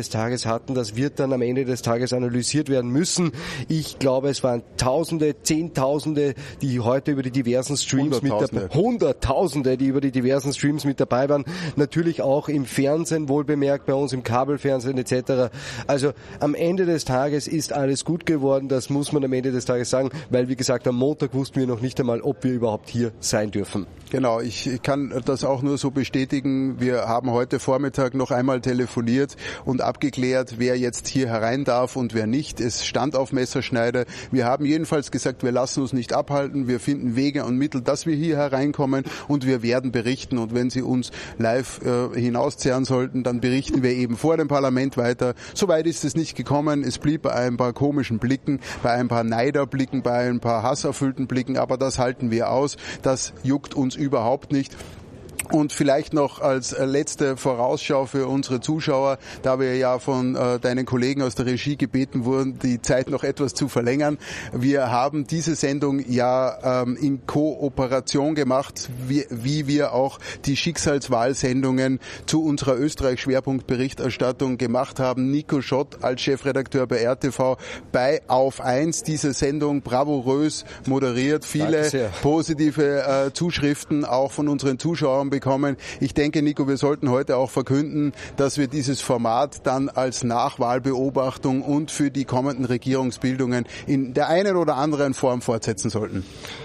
des Tages hatten, das wird dann am Ende des Tages analysiert werden müssen. Ich glaube, es waren Tausende, Zehntausende, die heute über die diversen Streams mit dabei, Hunderttausende, die über die diversen Streams mit dabei waren. Natürlich auch im Fernsehen, wohlbemerkt, bei uns im Kabelfernsehen et cetera. Also am Ende des Tages ist alles gut geworden, das muss man am Ende des Tages sagen, weil wie gesagt, am Montag wussten wir noch nicht einmal, ob wir überhaupt hier sein dürfen. Genau, ich kann das auch nur so bestätigen. Wir haben heute Vormittag noch einmal telefoniert und abgeklärt, wer jetzt hier herein darf und wer nicht. Es stand auf Messerschneide. Wir haben jedenfalls gesagt, wir lassen uns nicht abhalten. Wir finden Wege und Mittel, dass wir hier hereinkommen und wir werden berichten. Und wenn Sie uns live äh, hinauszerren sollten, dann berichten wir eben vor dem Parlament weiter. Soweit ist es nicht gekommen. Es blieb bei ein paar komischen Blicken, bei ein paar Neiderblicken, bei ein paar hasserfüllten Blicken. Aber das halten wir aus. Das juckt uns überhaupt nicht. Und vielleicht noch als letzte Vorausschau für unsere Zuschauer, da wir ja von äh, deinen Kollegen aus der Regie gebeten wurden, die Zeit noch etwas zu verlängern. Wir haben diese Sendung ja ähm, in Kooperation gemacht, wie, wie wir auch die Schicksalswahlsendungen zu unserer Österreich-Schwerpunktberichterstattung gemacht haben. Nico Schott als Chefredakteur bei R T V bei Auf eins diese Sendung bravourös moderiert. Viele positive äh, Zuschriften auch von unseren Zuschauern bekommen. Ich denke, Nico, wir sollten heute auch verkünden, dass wir dieses Format dann als Nachwahlbeobachtung und für die kommenden Regierungsbildungen in der einen oder anderen Form fortsetzen sollten.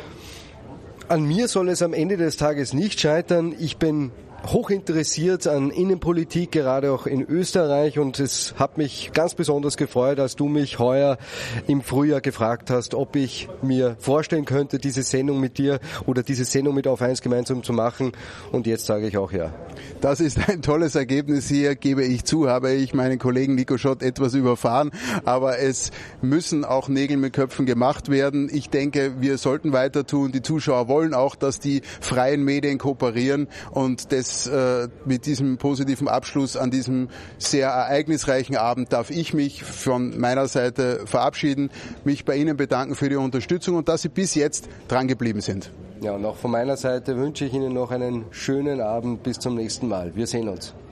An mir soll es am Ende des Tages nicht scheitern. Ich bin hochinteressiert an Innenpolitik, gerade auch in Österreich, und es hat mich ganz besonders gefreut, als du mich heuer im Frühjahr gefragt hast, ob ich mir vorstellen könnte, diese Sendung mit dir oder diese Sendung mit Auf eins gemeinsam zu machen, und jetzt sage ich auch ja. Das ist ein tolles Ergebnis hier, gebe ich zu, habe ich meinen Kollegen Nico Schott etwas überfahren, aber es müssen auch Nägel mit Köpfen gemacht werden. Ich denke, wir sollten weiter tun. Die Zuschauer wollen auch, dass die freien Medien kooperieren, und das mit diesem positiven Abschluss an diesem sehr ereignisreichen Abend darf ich mich von meiner Seite verabschieden, mich bei Ihnen bedanken für die Unterstützung und dass Sie bis jetzt dran geblieben sind. Ja, und auch von meiner Seite wünsche ich Ihnen noch einen schönen Abend. Bis zum nächsten Mal. Wir sehen uns.